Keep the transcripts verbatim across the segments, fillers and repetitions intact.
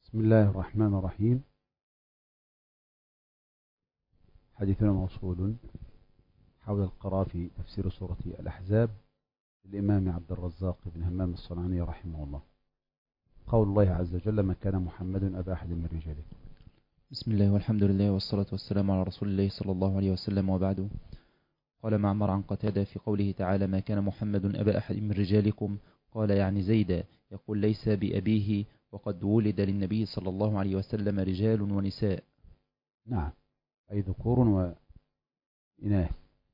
بسم الله الرحمن الرحيم. حديثنا موصول حول القراءة في تفسير سورة الأحزاب للإمام عبد الرزاق بن همام الصنعاني رحمه الله. قول الله عز وجل: ما كان محمد أبا أحد من رجالكم. بسم الله والحمد لله والصلاة والسلام على رسول الله صلى الله عليه وسلم، وبعد. قال معمر عن قتادة في قوله تعالى: ما كان محمد أبا أحد من رجالكم، قال يعني زيدا، يقول ليس بأبيه، وقد ولد للنبي صلى الله عليه وسلم رجال ونساء. نعم، أي ذكور وإناث.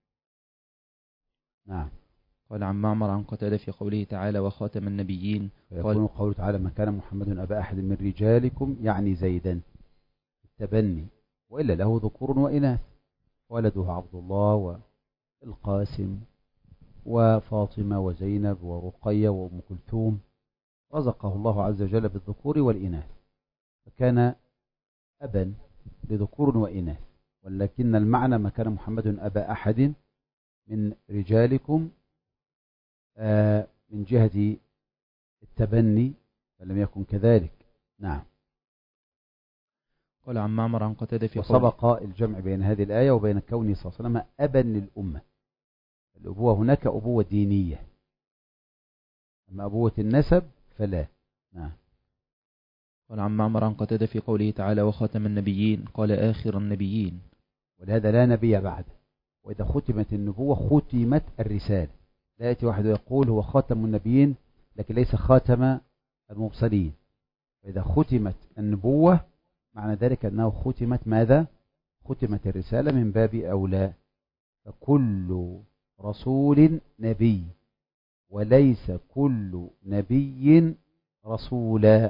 نعم. قال عن معمر عن قتادة في قوله تعالى: وخاتم النبيين، يكون قوله تعالى: ما كان محمد أبا أحد من رجالكم يعني زيدا التبني، وإلا له ذكور وإناث، ولده عبد الله والقاسم وفاطمة وزينب ورقية وأم كلثوم، رزقه الله عز وجل بالذكور والإناث، فكان أبا لذكور وإناث. ولكن المعنى ما كان محمد أبا أحد من رجالكم آه من جهة التبني، فلم يكن كذلك. نعم. قال عن معمر عن قتادة في وسبق الجمع بين هذه الآية وبين كونه صلى الله عليه وسلم أبا للأمة. الأبوة هناك أبوة دينية، أما أبوة النسب فلا. نعم. قال عن معمر عن قتادة في قوله تعالى: وخاتم النبيين، قال آخر النبيين، ولهذا لا نبي بعده. وإذا ختمت النبوة ختمت الرسالة. لا يأتي واحد ويقول هو خاتم النبيين لكن ليس خاتم المرسلين. فإذا ختمت النبوة معنى ذلك أنه ختمت ماذا؟ ختمت الرسالة من باب أولى. فكل رسول نبي، وليس كل نبي رسولا.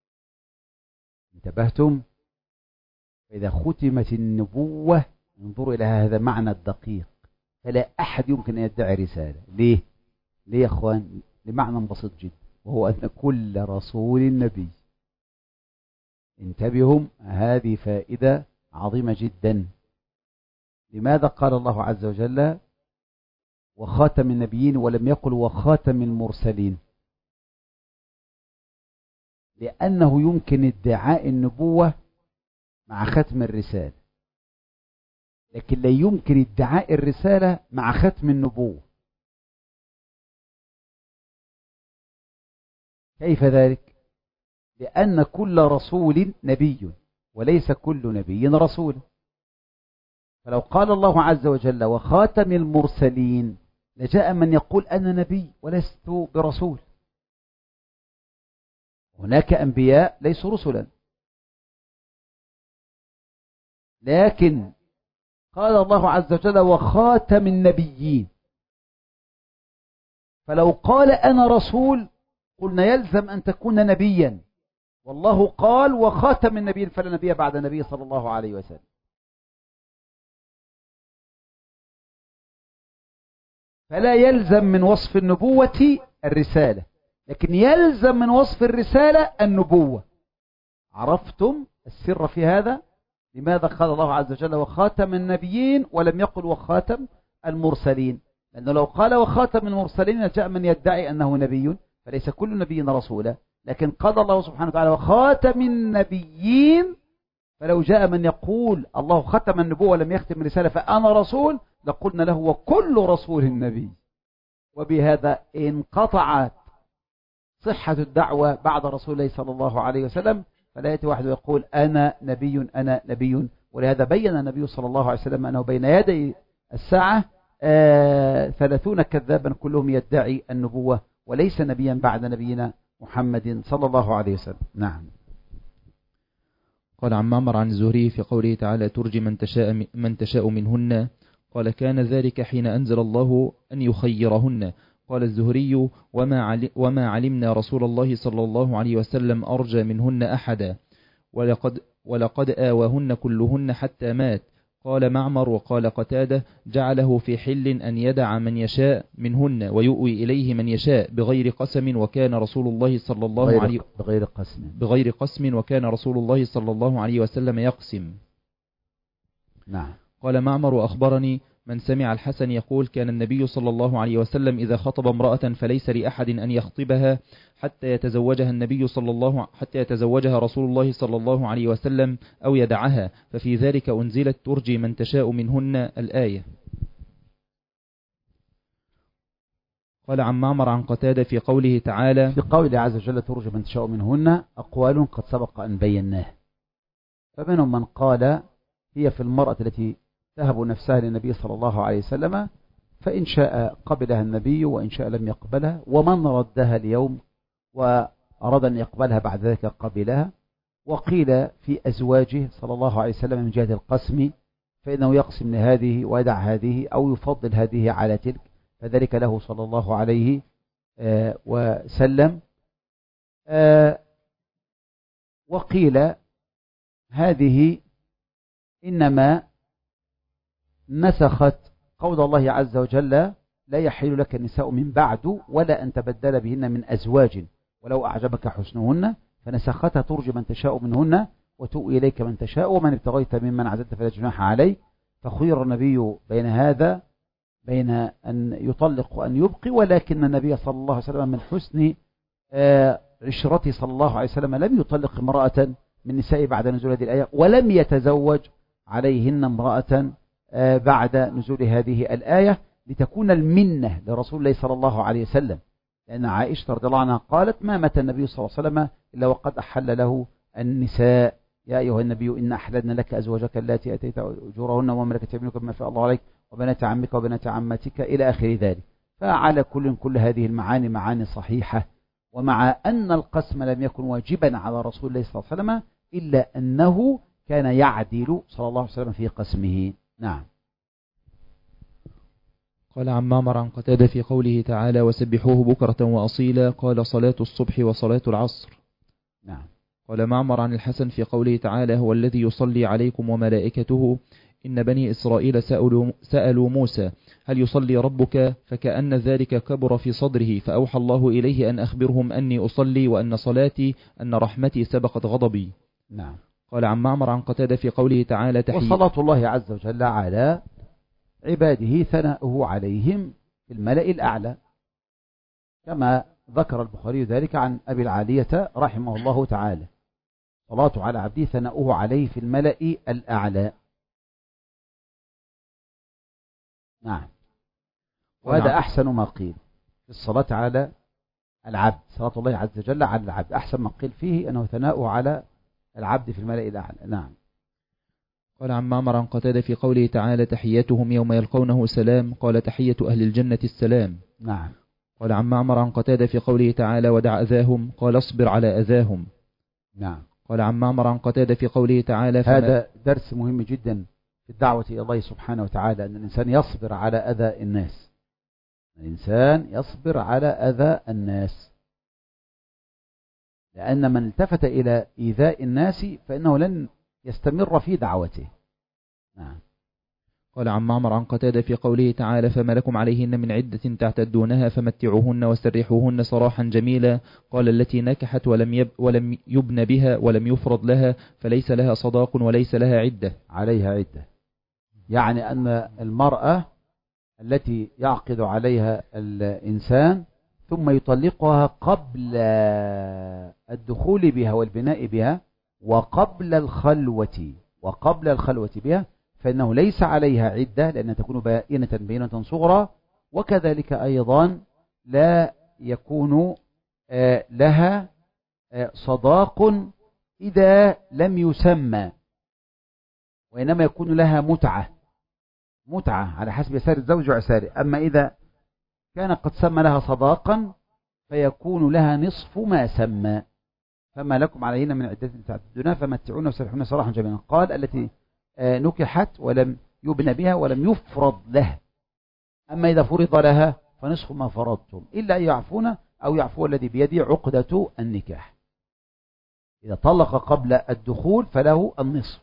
انتبهتم؟ فإذا ختمت النبوة انظروا إلى هذا معنى الدقيق، فلا أحد يمكن أن يدعي رسالة. ليه؟ ليه يا أخوان؟ لمعنى بسيط جدا، وهو أن كل رسول نبي. انتبهوا، هذه فائدة عظيمة جدا. لماذا قال الله عز وجل وخاتم النبيين ولم يقل وخاتم المرسلين؟ لأنه يمكن ادعاء النبوة مع ختم الرسالة، لكن لا يمكن ادعاء الرسالة مع ختم النبوة. كيف ذلك؟ لأن كل رسول نبي وليس كل نبي رسول. فلو قال الله عز وجل وخاتم المرسلين لجاء من يقول أنا نبي ولست برسول. هناك أنبياء ليسوا رسلا، لكن قال الله عز وجل وخاتم النبيين، فلو قال أنا رسول قلنا يلزم أن تكون نبيا، والله قال وخاتم النبيين فلا نبي بعد النبي صلى الله عليه وسلم. فلا يلزم من وصف النبوة الرسالة، لكن يلزم من وصف الرسالة النبوة. عرفتم السر في هذا؟ لماذا قال الله عز وجل وخاتم النبيين ولم يقل وخاتم المرسلين؟ لأنه لو قال وخاتم المرسلين جاء من يدعي أنه نبي، فليس كل نبي رسولا. لكن قال الله سبحانه وتعالى وخاتم النبيين، فلو جاء من يقول الله ختم النبوة ولم يختم الرسالة فأنا رسول، لقلنا له وكل رسول النبي. وبهذا انقطعت صحة الدعوة بعد رسول الله صلى الله عليه وسلم. فلا يأتي واحد ويقول أنا نبي أنا نبي. ولهذا بين النبي صلى الله عليه وسلم أنه بين يدي الساعة آه ثلاثون كذابا كلهم يدعي النبوة وليس نبيا بعد نبينا محمد صلى الله عليه وسلم. نعم. قال عن معمر عن الزهري في قوله تعالى: ترجي من تشاء, من تشاء منهن، قال كان ذلك حين أنزل الله أن يخيرهن. قال الزهري: وما, وما علمنا رسول الله صلى الله عليه وسلم أرجى منهن أحدا، ولقد, ولقد آواهن كلهن حتى مات. قال معمر وقال قتادة: جعله في حل أن يدع من يشاء منهن ويؤوي إليه من يشاء بغير قسم، وكان رسول الله صلى الله عليه بغير قسم بغير قسم وكان رسول الله صلى الله عليه وسلم يقسم. نعم. قال معمر وأخبرني من سمع الحسن يقول كان النبي صلى الله عليه وسلم إذا خطب امرأة فليس لأحد أن يخطبها حتى يتزوجها النبي صلى الله حتى يتزوجها رسول الله صلى الله عليه وسلم أو يدعها، ففي ذلك أنزلت ترجي من تشاء منهن الآية. قال عن معمر عن قتادة في قوله تعالى في قوله عز وجل ترجي من تشاء منهن أقوال قد سبق أن بيناه، فمنهم من قال هي في المرأة التي تهب نفسها للنبي صلى الله عليه وسلم، فإن شاء قبلها النبي وإن شاء لم يقبلها، ومن ردها اليوم وأراد أن يقبلها بعد ذلك قبلها. وقيل في أزواجه صلى الله عليه وسلم من جهة القسم، فإنه يقسم لهذه ويدع هذه أو يفضل هذه على تلك، فذلك له صلى الله عليه وسلم. وقيل هذه إنما نسخت قول الله عز وجل لا يحل لك النساء من بعد ولا أن تبدل بهن من أزواج ولو أعجبك حسنهن، فنسختها ترجي من تشاء منهن وتؤوي إليك من تشاء ومن ابتغيت ممن عزلت فلا جناح عليك. فخير النبي بين هذا، بين أن يطلق وأن يبقي، ولكن النبي صلى الله عليه وسلم من حسن عشرته صلى الله عليه وسلم لم يطلق امرأة من نساء بعد نزول هذه الآية، ولم يتزوج عليهن امرأة بعد نزول هذه الآية، لتكون المنة لرسول الله صلى الله عليه وسلم. لأن عائشة رضي الله عنها قالت ما مات النبي صلى الله عليه وسلم إلا وقد أحل له النساء، يا أيها النبي إن أحللنا لك أزواجك التي أتيت أجورهن وملكت يمينك بما فاء الله عليك وبنات عمك وبنات عمتك إلى آخر ذلك. فعلى كل كل هذه المعاني معاني صحيحة، ومع أن القسم لم يكن واجبا على رسول الله صلى الله عليه وسلم إلا أنه كان يعدل صلى الله عليه وسلم في قسمه. نعم. قال عن معمر عن قتادة في قوله تعالى وسبحوه بكرة وأصيلا قال صلاة الصبح وصلاة العصر. نعم. قال معمر عن الحسن في قوله تعالى هو الذي يصلي عليكم وملائكته إن بني إسرائيل سألوا, سألوا موسى هل يصلي ربك فكأن ذلك كبر في صدره فأوحى الله إليه أن أخبرهم أني أصلي وأن صلاتي أن رحمتي سبقت غضبي. نعم. قال عن معمر عن قتادة في قوله تعالى تحية وصلاة الله عز وجل على عباده ثناؤه عليهم في الملأ الأعلى، كما ذكر البخاري ذلك عن أبي العالية رحمه الله تعالى، صلاة على عبده ثناؤه عليه في الملأ الأعلى. نعم. وهذا أحسن ما قيل في الصلاة على العبد، صلاة الله عز وجل على العبد أحسن ما قيل فيه أنه ثناؤه على العبد في الملأ الأعلى. نعم. قال عن معمر عن قتادة في قوله تعالى تحيتهم يوم يلقونه سلام قال تحية أهل الجنة السلام. نعم. قال عن معمر عن قتادة في قوله تعالى ودع أذاهم قال اصبر على أذاهم. نعم. قال عن معمر عن قتادة في قوله تعالى هذا درس مهم جدا في الدعوة إلى الله سبحانه وتعالى، أن الإنسان يصبر على أذى الناس، الإنسان يصبر على أذى الناس، لأن من التفت إلى إيذاء الناس فإنه لن يستمر في دعوته. نعم. قال عن معمر عن قتادة في قوله تعالى فما لكم عليهن من عدة تعتدونها فمتعوهن وسرحوهن سراحا جميلا قال التي نكحت ولم, يب ولم يبن بها ولم يفرض لها فليس لها صداق وليس لها عدة. عليها عدة، يعني أن المرأة التي يعقد عليها الإنسان ثم يطلقها قبل الدخول بها والبناء بها وقبل الخلوة وقبل الخلوة بها فإنه ليس عليها عدة، لأنها تكون بائنة بينة صغرى، وكذلك أيضا لا يكون لها صداق إذا لم يسمى، وإنما يكون لها متعة متعة على حسب يسار الزوج وعساره. أما إذا كان قد سمى لها صداقا فيكون لها نصف ما سمى. فما لكم عليهن من عدة تعتدونها فمتعوهن وسرحوهن سراحا جميلا. قال التي نكحت ولم يبن بها ولم يفرض لها. أما إذا فرض لها فنصف ما فرضتم إلا أن يعفون أو يعفو الذي بيده عقدة النكاح. إذا طلق قبل الدخول فله النصف،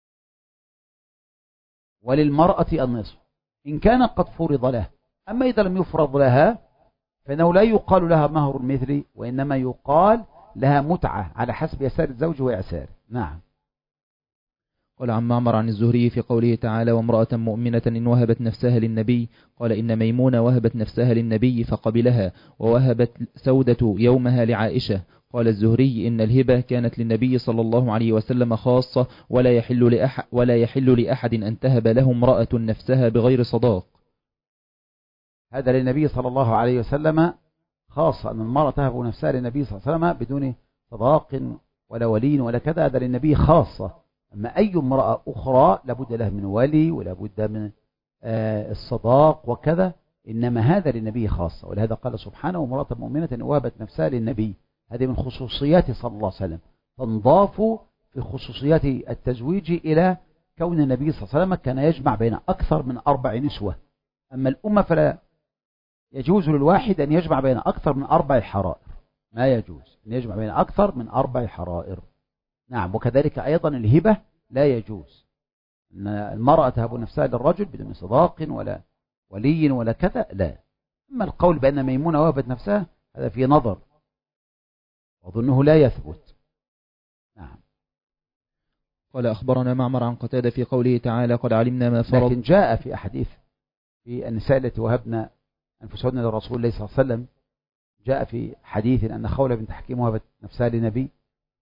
وللمرأة النصف إن كان قد فرض لها. أما إذا لم يفرض لها فإنه لا يقال لها مهر المثل، وإنما يقال لها متعة على حسب يسار الزوج ويعساره. نعم. قال عن معمر عن الزهري في قوله تعالى وامرأة مؤمنة إن وهبت نفسها للنبي قال إن ميمونة وهبت نفسها للنبي فقبلها ووهبت سودة يومها لعائشة. قال الزهري إن الهبة كانت للنبي صلى الله عليه وسلم خاصة ولا يحل لأحد, ولا يحل لأحد أن تهب له امرأة نفسها بغير صداق. هذا للنبي صلى الله عليه وسلم خاصة، أن المرأة تهب نفسها للنبي صلى الله عليه وسلم بدون صداق ولا ولي ولا كذا، هذا للنبي خاصة. أما أي امرأة أخرى لابد لها من ولي ولابد من الصداق وكذا، إنما هذا للنبي خاصة. ولهذا قال سبحانه وامرأة مؤمنة وهبت نفسها للنبي، هذه من خصوصيات صلى الله عليه وسلم، تنضاف في خصوصيات التزويج إلى كون النبي صلى الله عليه وسلم كان يجمع بين أكثر من أربع نسوة. أما الأمة فلا يجوز للواحد أن يجمع بين أكثر من أربع حرائر، ما يجوز أن يجمع بين أكثر من أربع حرائر. نعم. وكذلك أيضا الهبة لا يجوز أن المرأة تهب نفسها للرجل بدون صداق ولا ولي ولا كذا، لا. أما القول بأن ميمونة وهبت نفسها هذا في نظر، وظنه لا يثبت. نعم. قال أخبرنا معمر عن قتادة في قوله تعالى قد علمنا ما فرض. لكن جاء في أحاديث في النساء التي وهبنا أنفسهن للرسول الله صلى الله عليه وسلم، جاء في حديث أن خولة بنت حكيم وهبت نفسها للنبي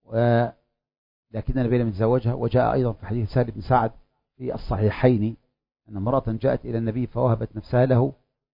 ولكن النبي لم يتزوجها. وجاء أيضا في حديث سهل بن سعد في الصحيحين أن امرأة جاءت إلى النبي فوهبت نفسها له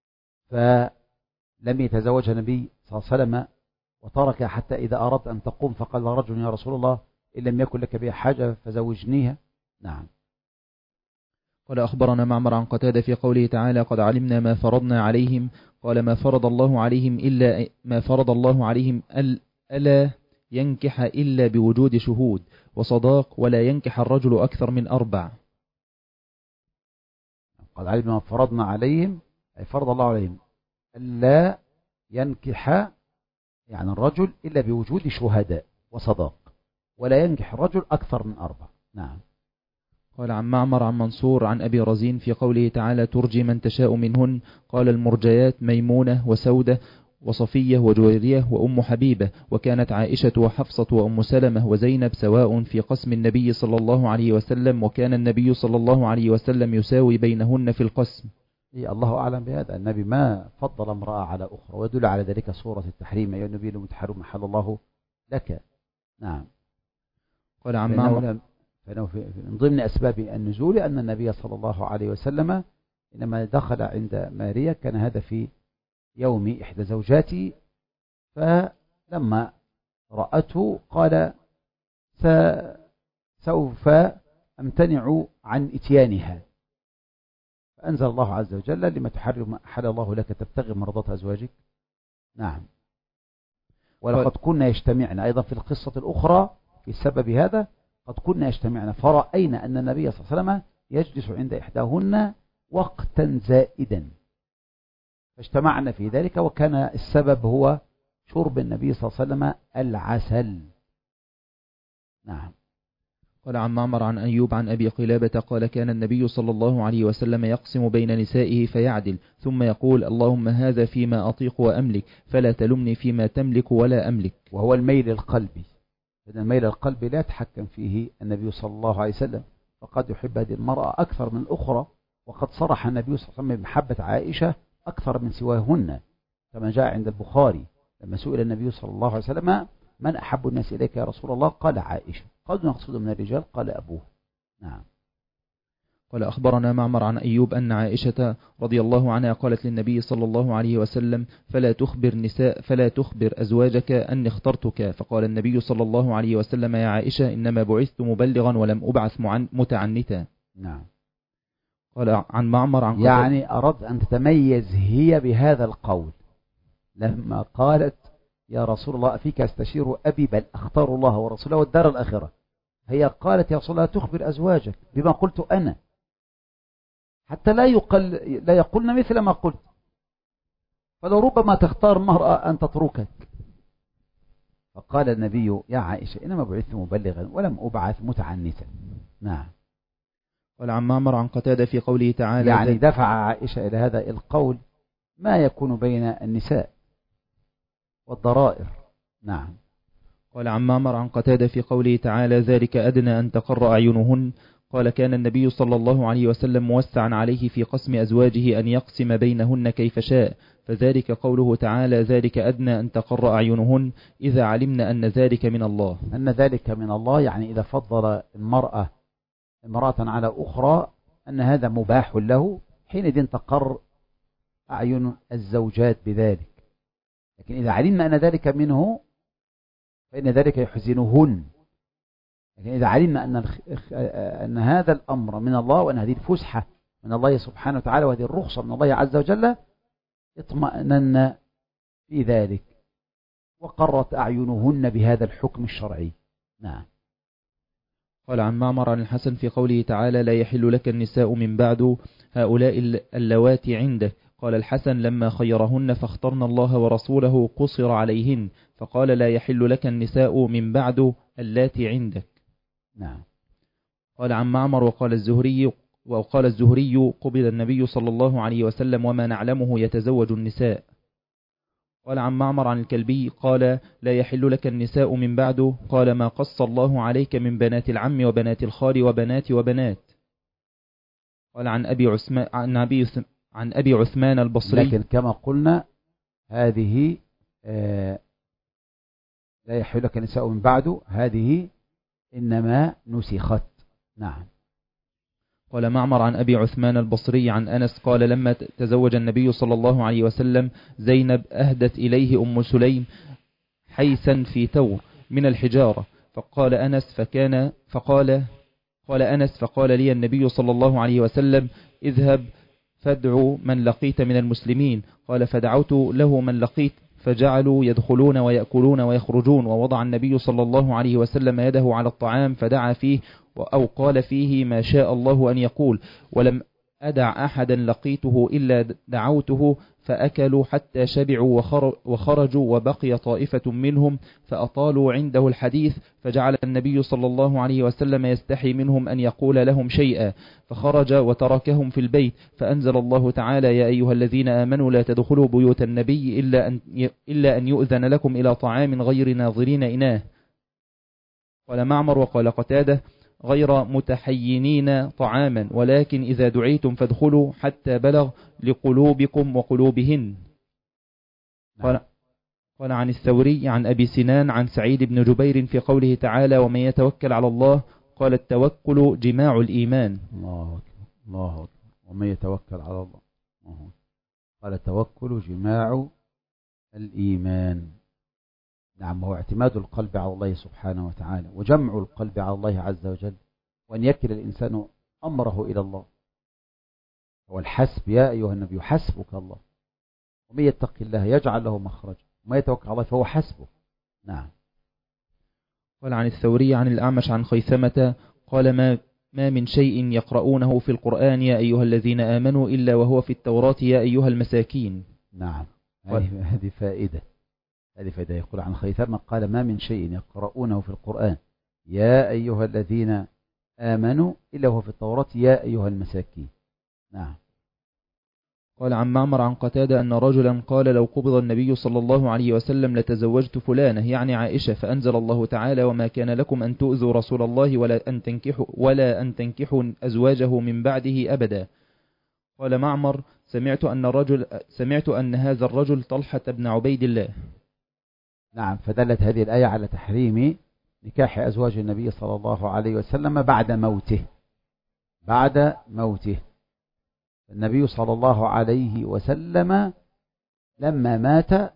فلم يتزوجها النبي صلى الله عليه وسلم وترك حتى إذا أردت أن تقوم فقال رجل يا رسول الله إن لم يكن لك بها حاجة فزوجنيها. نعم. قال أخبرنا معمر عن قتادة في قوله تعالى قد علمنا ما فرضنا عليهم قال ما فرض الله عليهم إلا ما فرض الله عليهم ألا ينكح إلا بوجود شهود وصداق ولا ينكح الرجل أكثر من أربع. قد علمنا ما فرضنا عليهم أي فرض الله عليهم ألا ينكح يعني الرجل إلا بوجود شهداء وصداق ولا ينكح الرجل أكثر من أربع. نعم. قال عن معمر عن منصور عن أبي رزين في قوله تعالى ترجي من تشاء منهن قال المرجيات ميمونة وسودة وصفية وجويرية وأم حبيبة وكانت عائشة وحفصة وأم سلمة وزينب سواء في قسم النبي صلى الله عليه وسلم وكان النبي صلى الله عليه وسلم يساوي بينهن في القسم. إيه الله أعلم بهذا. النبي ما فضل امرأة على أخرى ويدل على ذلك سورة التحريم يا النبي لم تحرم حل الله لك. نعم. قال عن معمر فإنه من ضمن أسباب النزول أن النبي صلى الله عليه وسلم إنما دخل عند ماريا كان هذا في يوم إحدى زوجاتي فلما رأته قال سوف أمتنع عن إتيانها فأنزل الله عز وجل لما تحرم حل الله لك تبتغي مرضات أزواجك. نعم. ولقد كنا يجتمعنا أيضا في القصة الأخرى في سبب هذا قد كنا يجتمعنا فرأينا أن النبي صلى الله عليه وسلم يجلس عند إحداهن وقتا زائدا فاجتمعنا في ذلك وكان السبب هو شرب النبي صلى الله عليه وسلم العسل. نعم. قال عن معمر عن أيوب عن أبي قلابة قال كان النبي صلى الله عليه وسلم يقسم بين نسائه فيعدل ثم يقول اللهم هذا فيما أطيق وأملك فلا تلمني فيما تملك ولا أملك. وهو الميل القلبي، لأن الميل القلبي لا يتحكم فيه النبي صلى الله عليه وسلم فقد يحب هذه المرأة أكثر من الأخرى وقد صرح النبي صلى الله عليه وسلم بمحبة عائشة أكثر من سواهن كما جاء عند البخاري لما سئل النبي صلى الله عليه وسلم من أحب الناس إليك يا رسول الله قال عائشة قال نقصد من الرجال قال أبوه. نعم. قال أخبرنا معمر عن أيوب أن عائشة رضي الله عنها قالت للنبي صلى الله عليه وسلم فلا تخبر نساء فلا تخبر أزواجك أني اخترتك فقال النبي صلى الله عليه وسلم يا عائشة إنما بعثت مبلغا ولم أبعث متعنتا. نعم. قال عن معمر عن يعني أردت أن تتميز هي بهذا القول لما قالت يا رسول الله أفيك أستشير أبي بل أختار الله ورسوله والدار الآخرة هي قالت يا رسول الله تخبر أزواجك بما قلت أنا حتى لا يقل لا يقولن مثل ما قلت فلو ربما تختار مرأة أن تتركك. فقال النبي يا عائشة إنما بعثت مبلغا ولم أبعث متعنتا. نعم. قال عن معمر عن قتادة في قوله تعالى يعني دفع عائشة إلى هذا القول ما يكون بين النساء والضرائر. نعم. قال عن معمر عن قتادة في قوله تعالى ذلك أدنى أن تقر أعينهن قال كان النبي صلى الله عليه وسلم موسعا عليه في قسم أزواجه أن يقسم بينهن كيف شاء، فذلك قوله تعالى ذلك أدنى أن تقر أعينهن إذا علمنا أن ذلك من الله. أن ذلك من الله يعني إذا فضل المرأة امرأة على أخرى أن هذا مباح له، حينئذ تقر أعين الزوجات بذلك. لكن إذا علمنا أن ذلك منه فإن ذلك يحزنهن. لكن إذا علمنا أن, أن هذا الأمر من الله وأن هذه الفسحة من الله سبحانه وتعالى وهذه الرخصة من الله عز وجل اطمأنن في ذلك وقرت أعينهن بهذا الحكم الشرعي. نعم. قال عن معمر عن الحسن في قوله تعالى لا يحل لك النساء من بعد هؤلاء اللواتي عندك. قال الحسن لما خيرهن فاخترن الله ورسوله قصر عليهن، فقال لا يحل لك النساء من بعد اللاتي عندك. نعم. قال عن معمر وقال الزهري وقال الزهري قبض النبي صلى الله عليه وسلم وما نعلمه يتزوج النساء. قال عن معمر عن الكلبي قال لا يحل لك النساء من بعد. قال ما قص الله عليك من بنات العم وبنات الخال وبنات وبنات. قال عن أبي عثمان عن أبي عن أبي عثمان البصري. لكن كما قلنا هذه آه لا يحل لك النساء من بعد، هذه إنما نسخت. نعم. قال معمر عن أبي عثمان البصري عن أنس قال لما تزوج النبي صلى الله عليه وسلم زينب أهدت إليه أم سليم حيسا في ثور من الحجارة، فقال أنس فكان فقال قال أنس فقال لي النبي صلى الله عليه وسلم اذهب فادعوا من لقيت من المسلمين. قال فدعوت له من لقيت فجعلوا يدخلون ويأكلون ويخرجون، ووضع النبي صلى الله عليه وسلم يده على الطعام فدعا فيه أو قال فيه ما شاء الله أن يقول، ولم أدع أحدا لقيته إلا دعوته فأكلوا حتى شبعوا وخرجوا، وبقي طائفة منهم فأطالوا عنده الحديث، فجعل النبي صلى الله عليه وسلم يستحي منهم أن يقول لهم شيئا، فخرج وتركهم في البيت، فأنزل الله تعالى يا أيها الذين آمنوا لا تدخلوا بيوت النبي إلا أن, إلا أن يؤذن لكم إلى طعام غير ناظرين إناه. قال معمر وقال قتادة غير متحينين طعاما، ولكن إذا دعيتم فادخلوا حتى بلغ لقلوبكم وقلوبهن. قال, قال عن الثوري عن أبي سنان عن سعيد بن جبير في قوله تعالى ومن يتوكل على الله قال التوكل جماع الإيمان. الله أكبر الله أكبر. ومن يتوكل على الله قال التوكل جماع الإيمان. نعم، هو اعتماد القلب على الله سبحانه وتعالى وجمع القلب على الله عز وجل، وأن يكل الإنسان أمره إلى الله. هو الحسب يا أيها النبي حسبك الله ومن يتق الله يجعل له مخرجا وما يتوكل على الله فهو حسبه. نعم. قال عن الثوري عن الأعمش عن خيثمة قال ما ما من شيء يقرؤونه في القرآن يا أيها الذين آمنوا إلا وهو في التوراة يا أيها المساكين. نعم، هذه فائدة هذه فائدة. يقول عن خيثمة قال ما من شيء يقرؤونه في القرآن يا أيها الذين آمنوا إلا وهو في التوراة يا أيها المساكين. نعم. قال عن معمر عن قتادة أن رجلا قال لو قبض النبي صلى الله عليه وسلم لتزوجت فلانة يعني عائشة، فأنزل الله تعالى وما كان لكم أن تؤذوا رسول الله ولا أن تنكحوا ولا أن تنكحوا أزواجه من بعده أبدا. قال معمر سمعت أن الرجل سمعت أن هذا الرجل طلحة بن عبيد الله. نعم، فدلت هذه الآية على تحريم نكاح أزواج النبي صلى الله عليه وسلم بعد موته بعد موته النبي صلى الله عليه وسلم لما مات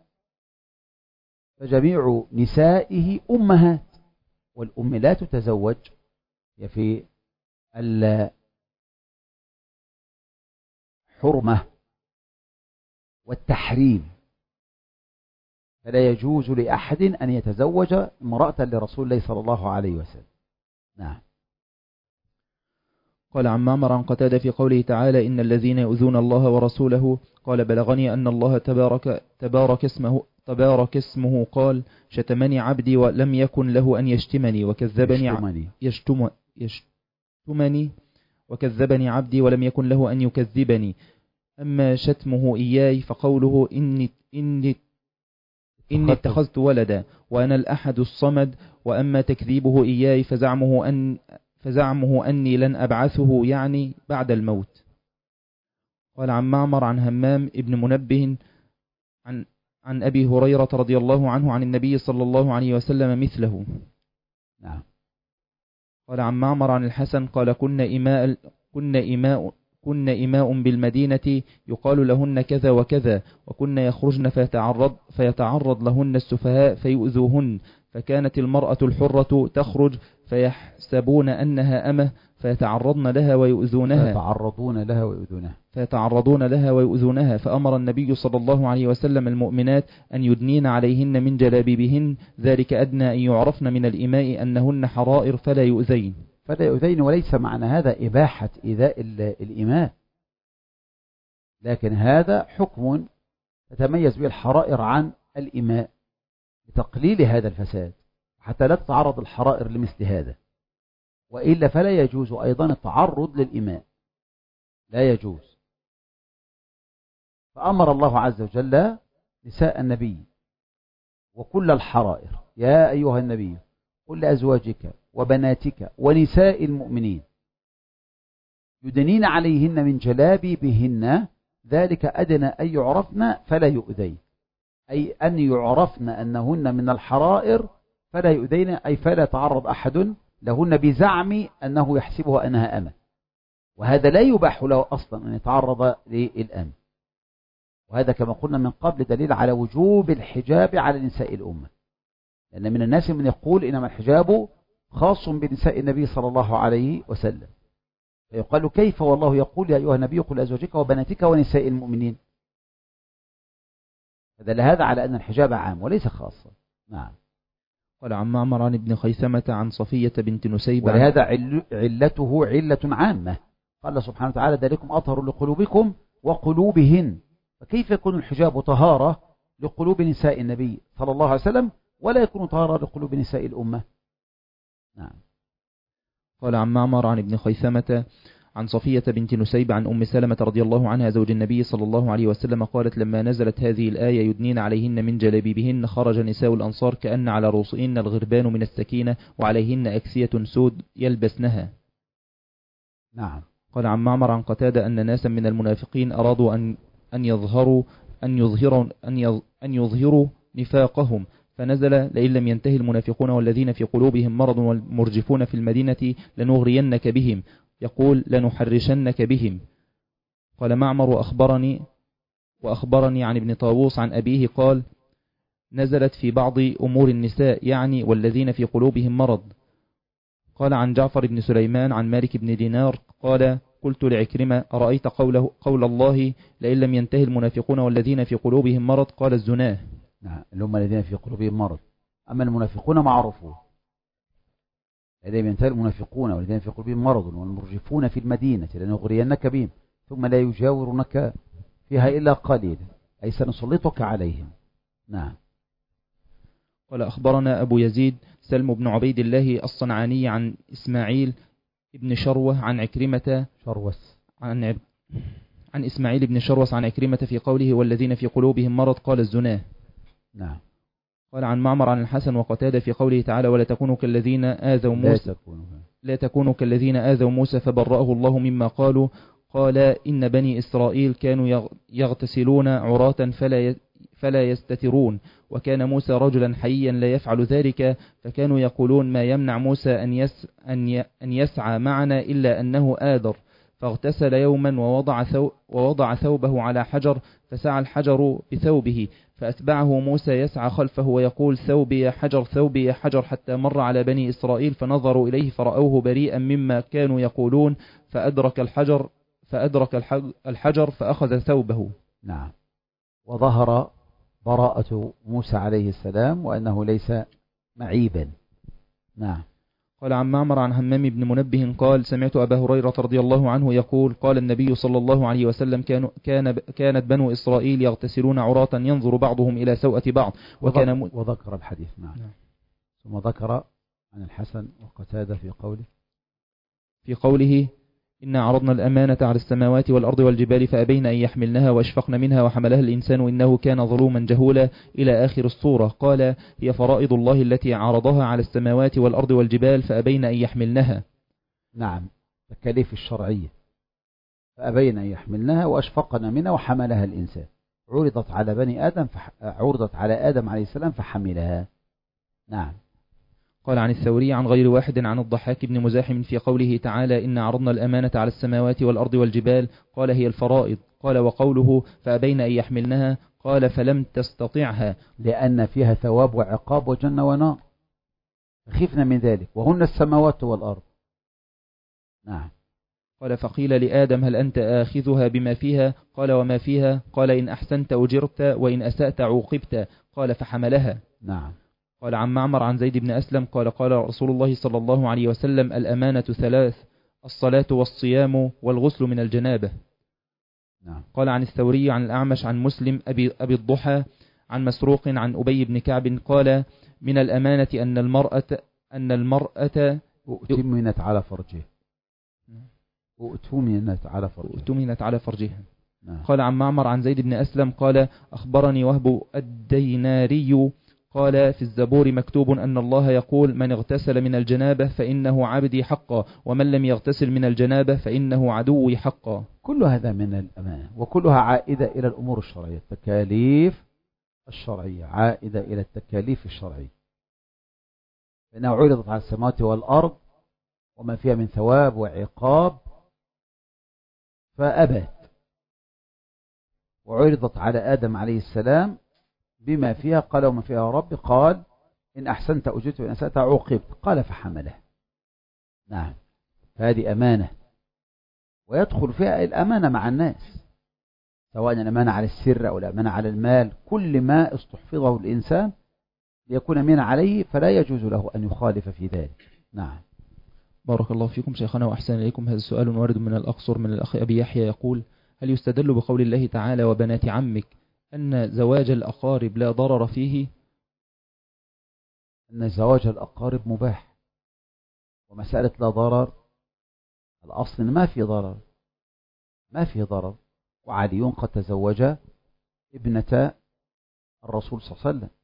فجميع نسائه أمهات، والأم لا تتزوج، هي في الحرمة والتحريم، فلا يجوز لأحد أن يتزوج امرأة لرسول الله صلى الله عليه وسلم. نعم. قال عن معمر عن قتادة في قوله تعالى إن الذين يؤذون الله ورسوله قال بلغني أن الله تبارك, تبارك, اسمه, تبارك اسمه قال شتمني عبدي ولم يكن له أن يشتمني وكذبني يشتمني, يشتم يشتمني وكذبني عبدي ولم يكن له أن يكذبني. أما شتمه إياي فقوله إني, إني إني اتخذت ولدا وأنا الأحد الصمد، وأما تكذيبه إياي فزعمه أن فزعمه أني لن أبعثه يعني بعد الموت. قال عن معمر عن همام ابن منبه عن عن أبي هريرة رضي الله عنه عن النبي صلى الله عليه وسلم مثله. نعم. قال عن معمر عن الحسن قال كنا إماء كنا إماء كنا إماء بالمدينة يقال لهن كذا وكذا، وكنا يخرجن فيتعرض فيتعرض لهن السفهاء فيؤذوهن، فكانت المرأة الحرة تخرج فيحسبون أنها أمة فيتعرضن لها ويؤذونها فيتعرضون لها ويؤذونها فيتعرضون لها ويؤذونها فأمر النبي صلى الله عليه وسلم المؤمنات أن يدنين عليهن من جلابيبهن، ذلك أدنى أن يعرفن من الإماء أنهن حرائر فلا يؤذين. فلا يؤذين، وليس معنى هذا إباحة إيذاء الإماء، لكن هذا حكم تتميز به الحرائر عن الإماء لتقليل هذا الفساد، حتى لا تتعرض الحرائر لمثل هذا، وإلا فلا يجوز أيضا التعرض للإماء، لا يجوز. فأمر الله عز وجل نساء النبي وكل الحرائر: يا أيها النبي قل لأزواجك وبناتك ونساء المؤمنين يدنين عليهن من جلابيبهن، ذلك أدنى أن يعرفن فلا يؤذين، أي أن يعرفن أنهن من الحرائر فلا يؤذين، أي فلا يتعرض أحد لهن بزعم أنه يحسبها أنها أمة، وهذا لا يباح له أصلا أن يتعرض للأمة. وهذا كما قلنا من قبل دليل على وجوب الحجاب على نساء الأمة، لأن من الناس من يقول إنما الحجاب خاص بنساء النبي صلى الله عليه وسلم، فيقال كيف والله يقول يا أيها النبي قل لأزواجك وبناتك ونساء المؤمنين، فدل هذا على أن الحجاب عام وليس خاصا. نعم. قال عن معمر عن ابن خيثمة عن صفية بنت نسيب، ولهذا عل... علته علة عامة، قال سبحانه وتعالى: ذلكم أطهر لقلوبكم وقلوبهن. فكيف يكون الحجاب طهارة لقلوب نساء النبي صلى الله عليه وسلم ولا يكون طهارة لقلوب نساء الأمة؟ نعم. قال عن معمر عن ابن خيثمة عن صفية بنت نسيب عن أم سلمة رضي الله عنها زوج النبي صلى الله عليه وسلم قالت: لما نزلت هذه الآية يدنين عليهن من جلابيبهن خرج نساء الأنصار كأن على رؤوسهن الغربان من السكينة وعليهن أكسية سود يلبسنها. نعم. قال عن معمر عن قتادة أن ناسا من المنافقين أرادوا أن أن يظهروا أن يظهروا أن أن يظهروا نفاقهم، فنزل: لئن لم ينتهي المنافقون والذين في قلوبهم مرض والمرجفون في المدينة لنغرينك بهم، يقول: لنحرشنك بهم. قال معمر: وأخبرني وأخبرني عن ابن طاووس عن أبيه قال: نزلت في بعض أمور النساء يعني والذين في قلوبهم مرض. قال عن جعفر بن سليمان عن مالك بن دينار قال: قلت لعكرمة: أرأيت قوله قول الله لئن لم ينتهي المنافقون والذين في قلوبهم مرض؟ قال: الزناه. نعم، اللي هم الذين في قلوبهم مرض. أما المنافقون معروفون: لئن لم ينتهي المنافقون والذين في قلوبهم مرض والمرجفون في المدينة لنغرينك بهم ثم لا يجاورونك فيها إلا قليلا، أي سنسلطك عليهم. نعم. قال أخبرنا أبو يزيد سلم بن عبيد الله الصنعاني عن إسماعيل ابن شروة عن عكرمة شروس عن عب... عن إسماعيل بن شروس عن عكرمة في قوله والذين في قلوبهم مرض قال: الزناه. نعم. قال عن معمر عن الحسن وقتادة في قوله تعالى: ولا تكونوا كالذين آذوا موسى لا تكونوا كالذين آذوا موسى فبرأه الله مما قالوا. قال: إن بني إسرائيل كانوا يغتسلون عراة فلا فلا يستترون، وكان موسى رجلا حيا لا يفعل ذلك، فكانوا يقولون: ما يمنع موسى أن يس أن أن يسعى معنا إلا أنه آذر. فاغتسل يوما ووضع ثوب ووضع ثوبه على حجر، فسعى الحجر بثوبه، فأتبعه موسى يسعى خلفه ويقول: ثوبي يا حجر ثوبي يا حجر، حتى مر على بني إسرائيل فنظروا إليه فرأوه بريئا مما كانوا يقولون، فأدرك الحجر فأدرك الحجر فأخذ ثوبه. نعم. وظهر براءة موسى عليه السلام وأنه ليس معيبا. نعم. قال عن معمر عن همام بن منبه قال: سمعت أبا هريرة رضي الله عنه يقول: قال النبي صلى الله عليه وسلم: كانوا كان كانت بنو إسرائيل يغتسلون عراة ينظر بعضهم إلى سوءة بعض. وكان م... وذكر الحديث. نعم. نعم. ثم ذكر عن الحسن وقتادة في قوله في قوله إنا عرضنا الأمانة على السماوات والأرض والجبال فأبين أن يحملنها وأشفقن منها وحملها الإنسان إنه كان ظلوما جهولا إلى آخر الصورة. قال: هي فرائض الله التي عرضها على السماوات والأرض والجبال فأبين أن يحملنها. نعم، التكاليف الشرعية، فأبين أن يحملنها وأشفقن منها وحملها الإنسان. عرضت على بني آدم فح... عرضت على آدم عليه السلام فحملها. نعم. قال عن الثوري عن غير واحد عن الضحاك بن مزاحم في قوله تعالى إن عرضنا الأمانة على السماوات والأرض والجبال، قال هي الفرائض. قال وقوله فأبين أن يحملنها، قال فلم تستطعها، لأن فيها ثواب وعقاب وجنة ونار، خفنا من ذلك، وهن السماوات والأرض. نعم. قال فقيل لآدم هل أنت آخذها بما فيها؟ قال وما فيها؟ قال إن أحسنت أجرت وإن أسأت عوقبت. قال فحملها. نعم. قال عن معمر عن زيد بن أسلم قال قال رسول الله صلى الله عليه وسلم الأمانة ثلاث: الصلاة والصيام والغسل من الجنابة. نعم. قال عن الثوري عن الأعمش عن مسلم أبي, أبي الضحى عن مسروق عن أبي بن كعب قال من الأمانة أن المرأة أن المرأة أؤتمنت على فرجها. أؤتمنت على فرجها. أؤتمنت على فرجها. نعم. قال عن معمر عن زيد بن أسلم قال أخبرني وهب الديناري قال في الزبور مكتوب أن الله يقول من اغتسل من الجنابة فإنه عبدي حقا، ومن لم يغتسل من الجنابة فإنه عدوي حقا. كل هذا من الأمانة، وكلها عائدة إلى الأمور الشرعية. التكاليف الشرعية عائدة إلى التكاليف الشرعية، فإنها عرضت على السماوات والأرض وما فيها من ثواب وعقاب فأبت، وعرضت على آدم عليه السلام بما فيها، قال وما فيها يا رب؟ قال إن أحسنت أجرت وإن أسأت عوقبت. قال فحمله. نعم. هذه أمانة، ويدخل فيها الأمانة مع الناس، سواء الأمانة على السر أو الأمانة على المال. كل ما استحفظه الإنسان ليكون أمين عليه فلا يجوز له أن يخالف في ذلك. نعم. بارك الله فيكم شيخنا وأحسن إليكم. هذا السؤال وارد من الأقصر من الأخ أبي يحيى يقول هل يستدل بقول الله تعالى وبنات عمك أن زواج الأقارب لا ضرر فيه؟ أن زواج الأقارب مباح، ومسألة لا ضرر الأصل ما في ضرر، ما في ضرر. وعلي قد تزوج ابنة الرسول صلى الله عليه وسلم،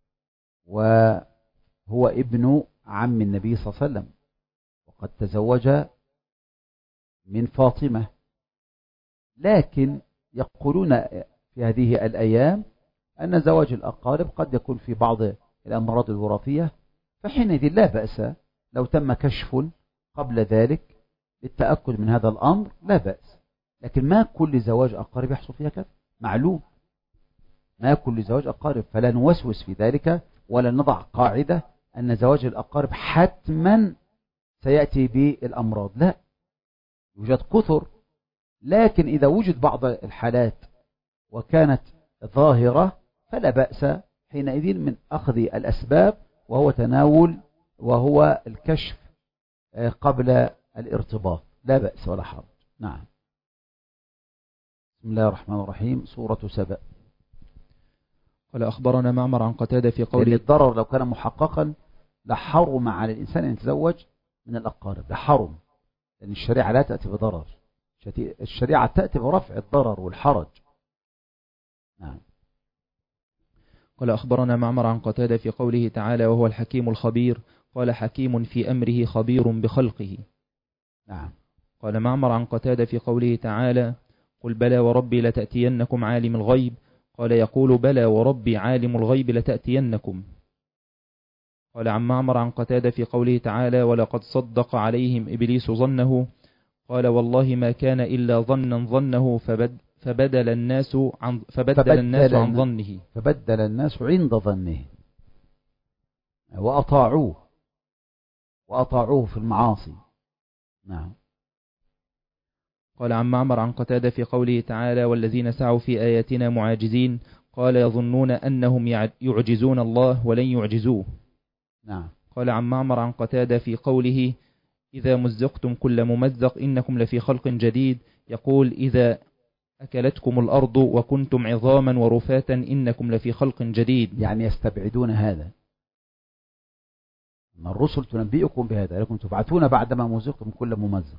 وهو ابن عم النبي صلى الله عليه وسلم، وقد تزوج من فاطمة. لكن يقولون في هذه الأيام أن زواج الأقارب قد يكون في بعض الأمراض الوراثية، فحينئذ لا بأس لو تم كشف قبل ذلك للتأكد من هذا الأمر، لا بأس. لكن ما كل زواج أقارب يحصل فيها كذا، معلوم، ما كل زواج أقارب، فلا نوسوس في ذلك ولا نضع قاعدة أن زواج الأقارب حتما سيأتي بالأمراض، لا، يوجد كثر. لكن إذا وجد بعض الحالات وكانت ظاهرة فلا بأس حينئذ من أخذ الأسباب، وهو تناول وهو الكشف قبل الارتباط، لا بأس ولا حرج. نعم. بسم الله الرحمن الرحيم. سورة سبأ. قال أخبرنا معمر عن قتادة في قوله لأن الضرر لو كان محققا لحرم على الإنسان أن يتزوج من الأقارب، لحرم، لأن الشريعة لا تأتي بضرر، الشريعة تأتي برفع الضرر والحرج. نعم. قال أخبرنا معمر عن قتادة في قوله تعالى وهو الحكيم الخبير، قال حكيم في أمره خبير بخلقه. نعم. قال معمر عن قتادة في قوله تعالى قل بلى وربي لتأتينكم عالم الغيب، قال يقول بلى وربي عالم الغيب لتأتينكم. قال عن معمر عن قتادة في قوله تعالى ولقد صدق عليهم إبليس ظنه، قال والله ما كان إلا ظنا ظنه فبد فبدل الناس عن فبدل, فبدل الناس عن ظنه فبدل الناس عند ظنه وأطاعوه وأطاعوه في المعاصي. نعم. قال عن معمر عن قتادة في قوله تعالى والذين سعوا في آياتنا معاجزين، قال يظنون أنهم يعجزون الله ولن يعجزوه. نعم. قال عن معمر عن قتادة في قوله إذا مزقتم كل ممزق إنكم لفي خلق جديد، يقول إذا أكلتكم الأرض وكنتم عظاما ورفاتا إنكم لفي خلق جديد. يعني يستبعدون هذا، أن الرسل تنبئكم بهذا لكم تبعثون بعدما مزقتم كل ممزق،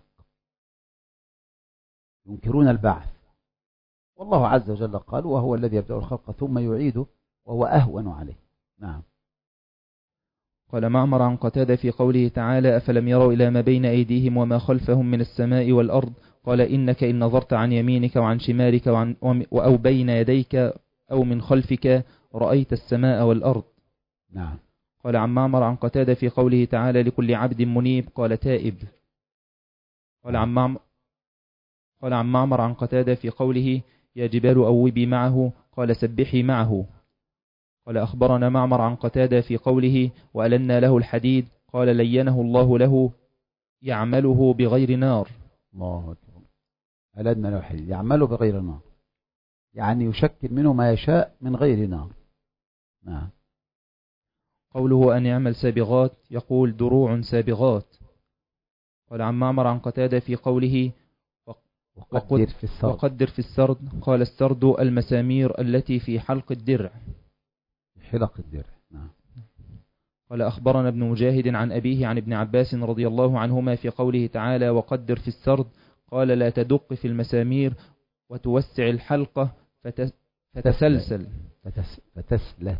ينكرون البعث. والله عز وجل قال وهو الذي يبدأ الخلق ثم يعيده وهو أهون عليه. نعم. قال معمر عن قتادة في قوله تعالى أفلم يروا إلى ما بين أيديهم وما خلفهم من السماء والأرض قال إنك إن نظرت عن يمينك وعن شمالك وعن أو بين يديك أو من خلفك رأيت السماء والأرض. نعم. قال عن معمر عن قتادة في قوله تعالى لكل عبد منيب قال تائب. قال عن معمر قال عن معمر عن قتادة في قوله يا جبال أوبي معه قال سبحي معه. قال أخبرنا معمر عن قتادة في قوله وألنا له الحديد قال لينه الله له يعمله بغير نار. الله أكبر. ألنا له الحديد يعمله بغير نار، يعني يشكل منه ما يشاء من غير نار. نعم. قوله أن يعمل سابغات يقول دروع سابغات. قال عن معمر عن قتادة في قوله وقدر في السرد. وقدر في السرد قال السرد المسامير التي في حلق الدرع. حلق الدرع. نعم. قال أخبرنا ابن مجاهد عن أبيه عن ابن عباس رضي الله عنهما في قوله تعالى وقدر في السرد قال لا تدق في المسامير وتوسع الحلقة فتس فتسلسل فتس فتسلس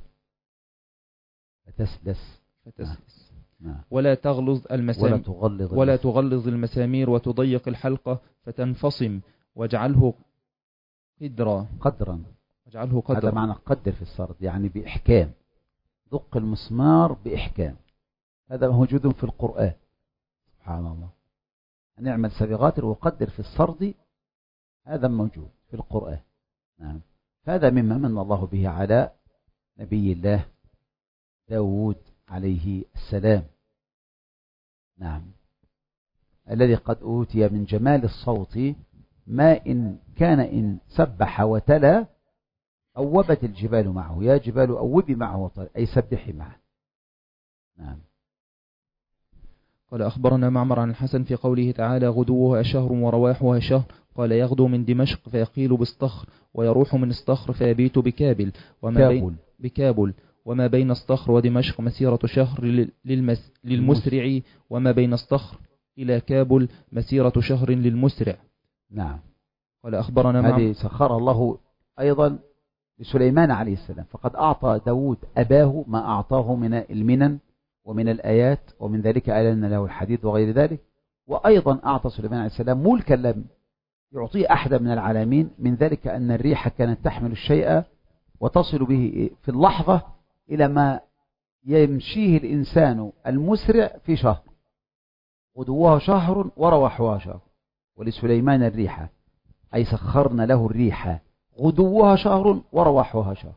فتسلس فتسلس نعم. ولا تغلظ المسامير ولا تغلظ ولا تغلظ المسامير وتضيق الحلقة فتنفصم واجعله قدرا قدرا واجعله قدرا. هذا معنى قدر في السرد، يعني بإحكام، دق المسمار بإحكام. هذا موجود في القرآن سبحان الله. نعمل سابغات وقدر في السرد، هذا موجود في القرآن. نعم. هذا مما من الله به على نبي الله داود عليه السلام. نعم. الذي قد أوتي من جمال الصوت ما إن كان إن سبح وتلا أوبت الجبال معه. يا جبال أوبي معه وطل، أي سبحي معه. نعم. قال أخبرنا معمر عن الحسن في قوله تعالى غدوها شهر ورواحها شهر قال يغدو من دمشق فيقيل بالصخر ويروح من الصخر فيبيت بكابل وما بين بكابل وما بين الصخر ودمشق مسيرة شهر للمس للمسرع وما بين الصخر إلى كابل مسيرة شهر للمسرع. نعم. قال أخبرنا هذه سخر الله أيضا لسليمان عليه السلام، فقد أعطى داود أباه ما أعطاه من المنن ومن الآيات، ومن ذلك ألنا له الحديد وغير ذلك. وأيضا أعطى سليمان عليه السلام ملكا لم يعطيه أحد من العالمين، من ذلك أن الريح كانت تحمل الشيء وتصل به في اللحظة إلى ما يمشيه الإنسان المسرع في شهر. غدوها شهر ورواحها شهر. ولسليمان الريح أي سخرنا له الريح غدوها شهر ورواحها شهر،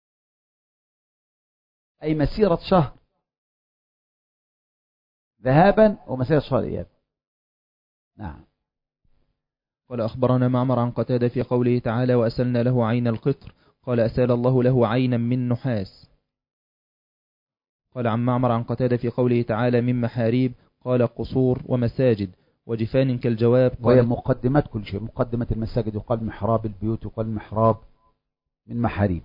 أي مسيرة شهر ذهابا ومسيرة شهر إيابا. نعم. قال أخبرنا معمر عن قتادة في قوله تعالى وأسلنا له عين القطر قال أسال الله له عينا من نحاس. قال عن معمر عن قتادة في قوله تعالى من محاريب قال قصور ومساجد وجفان كالجواب. وهي مقدمات كل شيء، مقدمة المساجد يقال محراب البيوت يقال محراب من محاريب.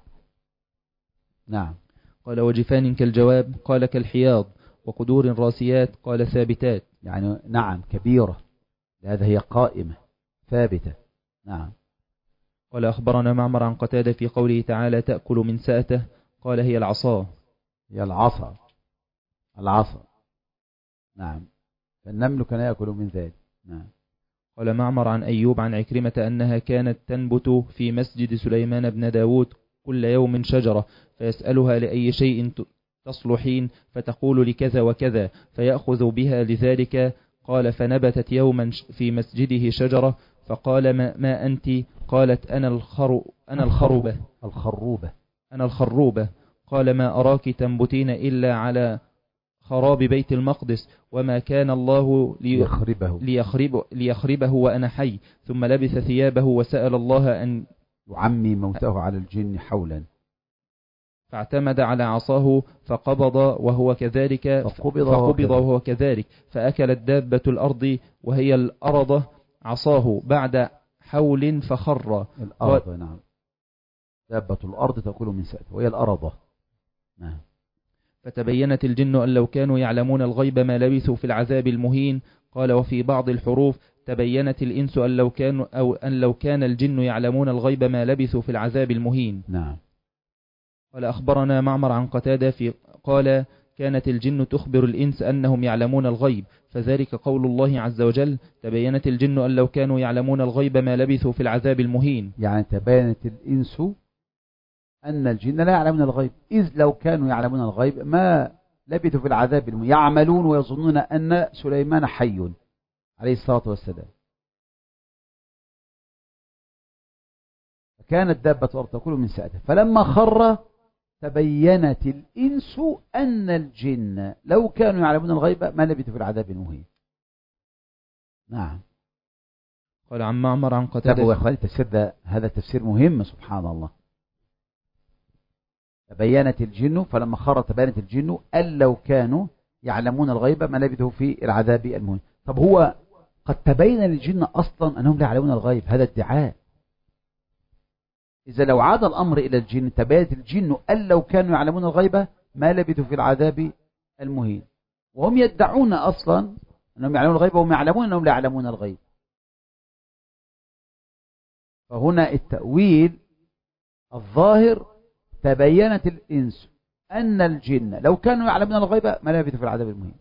نعم. قال وجفان كالجواب قال كالحياض وقدور راسيات قال ثابتات. يعني نعم كبيرة، لهذا هي قائمة ثابتة. نعم. قال أخبرنا معمر عن قتادة في قوله تعالى تأكل من سأته قال هي العصا. هي العصا العصا. نعم. فالنمل كان يأكل من ذلك. نعم. قال معمر عن أيوب عن عكرمة أنها كانت تنبت في مسجد سليمان بن داود كل يوم شجرة فيسألها لأي شيء تصلحين فتقول لكذا وكذا فيأخذ بها لذلك. قال فنبتت يوما في مسجده شجرة فقال ما, ما أنت؟ قالت أنا, الخر أنا الخروبة الخروبة أنا الخروبة. قال ما أراك تنبتين إلا على خراب بيت المقدس وما كان الله ليخربه, ليخربه, ليخربه وأنا حي. ثم لبث ثيابه وسأل الله أن يعمي موته على الجن حولا فاعتمد على عصاه فقبض وهو كذلك فقبض, فقبض وهو كذلك فأكلت دابة الأرض وهي الأرض عصاه بعد حول فخر. الأرض. و... نعم. دابة الأرض تأكل من سأته وهي الأرض. نعم. فتبينت الجن أن لو كانوا يعلمون الغيب ما لبثوا في العذاب المهين. قال وفي بعض الحروف تبينت الإنس أن لو كانوا أو أن لو كان الجن يعلمون الغيب ما لبثوا في العذاب المهين. نعم. قال أخبرنا معمر عن قتادة في قال كانت الجن تخبر الإنس أنهم يعلمون الغيب، فذلك قول الله عز وجل: تبينت الجن أن لو كانوا يعلمون الغيب ما لبثوا في العذاب المهين. يعني تبينت الإنس أن الجن لا يعلمون الغيب، إذ لو كانوا يعلمون الغيب ما لبثوا في العذاب المهين. يعملون ويظنون أن سليمان حي عليه الصلاة والسلام. كانت دابة الأرض تأكل من سأته، فلما خر تبينت الإنس أن الجن لو كانوا يعلمون الغيب ما لبثوا في العذاب المهين. نعم. قال عن معمر عن قتادة. تابعوا يا أخواني التفسير ده، هذا تفسير مهم سبحان الله. تبينت الجن فلما خر تبينت الجن أن لو كانوا يعلمون الغيب ما لبثوا في العذاب المهين. طب هو قد تبين للجن أصلا أنهم لا يعلمون الغيب، هذا ادعاء. إذا لو عاد الأمر إلى الجن تبينت الجن أن لو كانوا يعلمون الغيب ما لبثوا في العذاب المهين، وهم يدعون أصلا أنهم يعلمون الغيب وهم يعلمون أنهم لا يعلمون الغيب. فهنا التأويل الظاهر تبينت الإنس أن الجن لو كانوا يعلمون الغيب ما لبثوا في العذاب المهين.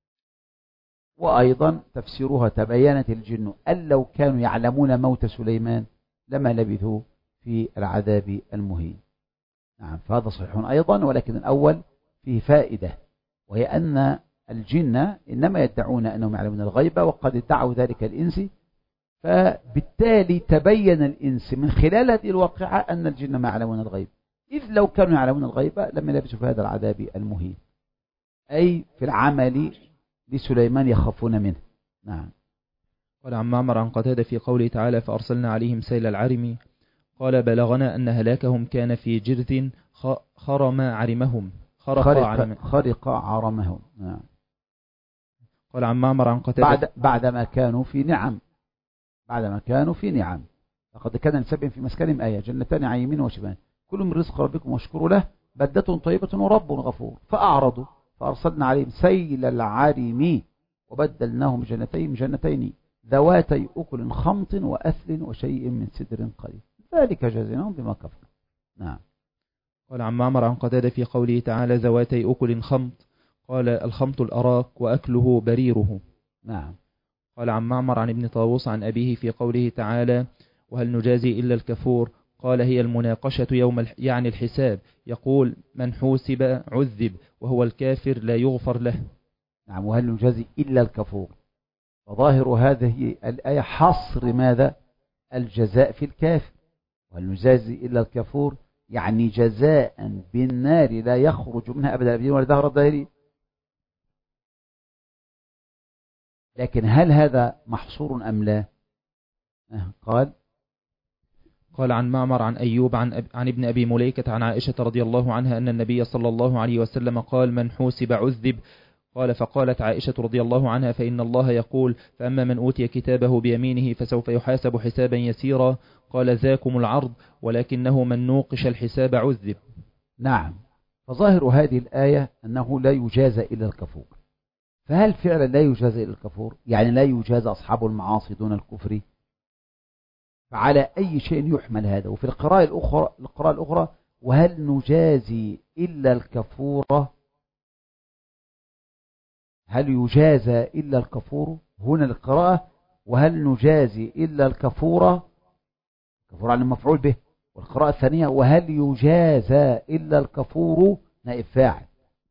وأيضا تفسيرها تبينت الجن أن لو كانوا يعلمون موت سليمان لما لبثوا في العذاب المهين. نعم، فهذا صحيح أيضا، ولكن الأول فيه فائدة، وهي أن الجن إنما يدعون أنهم يعلمون الغيب وقد ادعوا ذلك الإنس، فبالتالي تبين الإنس من خلال هذه الواقعة أن الجن ما يعلمون الغيب، إذ لو كانوا يعلمون الغيب لم يلبثوا في هذا العذاب المهين، أي في العمل لسليمان يخافون منه. نعم. قال عن معمر عن قتادة في قوله تعالى: فأرسلنا عليهم سيل العرم. قال: بلغنا أن هلاكهم كان في جرذ خرم عرمهم خرق, خرق, عرم خرق عرمهم. نعم. قال عن معمر عن قتادة بعد بعدما كانوا في نعم بعدما كانوا في نعم لقد كان لسبع في مسكنهم آية، جنتان عن يمين وشمال، كلوا من رزق ربكم واشكروا له بلدة طيبة ورب غفور. فأعرضوا فأرسلنا عليهم سيل العرم وبدلناهم جنتين جنتين ذواتي أكل خمط وأثل وشيء من سدر قليل ذلك جزيناهم بما كفروا. نعم. قال عن معمر عن قتادة في قوله تعالى: ذواتي أكل خمط. قال: الخمط الأراك وأكله بريره. نعم. قال عن معمر عن ابن طاووس عن أبيه في قوله تعالى: وهل نجازي إلا الكفور. قال: هي المناقشة يوم الح... يعني الحساب، يقول: من حوسب عذب وهو الكافر لا يغفر له. نعم. وهل نجازي إلا الكفور، وظاهر هذه الآية حصر ماذا؟ الجزاء في الكافر. وهل نجازي إلا الكفور يعني جزاء بالنار لا يخرج منها أبدا الأبدين ولا دهر الداهرين. لكن هل هذا محصور أم لا؟ قال قال عن معمر عن أيوب عن, أب عن ابن أبي مليكة عن عائشة رضي الله عنها أن النبي صلى الله عليه وسلم قال: من حوسب عذب. قال: فقالت عائشة رضي الله عنها: فإن الله يقول: فأما من أوتي كتابه بيمينه فسوف يحاسب حسابا يسيرا. قال: ذاكم العرض، ولكنه من نوقش الحساب عذب. نعم. فظاهر هذه الآية أنه لا يجازى إلا الكفور. فهل فعلا لا يجازى إلا الكفور؟ يعني لا يجازى أصحاب المعاصي دون الكفر؟ فعلى أي شيء يحمل هذا؟ وفي القراءة الأخرى, القراءة الأخرى وهل نجازي إلا الكفور، هل يجازى إلا الكفور؟ هنا القراءة وهل نجازي إلا الكفور، كفور عن المفعول به. والقراءة الثانية وهل يجازى إلا الكفور نائب فاعل.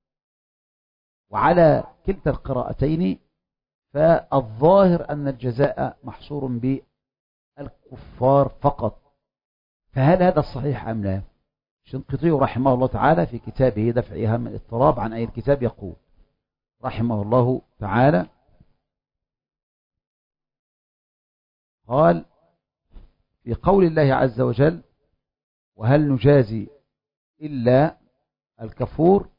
وعلى كلتا القراءتين فالظاهر أن الجزاء محصور بالكفار فقط. فهل هذا الصحيح أم لا؟ الشنقيطي رحمه الله تعالى في كتابه دفع إيهام الاضطراب عن أي الكتاب يقول رحمه الله تعالى، قال في قول الله عز وجل: وهل نجازي إلا الكفور،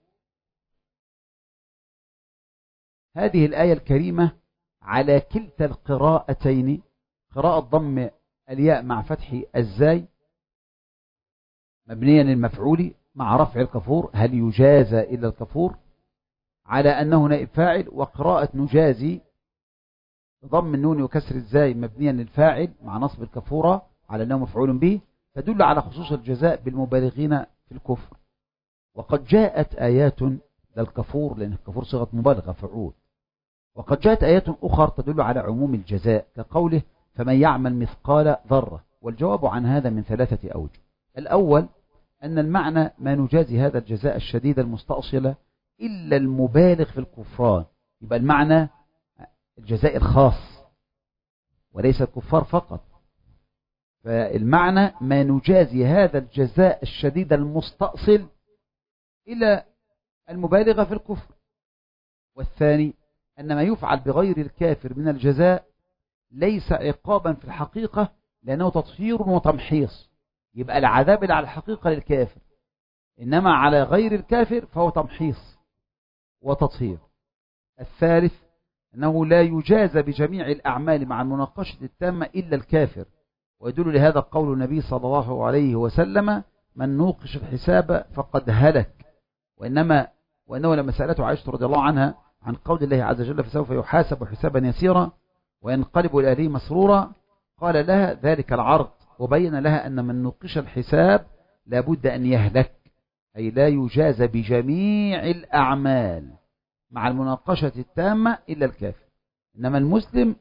هذه الآية الكريمة على كلتا القراءتين، قراءة ضم الياء مع فتح الزاي مبنيا للمفعول مع رفع الكفور، هل يجازى إلا الكفور، على أنه نائب فاعل، وقراءة نجازي ضم النون وكسر الزاي مبنيا للفاعل مع نصب الكفورة على أنه مفعول به، تدل على خصوص الجزاء بالمبالغين في الكفر. وقد جاءت آيات لا الكفور، لأن الكفور صيغة مبالغة فعول. وقد جاءت آيات أخرى تدل على عموم الجزاء كقوله فمن يعمل مثقال ذرة. والجواب عن هذا من ثلاثة أوجه. الأول أن المعنى ما نجازي هذا الجزاء الشديد المستأصل إلا المبالغ في الكفران، يبقى المعنى الجزاء الخاص وليس الكفار فقط. فالمعنى ما نجازي هذا الجزاء الشديد المستأصل إلى المبالغة في الكفر. والثاني أن ما يفعل بغير الكافر من الجزاء ليس عقابا في الحقيقة لأنه تطهير وتمحيص، يبقى العذاب على الحقيقة للكافر، إنما على غير الكافر فهو تمحيص وتطهير. الثالث أنه لا يجاز بجميع الأعمال مع المناقشة التامة إلا الكافر، ويدل لهذا قول النبي صلى الله عليه وسلم من نوقش الحساب فقد هلك. وإنما وإنه لما سألته عائشة رضي الله عنها عن قول الله عز وجل فسوف يحاسب حسابا يسيرا وينقلب إلى أهله مسرورا، قال لها ذلك العرض، وبين لها أن من نوقش الحساب لابد أن يهلك، أي لا يجاز بجميع الأعمال مع المناقشة التامة إلا الكافر. إنما المسلم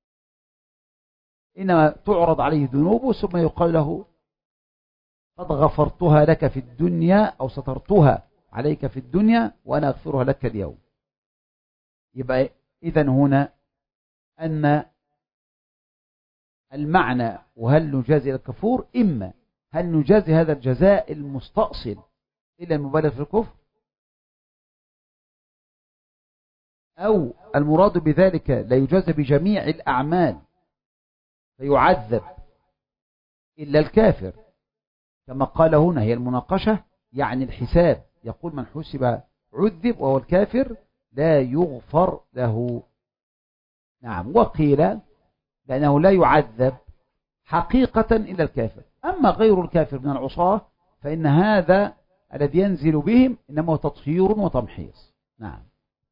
إنما تعرض عليه ذنوبه ثم يقال له قد غفرتها لك في الدنيا أو سترتها عليك في الدنيا وأنا أغفرها لك اليوم. يبقى إذن هنا أن المعنى وهل نجازي الكفور إما هل نجازي هذا الجزاء المستأصل إلى المبالغ في الكفر، أو المراد بذلك لا يجازى بجميع الأعمال فيعذب إلا الكافر، كما قال هنا هي المناقشة يعني الحساب، يقول من حسب عذب وهو الكافر لا يغفر له. نعم. وقيل لأنه لا يعذب حقيقة إلا الكافر، أما غير الكافر من العصاة فإن هذا الذي ينزل بهم إنما هو تطهير وتمحيص. نعم.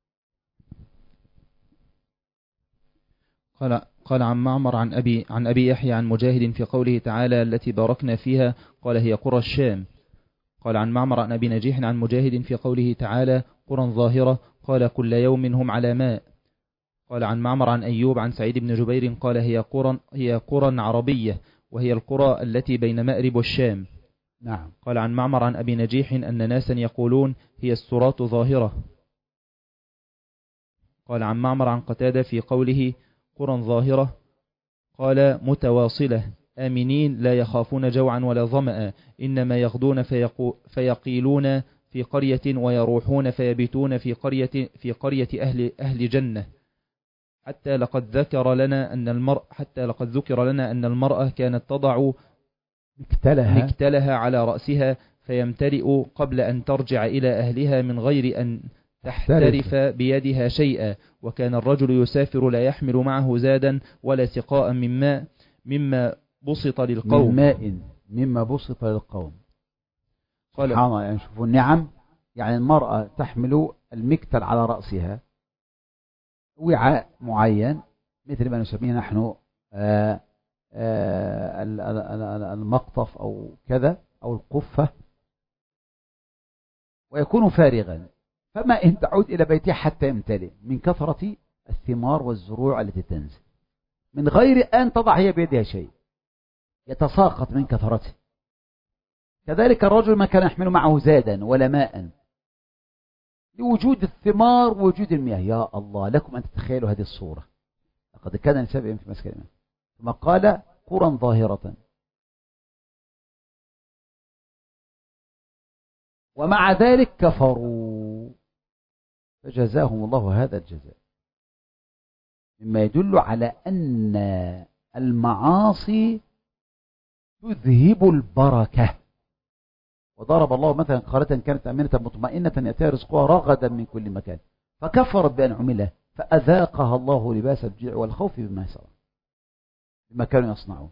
قال قال عن معمر عن أبي عن أبي يحيى عن مجاهد في قوله تعالى التي باركنا فيها قال هي قرى الشام. قال عن معمر عن أبي نجيح عن مجاهد في قوله تعالى قرى ظاهرة قال كل يوم هم على ماء. قال عن معمر عن أيوب عن سعيد بن جبير قال هي قرى هي قرى عربية وهي القرى التي بين مأرب والشام. نعم. قال عن معمر عن أبي نجيح أن ناسا يقولون هي السرات ظاهرة. قال عن معمر عن قتادة في قوله قرى ظاهرة قال متواصلة آمنين لا يخافون جوعا ولا ظمأ إنما يغدون فيقو فيقيلون في قرية ويروحون فيبيتون في قرية في قرية أهل أهل جنة حتى لقد ذكر لنا أن المرء حتى لقد ذكر لنا أن المرأة كانت تضع مكتلها, مكتلها على رأسها فيمتلئ قبل أن ترجع إلى أهلها من غير أن تحترف بيدها شيئا، وكان الرجل يسافر لا يحمل معه زادا ولا سقاء من ماء مما بسط للقوم من ماء مما بسط للقوم. قال سبحان الله. يعني شوفوا النعم، يعني المرأة تحمل المكتل على رأسها وعاء معين مثل ما نسميه نحن آآ آآ المقطف أو كذا أو القفة، ويكون فارغا، فما إن تعود إلى بيتها حتى يمتلئ من كثرة الثمار والزروع التي تنزل من غير أن تضع هي بيدها شيء، يتساقط من كثرته. كذلك الرجل ما كان يحمل معه زادا ولا ماء لوجود الثمار ووجود المياه. يا الله لكم أن تتخيلوا هذه الصورة، لقد كان لسبب في مسكن الماء. ثم قال قرى ظاهرة، ومع ذلك كفروا فجزاهم الله هذا الجزاء، مما يدل على أن المعاصي تذهب البركة. وضرب الله مثلا قرية كانت آمنة مطمئنة يأتيها رزقها رغدا من كل مكان فكفرت بأنعم الله فأذاقها الله لباس الجوع والخوف بما يصنعون بما كانوا يصنعون.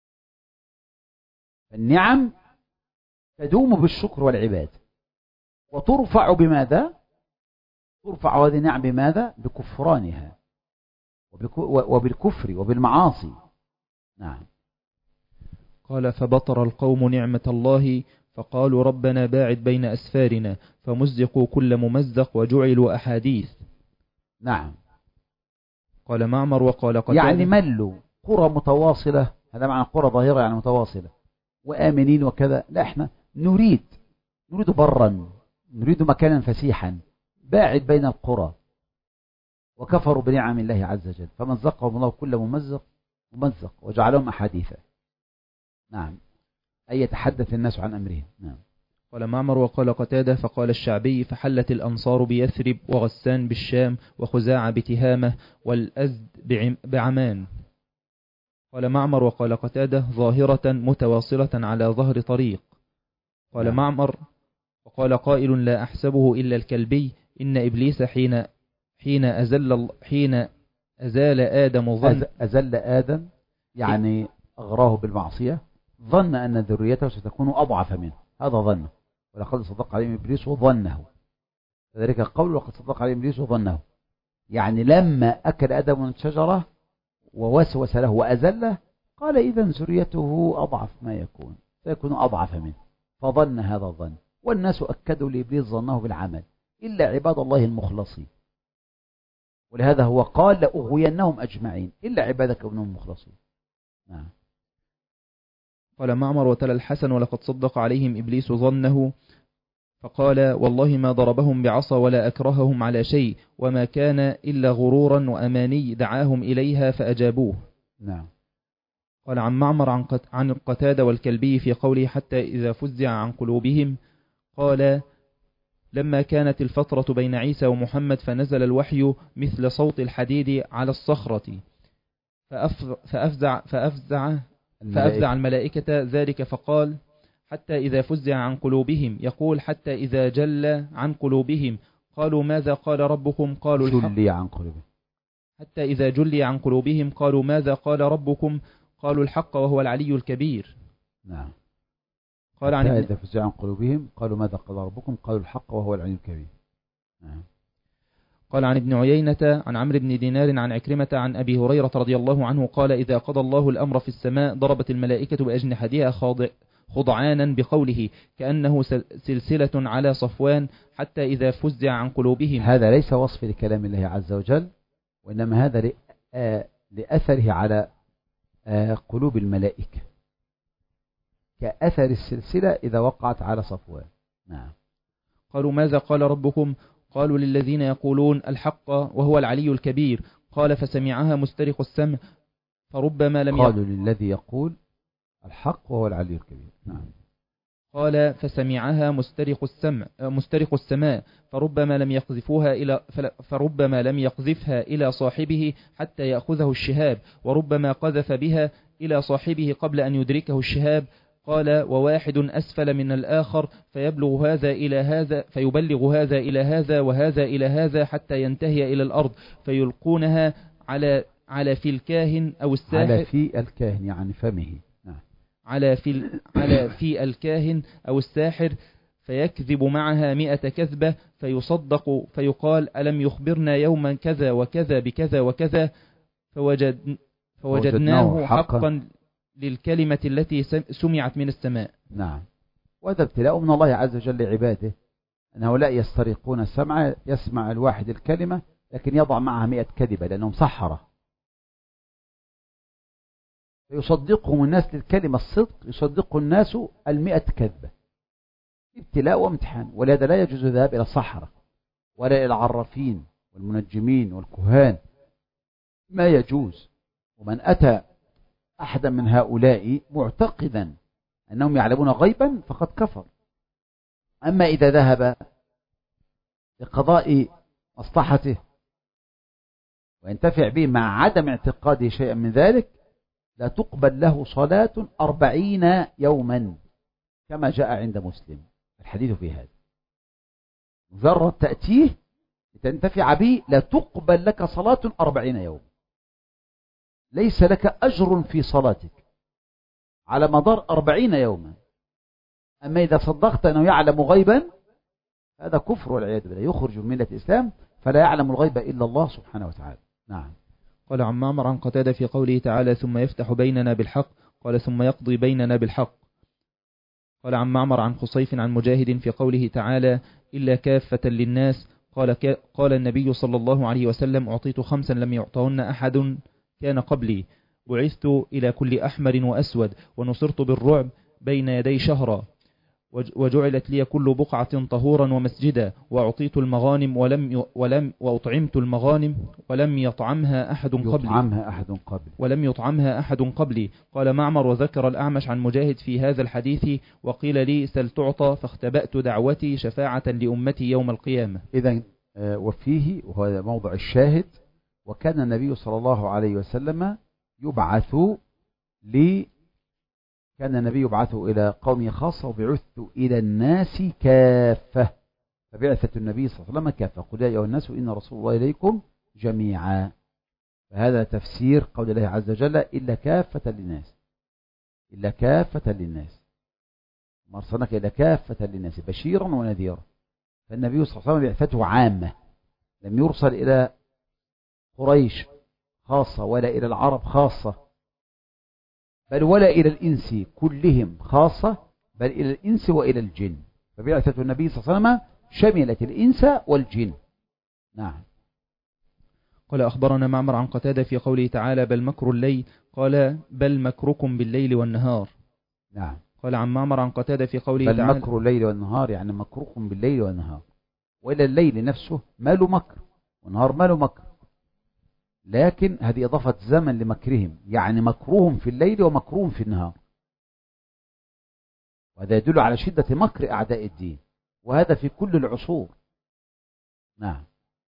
النعم تدوم بالشكر والعباد، وترفع بماذا؟ ترفع هذه النعم بماذا؟ بكفرانها وبالكفر وبالمعاصي. نعم. قال فبطر القوم نعمة الله فقالوا ربنا باعد بين أسفارنا فمزقوا كل ممزق وجعلوا أحاديث. نعم. قال معمر وقال قتادة يعني ملوا قرى متواصلة، هذا معنى قرى ظاهرة يعني متواصلة وآمنين وكذا. لا، احنا نريد نريد برا، نريد مكانا فسيحا باعد بين القرى، وكفروا بنعم الله عز وجل فمزقهم الله كل ممزق ممزق وجعلهم أحاديثا. نعم، أي يتحدث الناس عن أمرهم. نعم. قال معمر وقال قتادة فقال الشعبي فحلت الأنصار بيثرب وغسان بالشام وخزاعة بتهامة والأزد بعمان. قال معمر وقال قتادة ظاهرة متواصلة على ظهر طريق. قال نعم. معمر وقال قائل لا أحسبه إلا الكلبي إن إبليس حين حين أزل حين أزال آدم ظن أزل آدم يعني أغراه بالمعصية، ظن أن ذريته ستكون أضعف منه، هذا ظنه، ولقد صدق عليهم إبليس وظنه، فذلك قول وقد صدق عليهم إبليس وظنه، يعني لما أكل آدم من الشجرة ووسوس له وأزله قال إذا ذريته أضعف ما يكون، سيكون أضعف منه، فظن هذا الظن. والناس أكدوا لإبليس ظنه بالعمل إلا عباد الله المخلصين، ولهذا هو قال لأغوينهم أجمعين إلا عبادك منهم المخلصين. نعم. قال معمر وتلا الحسن ولقد صدق عليهم إبليس ظنه فقال والله ما ضربهم بعصا ولا أكرههم على شيء وما كان إلا غرورا وأماني دعاهم إليها فأجابوه. نعم. قال عن معمر عن, قت عن القتادة والكلبي في قوله حتى إذا فزع عن قلوبهم قال لما كانت الفترة بين عيسى ومحمد فنزل الوحي مثل صوت الحديد على الصخرة فأفزع, فأفزع, فأفزع الملائكة ذلك فقال حتى إذا فزع عن قلوبهم يقول حتى إذا جل عن قلوبهم قالوا ماذا قال ربكم قالوا الحق جلي عن قلوبهم حتى إذا جلي عن قلوبهم قالوا ماذا قال ربكم قالوا الحق وهو العلي الكبير. نعم. قال عن إذا فزع عن قلوبهم قالوا ماذا قال ربكم قالوا الحق وهو العلي الكبير. نعم. قال عن ابن عيينة عن عمرو بن دينار عن عكرمة عن أبي هريرة رضي الله عنه قال إذا قضى الله الأمر في السماء ضربت الملائكة بأجنحتها خضعانا بقوله كأنه سلسلة على صفوان حتى إذا فزع عن قلوبهم. هذا ليس وصف لكلام الله عز وجل، وإنما هذا لأثره على قلوب الملائكة كأثر السلسلة إذا وقعت على صفوان. نعم. قالوا ماذا قال ربكم قالوا للذين يقولون الحق وهو العلي الكبير قال فسمعها مسترق السمع فربما لم قالوا للذي يقول الحق وهو العلي الكبير. نعم. قال فسمعها مسترق السمع مسترق السماء فربما لم يقذفوها إلى فربما لم يقذفها إلى صاحبه حتى يأخذه الشهاب وربما قذف بها إلى صاحبه قبل أن يدركه الشهاب. قال وواحد أسفل من الآخر فيبلغ هذا إلى هذا فيبلغ هذا إلى هذا وهذا إلى هذا حتى ينتهي إلى الأرض فيلقونها على على في الكاهن أو الساحر على في الكاهن يعني فمه. نعم. على في على في الكاهن أو الساحر فيكذب معها مئة كذبة فيصدق فيقال ألم يخبرنا يوما كذا وكذا بكذا وكذا فوجد فوجدناه حقا للكلمة التي سمعت من السماء. نعم. وهذا ابتلاء من الله عز وجل لعباده أن هؤلاء يسترقون السمع، يسمع الواحد الكلمة لكن يضع معها مئة كذبة لأنهم سحرة، فيصدقهم الناس للكلمة الصدق يصدق الناس المئة كذبة. ابتلاء وامتحان، ولهذا لا يجوز الذهاب إلى الصحراء ولا إلى العرافين والمنجمين والكهان، ما يجوز. ومن أتى أحدا من هؤلاء معتقدا أنهم يعلمون غيبا فقد كفر. أما إذا ذهب لقضاء مصلحته وينتفع به مع عدم اعتقاده شيئا من ذلك لا تقبل له صلاة أربعين يوما كما جاء عند مسلم الحديث في هذا. مجرد تأتيه لتنتفع به لا تقبل لك صلاة أربعين يوم، ليس لك أجر في صلاتك على مدار أربعين يوما. أما إذا صدقت أنه يعلم غيبا هذا كفر والعياذ بالله، يخرج من ملة الإسلام، فلا يعلم الغيب إلا الله سبحانه وتعالى. نعم. قال عن معمر عن قتادة في قوله تعالى ثم يفتح بيننا بالحق قال ثم يقضي بيننا بالحق. قال عن معمر عن خصيف عن مجاهد في قوله تعالى إلا كافة للناس قال, قال النبي صلى الله عليه وسلم أعطيت خمسا لم يعطهن أحد كان قبلي بعثت إلى كل أحمر وأسود ونصرت بالرعب بين يدي شهرا وجعلت لي كل بقعة طهورا ومسجدا وأعطيت المغانم ولم ولم وأطعمت المغانم ولم يطعمها أحد قبلي يطعمها أحد قبلي ولم يطعمها أحد قبلي. قال معمر وذكر الأعمش عن مجاهد في هذا الحديث وقيل لي سل تعطى فاختبأت دعوتي شفاعة لأمتي يوم القيامة. إذن وفيه وهذا موضع الشاهد وكان النبي صلى الله عليه وسلم يبعث لي كان النبي يبعث إلى قومه خاصة وبعثت إلى الناس كافة فبعثة النبي صلى الله عليه وسلم كافة قل يا أيها الناس إن رسول الله إليكم جميعا. فهذا تفسير قول الله عز وجل إلا كافة للناس إلا كافة للناس ما أرسلناك إلا كافة للناس بشيرا ونذيرا. فالنبي صلى الله عليه وسلم بعثته عامة لم يرسل إلى قريش خاصة ولا إلى العرب خاصة بل ولا إلى الإنس كلهم خاصة بل إلى الإنس وإلى الجن. فبعثة النبي صلى الله عليه وسلم شملت الإنس والجن. نعم. قال أخبرنا معمر عن قتادة في قوله تعالى بل مكر الليل قال بل مكركم بالليل والنهار. نعم. قال عن معمر عن قتادة في قوله بل تعالى بل مكر الليل والنهار يعني مكركم بالليل والنهار وإلى الليل نفسه ما له مكر والنهار ما له مكر لكن هذه إضافة زمن لمكرهم يعني مكروهم في الليل ومكروهم في النهار وهذا يدل على شدة مكر أعداء الدين وهذا في كل العصور. نعم.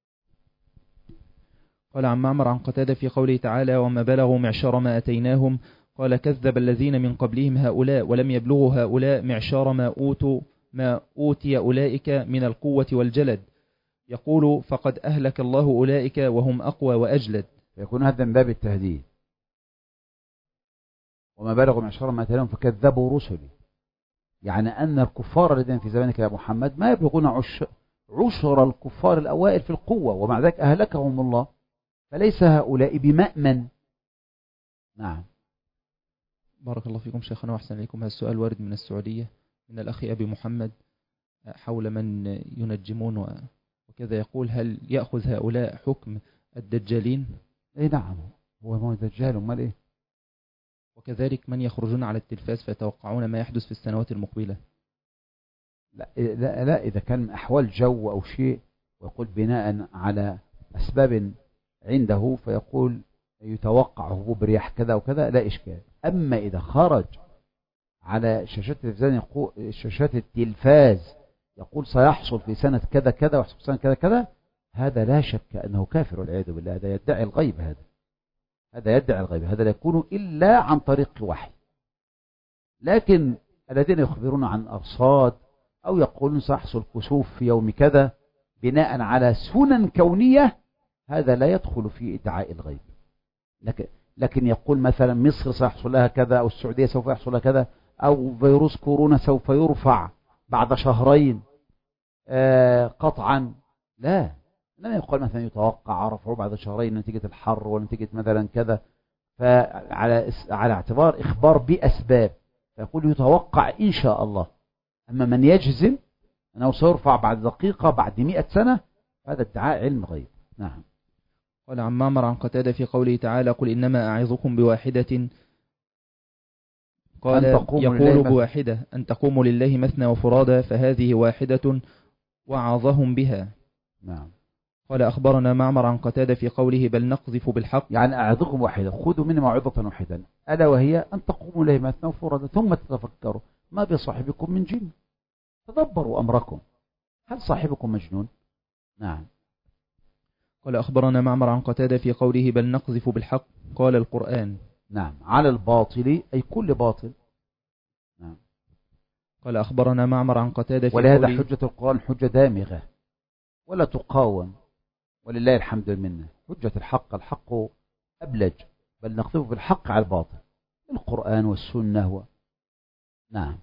قال عن معمر عن قتادة في قوله تعالى وما بلغوا معشار ما أتيناهم قال كذب الذين من قبلهم هؤلاء ولم يبلغوا هؤلاء معشار ما أوتوا ما أوتي أولئك من القوة والجلد يقول فقد أهلك الله أولئك وهم أقوى وأجلد. يكون هذا من باب التهديد وما بلغوا معشار ما أتيناهم فكذبوا رسلي يعني أن الكفار الذين في زمانك يا محمد ما يبلغون عش عشر الكفار الأوائل في القوة ومع ذلك أهلكهم الله فليس هؤلاء بمأمن. نعم. بارك الله فيكم شيخنا وأحسن إليكم. هذا السؤال وارد من السعودية من الأخ أبي محمد حول من ينجمون وكذا يقول هل يأخذ هؤلاء حكم الدجالين؟ اي نعم هو ما دجال امال ايه. وكذلك من يخرجون على التلفاز فيتوقعون ما يحدث في السنوات المقبلة. لا لا, لا إذا كان أحوال جو أو شيء ويقول بناء على أسباب عنده فيقول يتوقع هبوب رياح كذا وكذا لا إشكال. أما إذا خرج على شاشات التلفزيون يقول شاشات التلفاز يقول سيحصل في سنة كذا كذا ويحصل في سنة كذا كذا هذا لا شك أنه كافر والعياذ بالله. هذا يدعي الغيب هذا هذا يدعي الغيب هذا لا يكون إلا عن طريق الوحي. لكن الذين يخبرون عن أرصاد أو يقولون سيحصل كسوف في يوم كذا بناء على سنن كونية هذا لا يدخل في ادعاء الغيب. لكن, لكن يقول مثلا مصر سيحصل لها كذا أو السعودية سوف يحصل لها كذا أو فيروس كورونا سوف يرفع بعد شهرين آه قطعا لا لم يقول مثلا يتوقع رفعه بعد شهرين نتيجة الحر ونتيجة مثلا كذا فعلى على اعتبار إخبار بأسباب فيقول يتوقع إن شاء الله. أما من يجزم أنه سيرفع بعد دقيقة بعد مئة سنة هذا ادعاء علم غيب. نعم. قال عن معمر عن قتادة في قوله تعالى قل إنما أعظكم بواحدة قال يقول بواحدة أن تقوموا لله مثنى وفرادا فهذه واحدة وعظهم بها. نعم. قال أخبرنا معمر عن قتادة في قوله بل نقذف بالحق يعني أعظكم واحدة خذوا مني موعظة واحدة ألا وهي أن تقوموا لله مثنى وفرادا ثم تتفكروا ما بصاحبكم من جن تدبروا أمركم هل صاحبكم مجنون. نعم. قال أخبرنا معمر عن قتادة في قوله بل نقذف بالحق قال القرآن. نعم على الباطل أي كل باطل. نعم. قال أخبرنا معمر عن قتادة في ولهذا قوله حجة القرآن حجة دامغة ولا تقاوم ولله الحمد والمنة. حجة الحق الحق أبلج بل نقذف بالحق على الباطل القرآن والسنة و... نعم.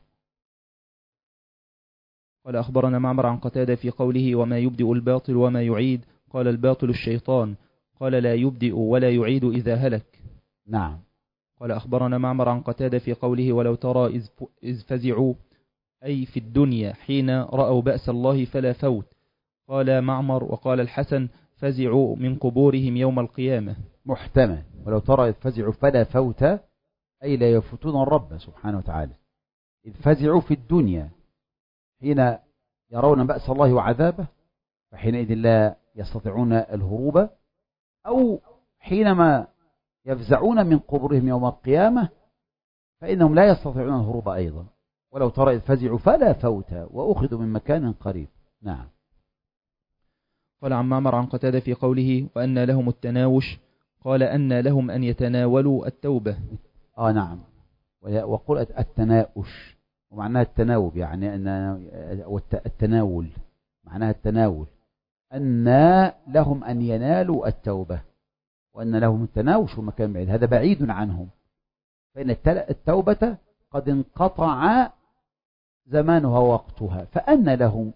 قال أخبرنا معمر عن قتادة في قوله وما يبدئ الباطل وما يعيد قال الباطل الشيطان قال لا يبدئ ولا يعيد إذا هلك. نعم. قال أخبرنا معمر عن قتادة في قوله ولو ترى إذ فزعوا أي في الدنيا حين رأوا بأس الله فلا فوت. قال معمر وقال الحسن فزعوا من قبورهم يوم القيامة. محتمل، ولو ترى إذ فزعوا فلا فوت أي لا يفوتون الرب سبحانه وتعالى. إذ فزعوا في الدنيا حين يرون بأس الله وعذابه فحينئذ لا يستطيعون الهروب، أو حينما يفزعون من قبورهم يوم القيامة فإنهم لا يستطيعون الهروب أيضا. ولو ترى إذ فزعوا فلا فوت وأخذوا من مكان قريب. نعم. قال عن معمر عن قتادة في قوله وأن لهم التناوش قال أن لهم أن يتناولوا التوبة. آه نعم. وقل التناوش ومعناها التناوب، يعني أن التناول معناها التناول، أن لهم أن ينالوا التوبة، وأن لهم التناوش ومكان بعيد، هذا بعيد عنهم، فإن التوبة قد انقطع زمانها ووقتها، فأن لهم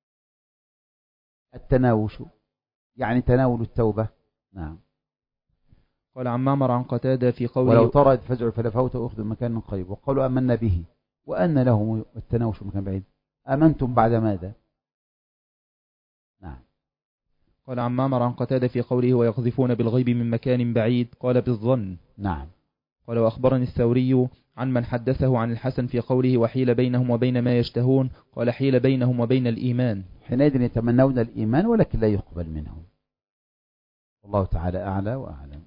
التناوش يعني تناول التوبة. نعم. قال عن معمر عن قتادة في قوله ولو ترى إذ فزعوا فلا فوت وأخذوا مكان قريب وقالوا آمنا به وأن لهم التناوش مكان بعيد. آمنتم بعد ماذا؟ نعم. قال عن معمر عن قتادة في قوله ويقذفون بالغيب من مكان بعيد قال بالظن. نعم. قال وأخبرني الثوري عن من حدثه عن الحسن في قوله وحيل بينهم وبين ما يشتهون قال حيل بينهم وبين الإيمان. حينئذ يتمنون الإيمان ولكن لا يقبل منهم. والله تعالى أعلى وأعلم.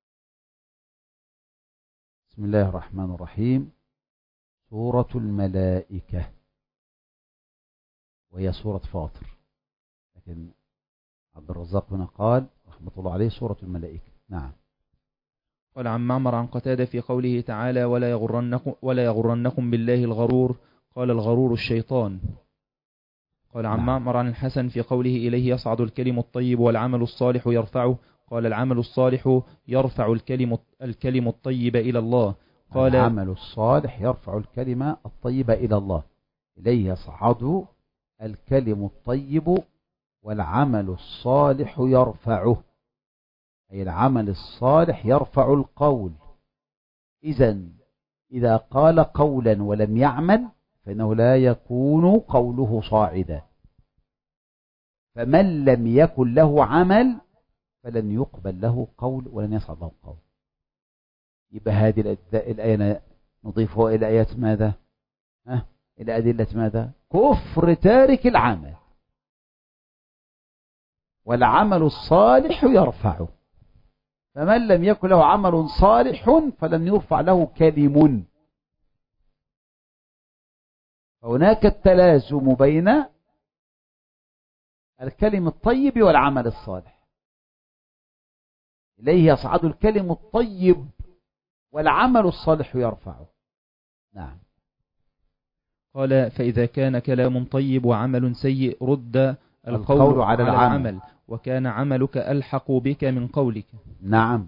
بسم الله الرحمن الرحيم. سورة الملائكة، وهي سورة فاطر، لكن عبد الرزاق هنا قال رحمة الله عليه سورة الملائكة. نعم. قال عن معمر عن قتادة في قوله تعالى ولا يغرنكم, ولا يغرنكم بالله الغرور قال الغرور الشيطان. قال عن نعم. معمر عن الحسن في قوله إليه يصعد الكلم الطيب والعمل الصالح يرفعه قال العمل الصالح يرفع الكلم, الكلم الطيب إلى الله. قال العمل الصالح يرفع الكلمة الطيبة إلى الله. إليه يصعد الكلم الطيب والعمل الصالح يرفعه، أي العمل الصالح يرفع القول. إذن إذا قال قولا ولم يعمل فإنه لا يكون قوله صاعدا، فمن لم يكن له عمل فلن يقبل له قول ولن يصعد له قول. يبقى هذه الآية نضيفها إلى آيات ماذا؟ أه؟ إلى أدلة ماذا؟ كفر تارك العمل، والعمل الصالح يرفعه، فمن لم يكن له عمل صالح فلن يرفع له كلم. فهناك التلازم بين الكلم الطيب والعمل الصالح. إليه يصعد الكلم الطيب والعمل الصالح يرفعه. نعم. قال فإذا كان كلام طيب وعمل سيء رد القول, القول على, على العمل. العمل وكان عملك ألحق بك من قولك. نعم.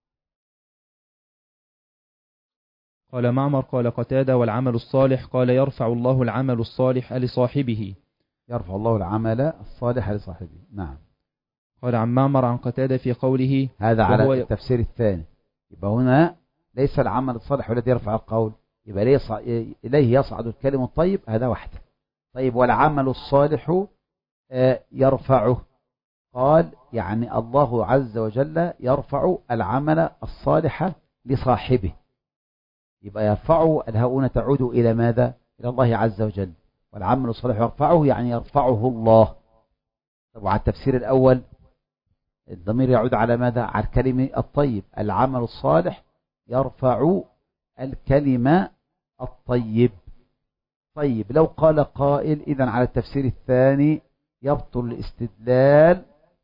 قال معمر قال قتادة والعمل الصالح قال يرفع الله العمل الصالح لصاحبه. يرفع الله العمل الصالح لصاحبه. نعم. قال عن معمر عن قتادة في قوله هذا على التفسير الثاني. يبقى هنا ليس العمل الصالح الذي يرفع القول، يبقى إليه يصعد الكلم الطيب، هذا واحد. طيب والعمل الصالح يرفعه، قال يعني الله عز وجل يرفع العمل الصالح لصاحبه، يبقى يرفعه. الهؤلاء تعود إلى ماذا؟ إلى الله عز وجل. والعمل الصالح يرفعه يعني يرفعه الله. طبعا التفسير الأول الضمير يعود على ماذا؟ على الكلمة الطيب. العمل الصالح يرفع الكلمة الطيب. طيب لو قال قائل إذن على التفسير الثاني يبطل الاستدلال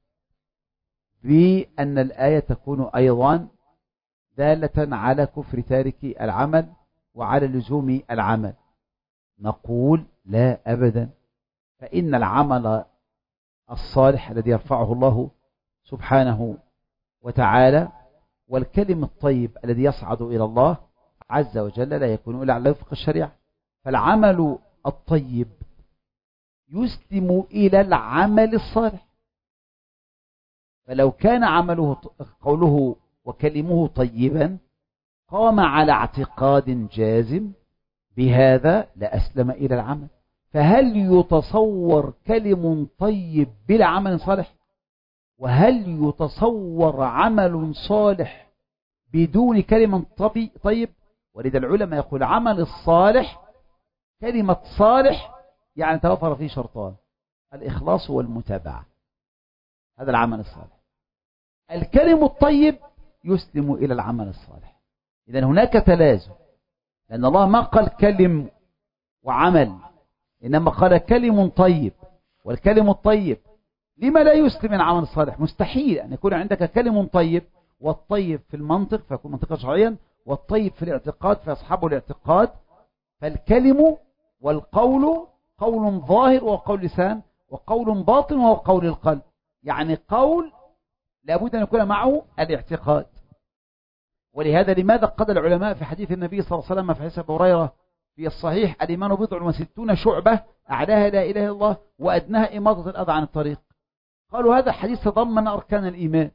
بأن الآية تكون أيضا دالة على كفر تارك العمل وعلى لزوم العمل. نقول لا أبدا، فإن العمل الصالح الذي يرفعه الله سبحانه وتعالى والكلم الطيب الذي يصعد إلى الله عز وجل لا يكون إلا على وفق الشريعة. فالعمل الطيب يسلم إلى العمل الصالح، فلو كان عمله قوله وكلمه طيبا قام على اعتقاد جازم بهذا لأسلم إلى العمل، فهل يتصور كلم طيب بلا عمل صالح؟ وهل يتصور عمل صالح بدون كلمة طيب؟ ولذا العلماء يقول عمل الصالح كلمة صالح يعني توفر فيه شرطان: الإخلاص والمتابعة. هذا العمل الصالح. الكلم الطيب يسلم إلى العمل الصالح. إذن هناك تلازم، لأن الله ما قال كلم وعمل، إنما قال كلم طيب. والكلم الطيب لما لا يسلم العمل الصالح؟ مستحيل أن يكون عندك كلم طيب، والطيب في المنطق فيكون منطقا شرعيا، والطيب في الاعتقاد فيصحبه الاعتقاد. فالكلم والقول قول ظاهر وهو قول لسان، وقول باطن وهو قول القلب. يعني قول لابد أن يكون معه الاعتقاد. ولهذا لماذا قال العلماء في حديث النبي صلى الله عليه وسلم في حديث أبي هريرة في الصحيح: الإيمان بضع وستون شعبة، أعلاها لا إله إلا الله وأدناها إماطة الأذى عن الطريق. قالوا هذا حديث تضمن أركان الإيمان.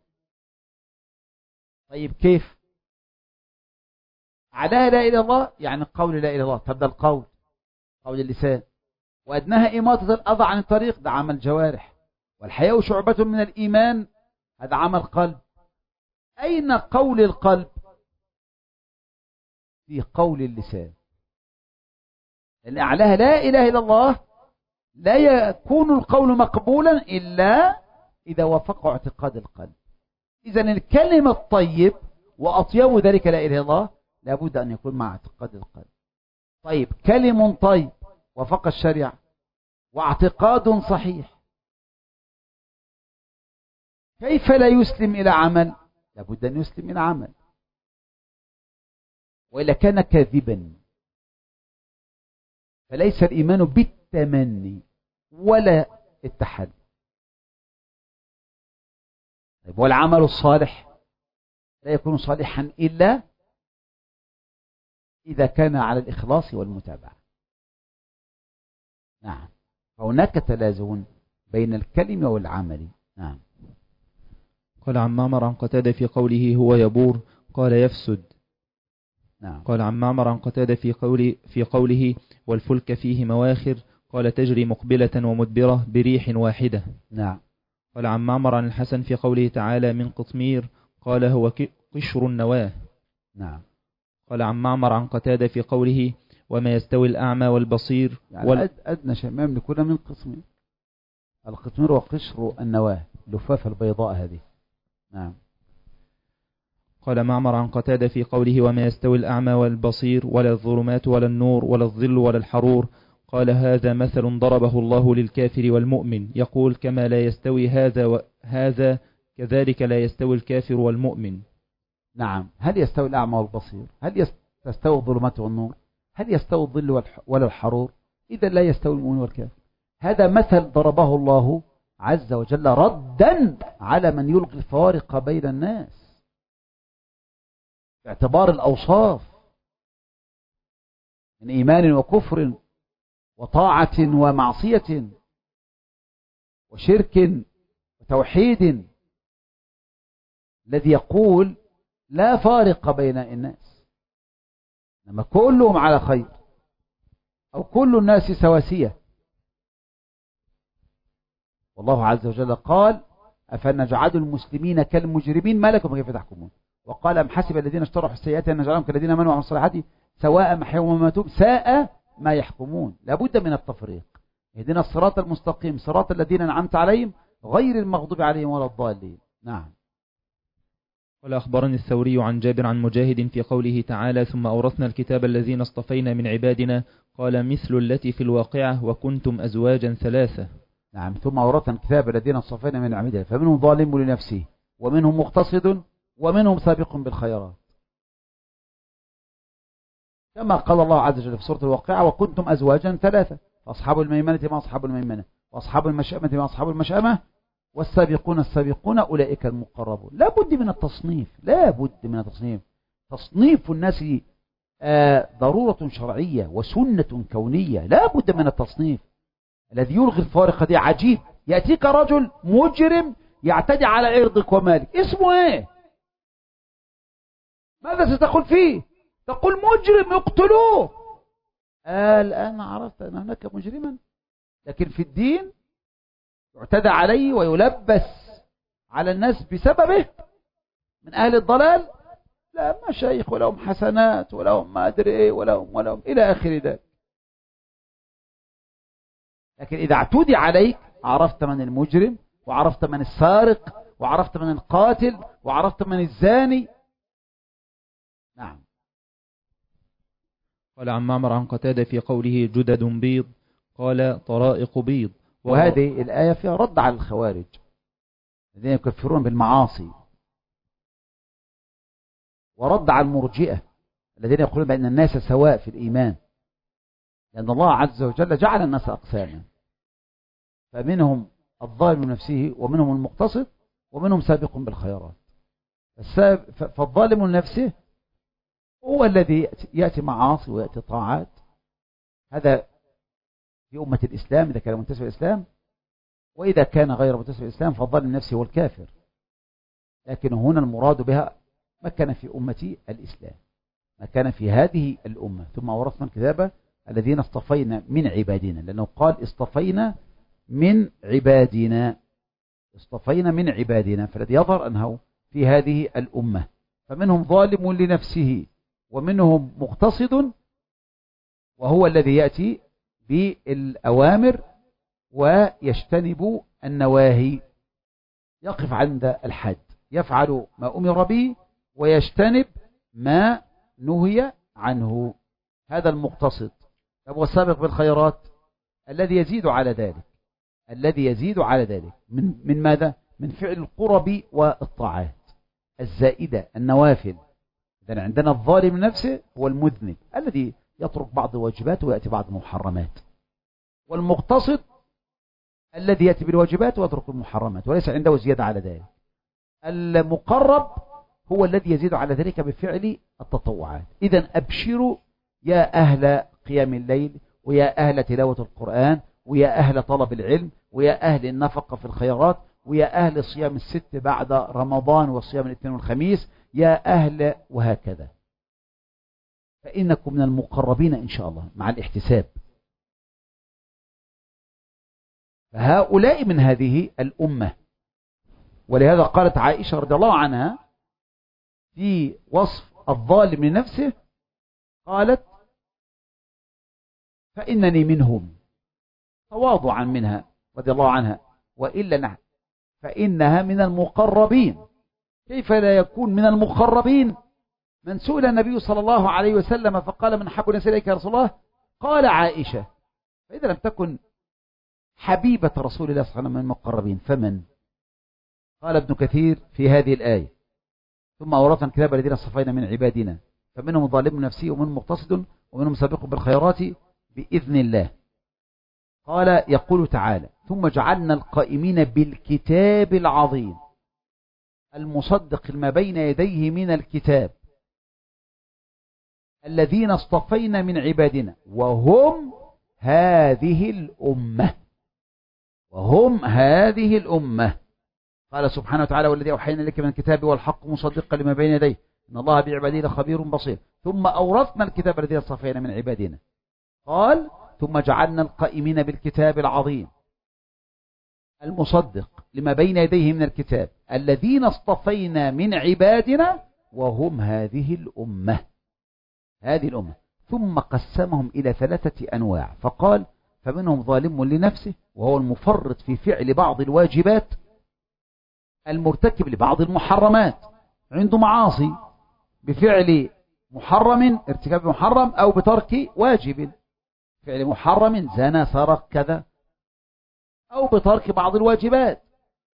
طيب كيف؟ أعلاها لا إله إلا الله يعني قول لا إله إلا الله، تبدأ القول قول اللسان، وأدناها إماطة الأذى عن الطريق، ده عمل جوارح. والحياء شعبة من الإيمان، هذا عمل قلب. أين قول القلب؟ في قول اللسان. لأن أعلاها لا إله إلا الله لا يكون القول مقبولا إلا إذا وافق اعتقاد القلب. إذن الكلمة الطيب وأطيب ذلك لا إله إلا الله لابد أن يكون مع اعتقاد القلب. طيب كلم طيب وفق الشريعة واعتقاد صحيح، كيف لا يسلم إلى عمل؟ لابد أن يسلم إلى عمل، وإلا كان كاذبا. فليس الإيمان بالتمني ولا التحدي. طيب والعمل الصالح لا يكون صالحا إلا إذا كان على الإخلاص والمتابعة. نعم، فهناك تلازم بين الكلمة والعمل. نعم. قال عن معمر عن قتادة في قوله هو يبور قال يفسد. نعم. قال عن معمر عن قتادة في قوله في قوله والفلك فيه مواخر قال تجري مقبلة ومدبرة بريح واحدة. نعم. قال عن معمر عن الحسن في قوله تعالى من قطمير قال هو قشر النواة. نعم. قال عن معمر عن قتادة في قوله وما يستوي الأعمى والبصير يعني وال... أدنى شيء ما يملكون من قطمير. القطمير وقشر النواة، لفافة البيضاء هذه. نعم. قال معمر عن قتادة في قوله وما يستوي الأعمى والبصير ولا الظلمات ولا النور ولا الظل ولا الحرور قال هذا مثل ضربه الله للكافر والمؤمن يقول كما لا يستوي هذا وهذا كذلك لا يستوي الكافر والمؤمن. نعم. هل يستوي الأعمى والبصير؟ هل يستوي الظلمات والنور؟ هل يستوي الظل ولا الحرور؟ إذا لا يستوي المؤمن والكافر. هذا مثل ضربه الله عز وجل ردا على من يلقي الفوارق بين الناس باعتبار الأوصاف من إيمان وكفر وطاعة ومعصية وشرك وتوحيد، الذي يقول لا فارق بين الناس، إنما كلهم على خير أو كل الناس سواسية. والله عز وجل قال أفنجعل المسلمين كالمجرمين ما لكم كيف تحكمون. وقال أم حسب الذين اشتروا السيئات أن نجعلهم كالذين آمنوا وعملوا الصالحات سواء محيهم ومماتهم ساء ما يحكمون. لابد من التفريق. اهدنا الصراط المستقيم صراط الذين أنعمت عليهم غير المغضوب عليهم ولا الضالين. نعم. قال أخبرني الثوري عن جابر عن مجاهد في قوله تعالى ثم أورثنا الكتاب الذين اصطفينا من عبادنا قال مثل التي في الواقعة وكنتم أزواجا ثلاثة. نعم. ثم أورثنا الكتاب الذين اصطفينا من عبادنا فمنهم ظالم لنفسه ومنهم مقتصد ومنهم سابق بالخيرات، كما قال الله عز وجل في سورة الواقعة وكنتم أزواجا ثلاثة فأصحاب الميمنة ما أصحاب الميمنة وأصحاب المشأمة ما أصحاب المشأمة والسابقون السابقون أولئك المقربون. لا بد من التصنيف، لا بد من التصنيف. تصنيف الناس آه ضرورة شرعية وسنة كونية، لا بد من التصنيف. الذي يلغي الفارقة دي عجيب. يأتيك رجل مجرم يعتدي على عرضك ومالك، اسمه ايه؟ ماذا ستقول فيه؟ تقول مجرم يقتلوه. آه الآن عرفت أن هناك مجرما لكن في الدين يعتدى عليه ويلبس على الناس بسببه من أهل الضلال، لا مشايخ ولهم حسنات ولهم ما أدري إيه ولهم ولهم إلى آخر ذلك. لكن إذا اعتدي عليك عرفت من المجرم وعرفت من السارق وعرفت من القاتل وعرفت من الزاني. نعم. قال عن معمر عن قتادة في قوله جدد بيض قال طرائق بيض. وهذه الآية فيها رد على الخوارج الذين يكفرون بالمعاصي، ورد على المرجئة الذين يقولون بأن الناس سواء في الإيمان، لأن الله عز وجل جعل الناس أقساما، فمنهم الظالم لنفسه ومنهم المقتصد ومنهم سابق بالخيرات. فالظالم لنفسه هو الذي يأتي معاصي ويأتي طاعات، هذا في أمة الإسلام إذا كان منتسب الإسلام، وإذا كان غير منتسب الإسلام فالظالم لنفسه هو الكافر. لكن هنا المراد بها ما كان في أمة الإسلام، ما كان في هذه الأمة. ثم ورثنا الكتاب الذين اصطفينا من عبادنا، لأنه قال اصطفينا من عبادنا، اصطفينا من عبادنا، فالذي يظهر أنه في هذه الأمة فمنهم ظالم لنفسه ومنهم مقتصد، وهو الذي يأتي بالأوامر ويجتنب النواهي، يقف عند الحد، يفعل ما أمر به ويجتنب ما نهي عنه. هذا المقتصد. طب والسابق بالخيرات الذي يزيد على ذلك، الذي يزيد على ذلك من من ماذا؟ من فعل القرب والطاعات الزائدة النوافل. إذن عندنا الظالم نفسه هو المذنب الذي يترك بعض الواجبات ويأتي بعض المحرمات، والمقتصد الذي يأتي بالواجبات ويترك المحرمات وليس عنده زيادة على ذلك. المقرب هو الذي يزيد على ذلك بفعل التطوعات. إذن أبشروا يا أهل قيام الليل ويا أهل تلاوة القرآن ويا أهل طلب العلم ويا أهل النفقة في الخيرات ويا أهل صيام الست بعد رمضان وصيام الاثنين والخميس، يا أهل وهكذا، فإنكم من المقربين إن شاء الله مع الاحتساب. فهؤلاء من هذه الأمة. ولهذا قالت عائشة رضي الله عنها في وصف الظالم لنفسه، قالت فإنني منهم، تواضعا منها رضي الله عنها، وإلا نعم فإنها من المقربين. كيف لا يكون من المقربين؟ من سئل النبي صلى الله عليه وسلم فقال من حب الناس إليك يا رسول الله؟ قال عائشة. فإذا لم تكن حبيبة رسول الله صلى الله عليه وسلم من المقربين فمن؟ قال ابن كثير في هذه الآية ثم أورثنا الكتاب الذين اصطفينا من عبادنا فمنهم ظالم نفسه ومنهم مقتصد ومنهم سابق بالخيرات بإذن الله. قال يقول تعالى ثم جعلنا القائمين بالكتاب العظيم المصدق ما بين يديه من الكتاب الذين اصطفينا من عبادنا وهم هذه الأمة، وهم هذه الأمة. قال سبحانه وتعالى والذي أوحينا لك من الكتاب والحق مصدقا لما بين يديه إن الله بعباده لخبير بصير. ثم أورثنا الكتاب الذي اصطفينا من عبادنا. قال ثم جعلنا القائمين بالكتاب العظيم المصدق لما بين يديه من الكتاب الذين اصطفينا من عبادنا وهم هذه الأمة، هذه الأمة. ثم قسمهم إلى ثلاثة أنواع فقال فمنهم ظالم لنفسه وهو المفرط في فعل بعض الواجبات المرتكب لبعض المحرمات، عنده معاصي بفعل محرم ارتكاب محرم أو بترك واجب، فعل محرم زنا سرق كذا، أو بترك بعض الواجبات.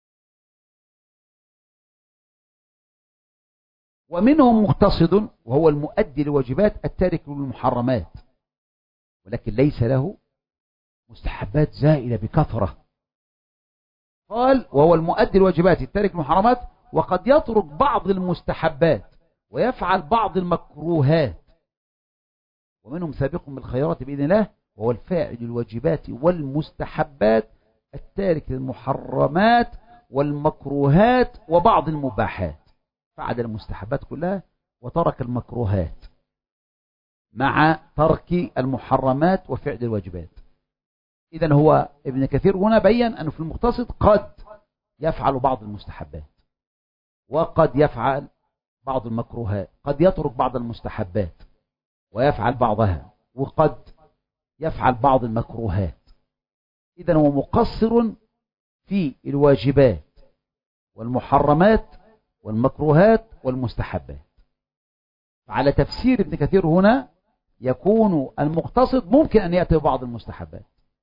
ومنهم مقتصد وهو المؤدي لواجبات التارك للمحرمات ولكن ليس له مستحبات زائلة بكثرة. قال وهو المؤدي لواجبات التارك للمحرمات وقد يترك بعض المستحبات ويفعل بعض المكروهات. ومنهم سابق بالخيرات بإذن الله وهو الفاعل الواجبات والمستحبات التارك للمحرمات والمكروهات وبعض المباحات، فعل المستحبات كلها وترك المكروهات مع ترك المحرمات وفعل الواجبات. إذن هو ابن كثير هنا بيّن أنه في المقتصد قد يفعل بعض المستحبات، وقد يفعل بعض المكروهات، قد يترك بعض المستحبات ويفعل بعضها، وقد يفعل بعض المكروهات. إذن هو مقصر في الواجبات والمحرمات والمكروهات والمستحبات. فعلى تفسير ابن كثير هنا يكون المقتصد ممكن أن يأتي ببعض المستحبات،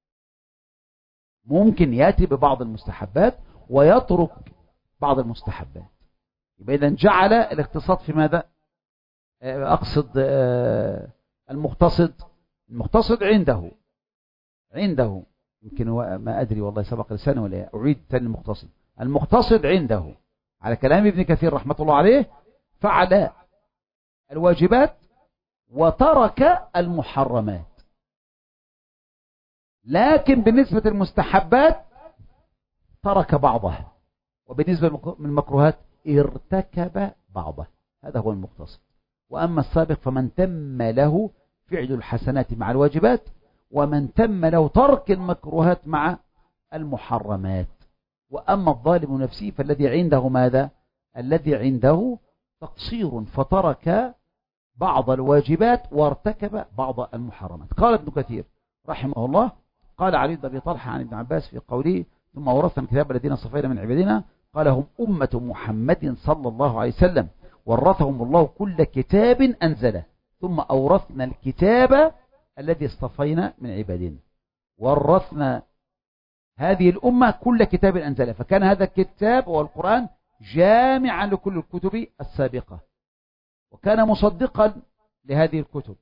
ممكن يأتي ببعض المستحبات ويترك بعض المستحبات. يبقى إذن جعل الاقتصاد في ماذا؟ أقصد المقتصد المقتصد عنده عنده يمكن ما أدري والله سبق لسنة ولا أعيد ثاني المقتصد المقتصد عنده على كلام ابن كثير رحمة الله عليه فعل الواجبات وترك المحرمات، لكن بالنسبة للمستحبات ترك بعضها، وبالنسبة للمكروهات ارتكب بعضها. هذا هو المقتصد. وأما السابق فمن تم له فعل الحسنات مع الواجبات، ومن تم له ترك المكروهات مع المحرمات. وأما الظالم نفسه فالذي عنده ماذا؟ الذي عنده تقصير فترك بعض الواجبات وارتكب بعض المحرمات. قال ابن كثير رحمه الله: قال علي بن أبي طلحة عن ابن عباس في قوله: ثم ورثنا الكتاب الذين اصطفينا من عبادنا، قال: هم أمة محمد صلى الله عليه وسلم، ورثهم الله كل كتاب أنزله، ثم أورثنا الكتاب الذي اصطفينا من عبادنا. ورثنا هذه الأمة كل كتاب أنزله، فكان هذا الكتاب والقرآن جامعا لكل الكتب السابقة، وكان مصدقا لهذه الكتب.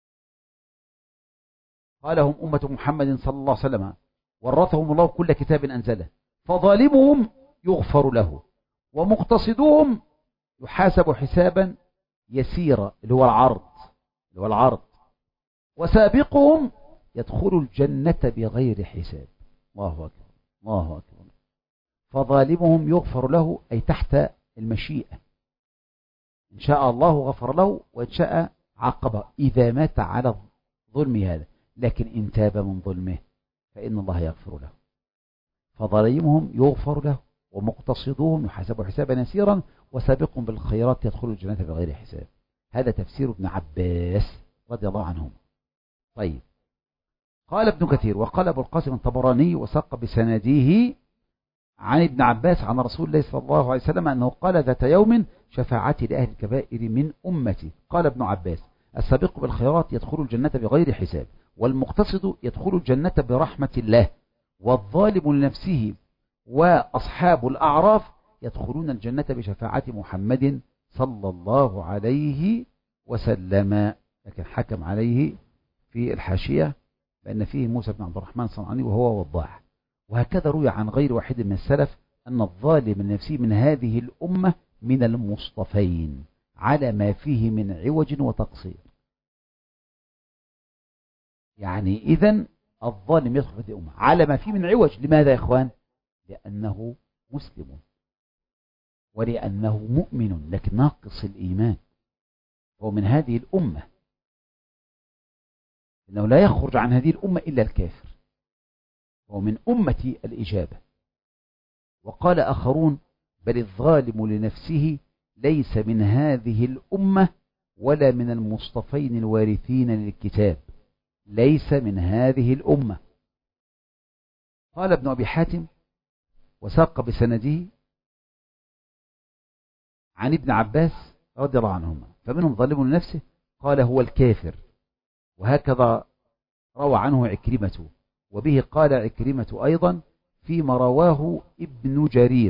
قال: هم أمة محمد صلى الله عليه وسلم، ورثهم الله كل كتاب أنزله، فظالمهم يغفر له، ومقتصدوهم يحاسب حسابا يسيرا اللي هو العرض اللي هو العرض وسابقهم يدخل الجنة بغير حساب. الله أكبر الله أكبر. فظالمهم يغفر له أي تحت المشيئة، إن شاء الله غفر له وإن شاء عاقبه إذا مات على ظلم هذا، لكن إن تاب من ظلمه فإن الله يغفر له. فظالمهم يغفر له، ومقتصدوهم يحاسب حسابا يسيرا، وسابقهم بالخيرات يدخل الجنة بغير حساب. هذا تفسير ابن عباس رضي الله عنهم. طيب، قال ابن كثير: وقال أبو القاسم الطبراني وساق بسنده عن ابن عباس عن رسول الله صلى الله عليه وسلم أنه قال ذات يوم: شفاعتي لأهل الكبائر من أمتي. قال ابن عباس: السابق بالخيرات يدخل الجنة بغير حساب، والمقتصد يدخل الجنة برحمة الله، والظالم لنفسه وأصحاب الأعراف يدخلون الجنة بشفاعة محمد صلى الله عليه وسلم. لكن حكم عليه في الحاشية بأن فيه موسى بن عبد الرحمن الصنعاني وهو وضاح. وهكذا روي عن غير واحد من السلف أن الظالم النفسي من هذه الأمة من المصطفين على ما فيه من عوج وتقصير. يعني إذن الظالم يدخل في هذه الأمة على ما فيه من عوج. لماذا يا إخوان؟ لأنه مسلم ولأنه مؤمن لكن ناقص الإيمان، هو من هذه الأمة، إنه لا يخرج عن هذه الأمة إلا الكافر، هو من أمة الإجابة. وقال آخرون: بل الظالم لنفسه ليس من هذه الأمة ولا من المصطفين الوارثين للكتاب، ليس من هذه الأمة. قال ابن أبي حاتم وساق بسنده عن ابن عباس رضي الله عنهما: فمنهم ظالم لنفسه، قال هو الكافر. وهكذا روى عنه عكرمة، وبه قال عكرمة أيضا فيما رواه ابن جرير.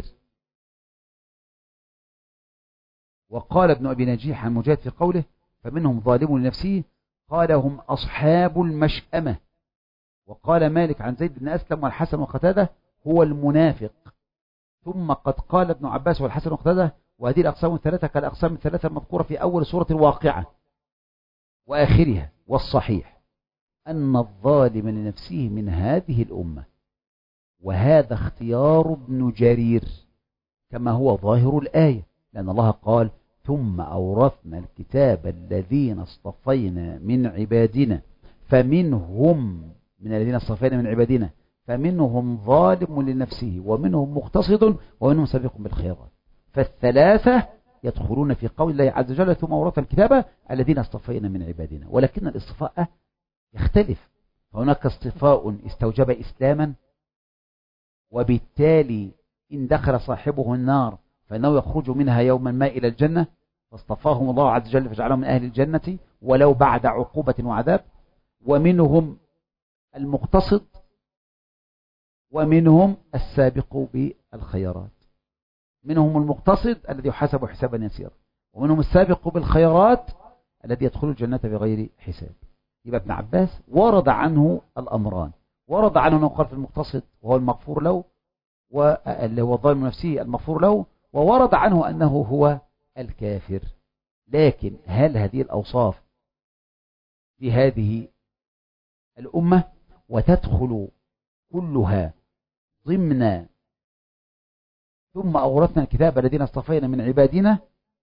وقال ابن أبي نجيح عن مجاهد في قوله: فمنهم ظالم لنفسه، قال هم أصحاب المشأمة. وقال مالك عن زيد بن أسلم والحسن وقتاده: هو المنافق. ثم قد قال ابن عباس والحسن وقتاده: وهذه الأقسام الثلاثة كالأقسام الثلاثة المذكورة في أول سورة الواقعة وآخرها. والصحيح أن الظالم لنفسه من هذه الأمة، وهذا اختيار ابن جرير كما هو ظاهر الآية، لأن الله قال: ثم أورثنا الكتاب الذين اصطفينا من عبادنا فمنهم من الذين اصطفينا من عبادنا فمنهم ظالم لنفسه ومنهم مقتصد ومنهم سابق بالخيرات. فالثلاثة يدخلون في قول الله عز وجل ثم أورثنا الكتاب الذين اصطفينا من عبادنا. ولكن الاصطفاء يختلف، فهناك اصطفاء استوجب إسلاما، وبالتالي إن دخل صاحبه النار فإنه يخرج منها يوما ما إلى الجنة، فاصطفاهم الله عز وجل فجعلهم من أهل الجنة ولو بعد عقوبة وعذاب. ومنهم المقتصد ومنهم السابق بالخيرات. منهم المقتصد الذي يحاسب حسابا يسيرا، ومنهم السابق بالخيرات الذي يدخل الجنة بغير حساب. يبقى ابن عباس ورد عنه الأمران، ورد عنه أنه قال في المقتصد وهو المغفور له، واللي هو الظالم نفسه المغفور له، وورد عنه أنه هو الكافر. لكن هل هذه الأوصاف في هذه الأمة وتدخل كلها ضمن ثم أورثنا الكتاب الذين اصطفينا من عبادنا؟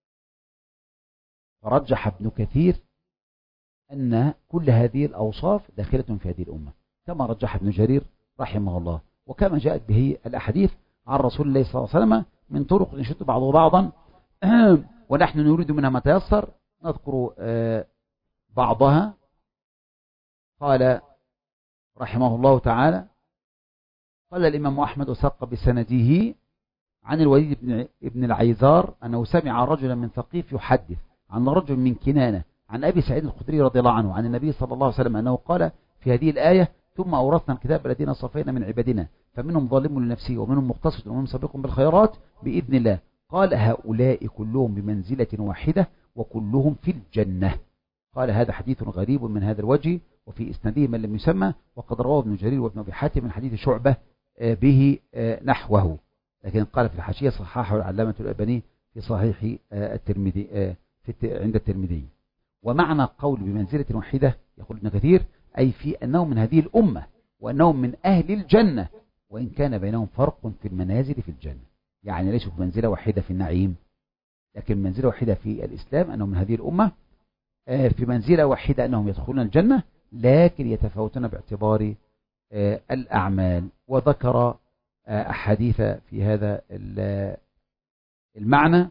فرجح ابن كثير أن كل هذه الأوصاف داخلة في هذه الأمة، كما رجح ابن جرير رحمه الله، وكما جاءت به الأحاديث عن رسول الله صلى الله عليه وسلم من طرق يشد بعضه بعضا، ونحن نريد منها ما تيسر. نذكر بعضها. قال رحمه الله تعالى: قال الإمام أحمد وسق بسنده عن الوليد بن ابن العيزار أنه سمع رجلا من ثقيف يحدث عن رجل من كنانة عن أبي سعيد الخدري رضي الله عنه عن النبي صلى الله عليه وسلم أنه قال في هذه الآية: ثم أورثنا الكتاب الذين اصطفينا من عبادنا فمنهم ظالم لنفسه ومنهم مقتصد ومنهم سابق بالخيرات بإذن الله. قال: هؤلاء كلهم بمنزلة واحدة وكلهم في الجنة. قال: هذا حديث غريب من هذا الوجه، وفي إسناده من لم يسمى، وقد رواه ابن جرير وابن أبي حاتم من حديث شعبة به نحوه. لكن قال في الحاشية: صححه العلامة الألباني في صحيح الترمذي في عند الترمذي. ومعنى قول بمنزلة واحدة يقول ابن كثير أي في أنهم من هذه الأمة وأنهم من أهل الجنة، وإن كان بينهم فرق في المنازل في الجنة، يعني ليسوا بمنزلة واحدة في النعيم، لكن منزلة واحدة في الإسلام أنهم من هذه الأمة، في منزلة واحدة أنهم يدخلون الجنة، لكن يتفاوتون باعتبار الأعمال. وذكر أحاديث في هذا المعنى،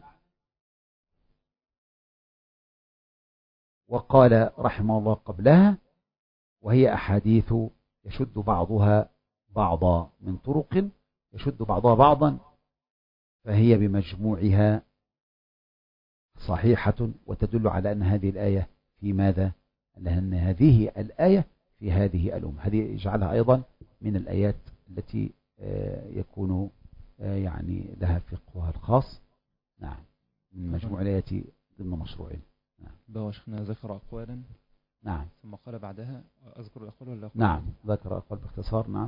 وقال رحمه الله قبلها: وهي أحاديث يشد بعضها بعضا من طرق يشد بعضها بعضا، فهي بمجموعها صحيحة، وتدل على أن هذه الآية في ماذا؟ لأن هذه الآية في هذه الأمة. هذه يجعلها أيضا من الآيات التي يكون يعني لها فقهها الخاص. نعم، من مجموع الآيات ضمن مشروعين. نعم. بوشخنا ذكر أقوالا. نعم. ثم قال بعدها: أذكر الأقوال ولا أقوال؟ نعم، ذكر أقوال باختصار. نعم.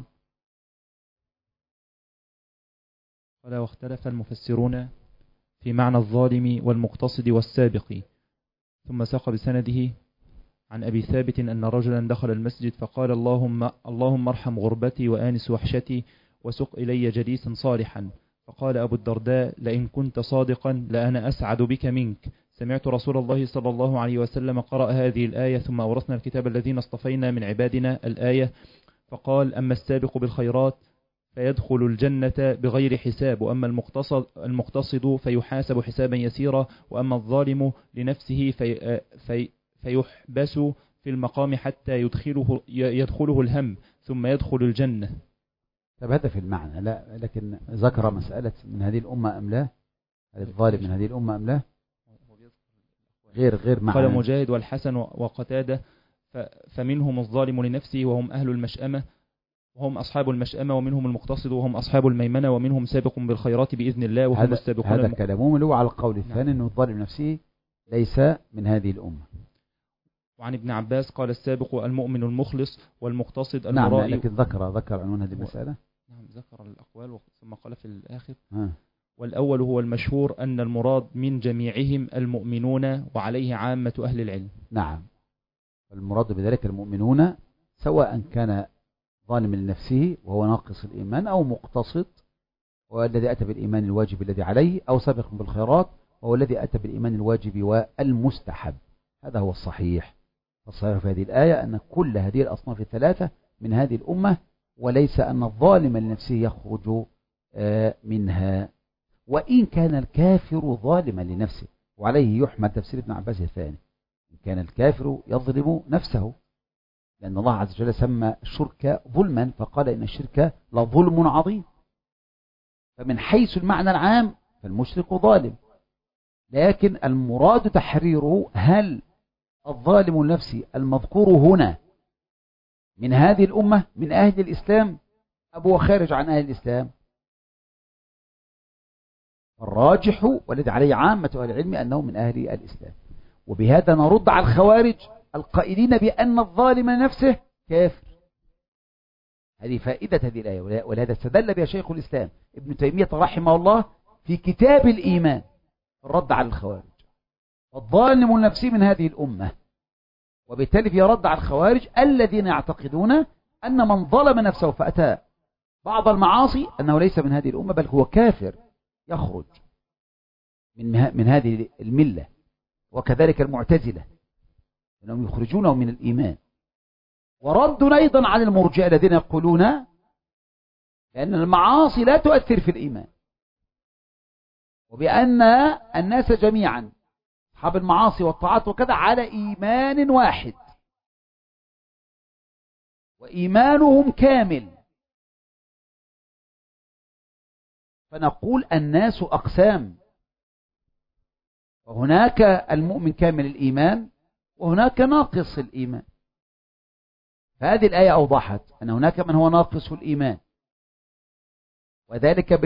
قال: واختلف المفسرون في معنى الظالم والمقتصد والسابق. ثم ساق بسنده عن أبي ثابت أن رجلا دخل المسجد فقال: اللهم اللهم ارحم غربتي وآنس وحشتي وسق إلي جليسا صالحا. فقال أبو الدرداء: لئن كنت صادقا لأنا أسعد بك منك. سمعت رسول الله صلى الله عليه وسلم قرأ هذه الآية: ثم أورثنا الكتاب الذين اصطفينا من عبادنا الآية، فقال: أما السابق بالخيرات فيدخل الجنة بغير حساب، وأما المقتصد, المقتصد فيحاسب حسابا يسيرا، وأما الظالم لنفسه في في فيحبس في المقام حتى يدخله, يدخله الهم ثم يدخل الجنة. طب هذا في المعنى، لا لكن ذكر مسألة من هذه الأمة أم لا، الظالم من هذه الأمة أم لا، غير غير معنى. قال مجاهد والحسن وقتادة: فمنهم الظالم لنفسه وهم أهل المشأمة وهم أصحاب المشأمة، ومنهم المقتصد وهم أصحاب الميمنة، ومنهم سابق بالخيرات بإذن الله وهم السابقون. هذا كلامهم اللي هو على القول الثاني، أنه الظالم نفسه ليس من هذه الأمة. وعن ابن عباس قال: السابق المؤمن المخلص، والمقتصد المرائي. نعم، لكن ذكر ذكر عنوان هذه المسألة. نعم، ذكر الأقوال ثم قال في الآخر: ها. والأول هو المشهور أن المراد من جميعهم المؤمنون، وعليه عامة أهل العلم. نعم، المراد بذلك المؤمنون، سواء كان ظالم لنفسه وهو ناقص الإيمان، أو مقتصد والذي أتى بالإيمان الواجب الذي عليه، أو سابق بالخيرات وهو الذي أتى بالإيمان الواجب والمستحب. هذا هو الصحيح. الصحيح في هذه الآية أن كل هذه الأصناف الثلاثة من هذه الأمة، وليس أن الظالم لنفسه يخرج منها، وإن كان الكافر ظالما لنفسه. وعليه يحمل تفسير ابن عباس الثاني، إن كان الكافر يظلم نفسه، لأن الله عز وجل سمى الشرك ظلما، فقال إن الشرك لظلم عظيم. فمن حيث المعنى العام فالمشرك ظالم، لكن المراد تحريره، هل الظالم النفسي المذكور هنا من هذه الأمة من أهل الإسلام أم هو خارج عن أهل الإسلام؟ الراجح والذي عليه عامة أهل العلم أنه من أهل الإسلام. وبهذا نرد على الخوارج القائلين بأن الظالم نفسه كافر. هذه فائدة هذه الآية، ولهذا استدل بها شيخ الإسلام ابن تيمية رحمه الله في كتاب الإيمان الرد على الخوارج. الظالم النفسي من هذه الأمة، وبالتالي في رد على الخوارج الذين يعتقدون أن من ظلم نفسه فأتى بعض المعاصي أنه ليس من هذه الأمة، بل هو كافر يخرج من من هذه الملة. وكذلك المعتزلة أنهم يخرجونه من الإيمان. ورد أيضا على المرجئة الذين يقولون بأن المعاصي لا تؤثر في الإيمان، وبأن الناس جميعا أصحاب المعاصي والطاعات وكذا على إيمان واحد، وإيمانهم كامل. فنقول الناس أقسام، وهناك المؤمن كامل الإيمان وهناك ناقص الإيمان. فهذه الآية أوضحت أن هناك من هو ناقص الإيمان، وذلك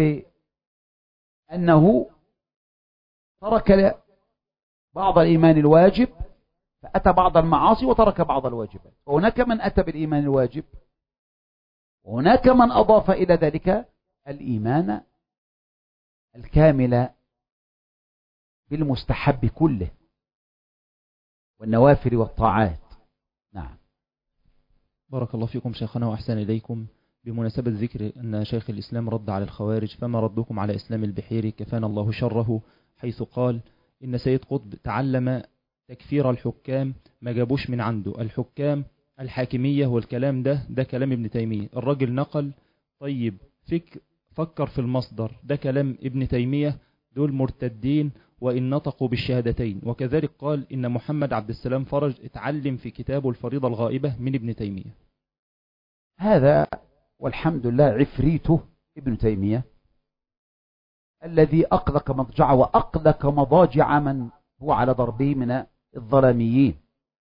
بأنه ترك بعض الإيمان الواجب فأتى بعض المعاصي وترك بعض الواجبات. وهناك من أتى بالإيمان الواجب، وهناك من أضاف إلى ذلك الإيمان الكامل بالمستحب كله والنوافل والطاعات. نعم. بارك الله فيكم شيخنا وأحسن إليكم. بمناسبة ذكر أن شيخ الإسلام رد على الخوارج، فما ردكم على إسلام البحيري كفانا الله شره، حيث قال إن سيد قطب تعلم تكفير الحكام ما جابوش من عنده، الحكام الحاكمية والكلام ده ده كلام ابن تيمية. الراجل نقل، طيب فك فكر في المصدر، ده كلام ابن تيمية، دول مرتدين وإن نطقوا بالشهادتين. وكذلك قال إن محمد عبد السلام فرج اتعلم في كتابه الفريضة الغائبة من ابن تيمية. هذا والحمد لله عفريته ابن تيمية الذي أقلق مضجع وأقلق مضاجع من هو على ضربه من الظلاميين.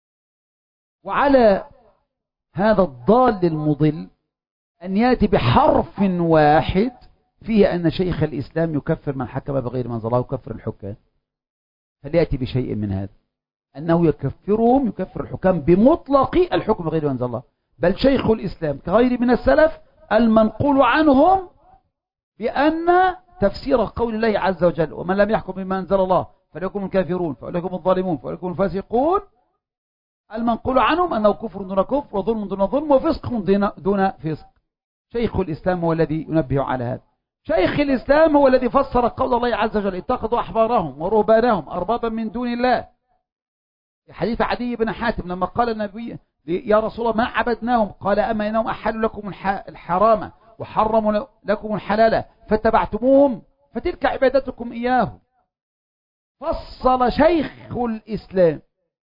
وعلى هذا الضال المضل أن يأتي بحرف واحد فيه أن شيخ الإسلام يكفر من حكم بغير من ظلاه، يكفر الحكام. فليأتي بشيء من هذا، أنه يكفرهم يكفر الحكام بمطلق الحكم بغير من ظلاه. بل شيخ الإسلام كغير من السلف المنقول عنهم بأن تفسير قول الله عز وجل ومن لم يحكم بما أنزل الله فليكن الكافرون فليكن الظالمون فليكن الفاسقون، المنقول عنهم أنه كفر دون كفر وظلم دون ظلم وفسق دون فسق. شيخ الإسلام هو الذي ينبه على هذا. شيخ الإسلام هو الذي فسر قول الله عز وجل اتخذوا أحبارهم ورهبانهم أربابا من دون الله، في حديث عدي بن حاتم لما قال النبي يا رسول الله ما عبدناهم، قال أما إنهم أحلوا لكم الحرام وحرموا لكم الحلال فاتبعتموهم فتلك عبادتكم إياهم. فصل شيخ الإسلام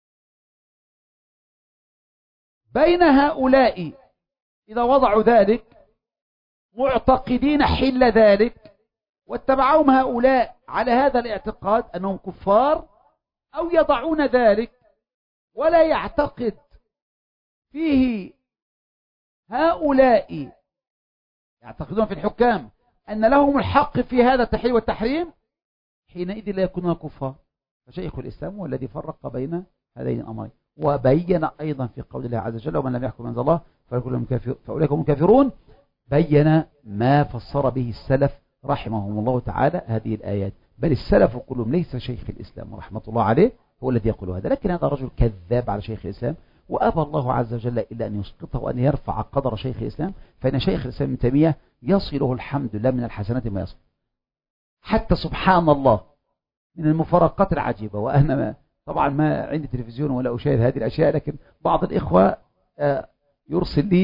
بين هؤلاء إذا وضعوا ذلك معتقدين حل ذلك واتبعهم هؤلاء على هذا الاعتقاد أنهم كفار، أو يضعون ذلك ولا يعتقد فيه هؤلاء يعتقدون في الحكام أن لهم الحق في هذا التحليل والتحريم، حينئذ لا يكونون كفار. فشيخ الإسلام هو الذي فرق بين هذين الأمرين، وبين أيضا في قول الله عز وجل ومن لم يحكم بما أنزل الله فأولئك هم الكافرون، بين ما فسر به السلف رحمهم الله تعالى هذه الآيات. بل السلف كلهم ليس شيخ الإسلام رحمة الله عليه هو الذي يقول هذا، لكن هذا رجل كذاب على شيخ الإسلام، وأبى الله عز وجل إلا أن يسقطه وأن يرفع قدر شيخ الإسلام. فإن شيخ الإسلام ابن تيمية يصله الحمد لله من الحسنات ما يصل، حتى سبحان الله من المفارقات العجيبة. وأنا ما طبعا ما عندي تلفزيون ولا أشاهد هذه الأشياء، لكن بعض الإخوة يرسل لي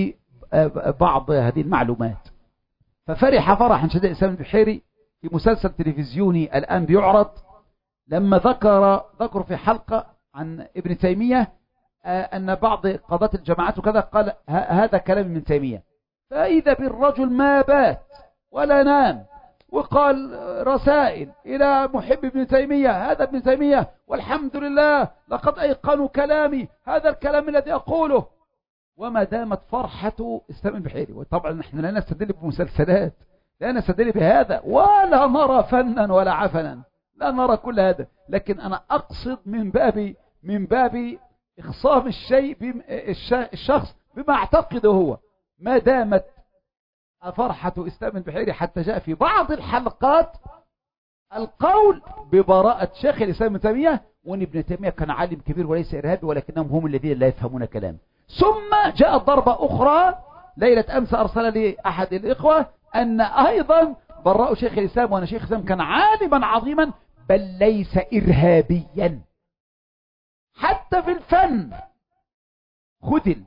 بعض هذه المعلومات. ففرح فرحا شديد الإسلام البحيري في مسلسل تلفزيوني الآن بيعرض، لما ذكر ذكر في حلقة عن ابن تيمية أن بعض قادة الجماعات وكذا قال هذا كلام ابن تيمية، فإذا بالرجل ما بات ولا نام وقال رسائل إلى محب ابن تيمية، هذا ابن تيمية والحمد لله لقد أيقنوا كلامي، هذا الكلام الذي أقوله. وما دامت فرحة إسلام البحيري، وطبعا نحن لا نستدل بمسلسلات، لا نستدل بهذا، ولا نرى فنا ولا عفنا، لا نرى كل هذا، لكن أنا أقصد من باب من باب إخصام الشيء الشخص بما اعتقده هو. ما دامت فرحة إسلام البحيري حتى جاء في بعض الحلقات القول ببراءة شيخ الإسلام ابن تيمية، وأن ابن تيمية كان عالم كبير وليس إرهابي، ولكنهم هم الذين لا يفهمون كلام. ثم جاءت ضربة أخرى ليلة أمس أرسل لي أحد الإخوة أن أيضا برأوا شيخ الإسلام، وأن شيخ الإسلام كان عالما عظيما بل ليس إرهابيا حتى في الفن خذل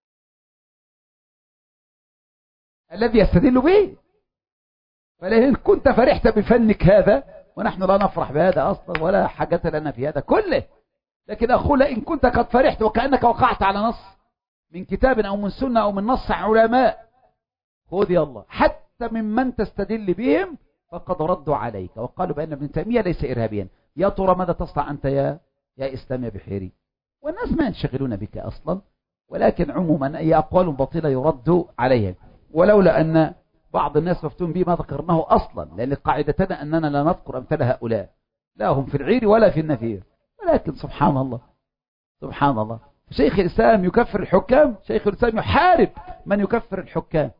الذي يستدل به. فلئن كنت فرحت بفنك هذا، ونحن لا نفرح بهذا أصلا ولا حاجة لنا في هذا كله، لكن أقول إن كنت قد فرحت وكأنك وقعت على نص من كتاب أو من سنة أو من نص علماء، خذ يلا حتى ممن تستدل بهم فقد ردوا عليك وقالوا بأن ابن تيمية ليس إرهابيا. يا ترى ماذا تصنع أنت يا يا إسلام يا بحيري؟ والناس ما ينشغلون بك أصلا، ولكن عموما أي أقوال باطلة يرد عليها، ولولا أن بعض الناس مفتون به ما ذكرناه أصلا، لأن قاعدتنا أننا لا نذكر أمثال هؤلاء، لا هم في العير ولا في النفير. ولكن سبحان الله سبحان الله، شيخ الإسلام يكفر الحكام، شيخ الإسلام يحارب من يكفر الحكام،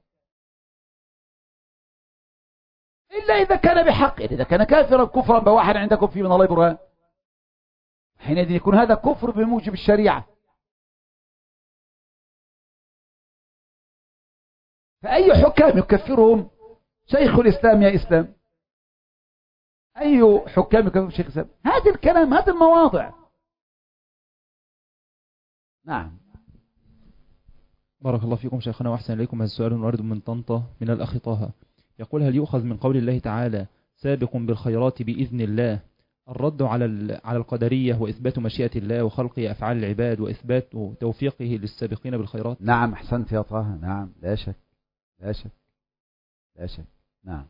إلا إذا كان بحق، إذا كان كافرا كفرا بواحد عندكم فيه من الله برهان، حينئذ يكون هذا كفر بموجب الشريعة. فأي حكام يكفرهم شيخ الإسلام يا إسلام؟ أي حكام يكفرهم شيخ الإسلام؟ هذا الكلام، هذه المواضع. نعم. بارك الله فيكم شيخنا وأحسن إليكم. هذا السؤال وارد من طنطا من الأخ طه، يقول: هل يؤخذ من قول الله تعالى سابق بالخيرات بإذن الله الرد على على القدرية وإثبات مشيئة الله وخلق أفعال العباد وإثبات توفيقه للسابقين بالخيرات؟ نعم أحسنت يا طه، نعم لا شك لا شك لا شك. نعم.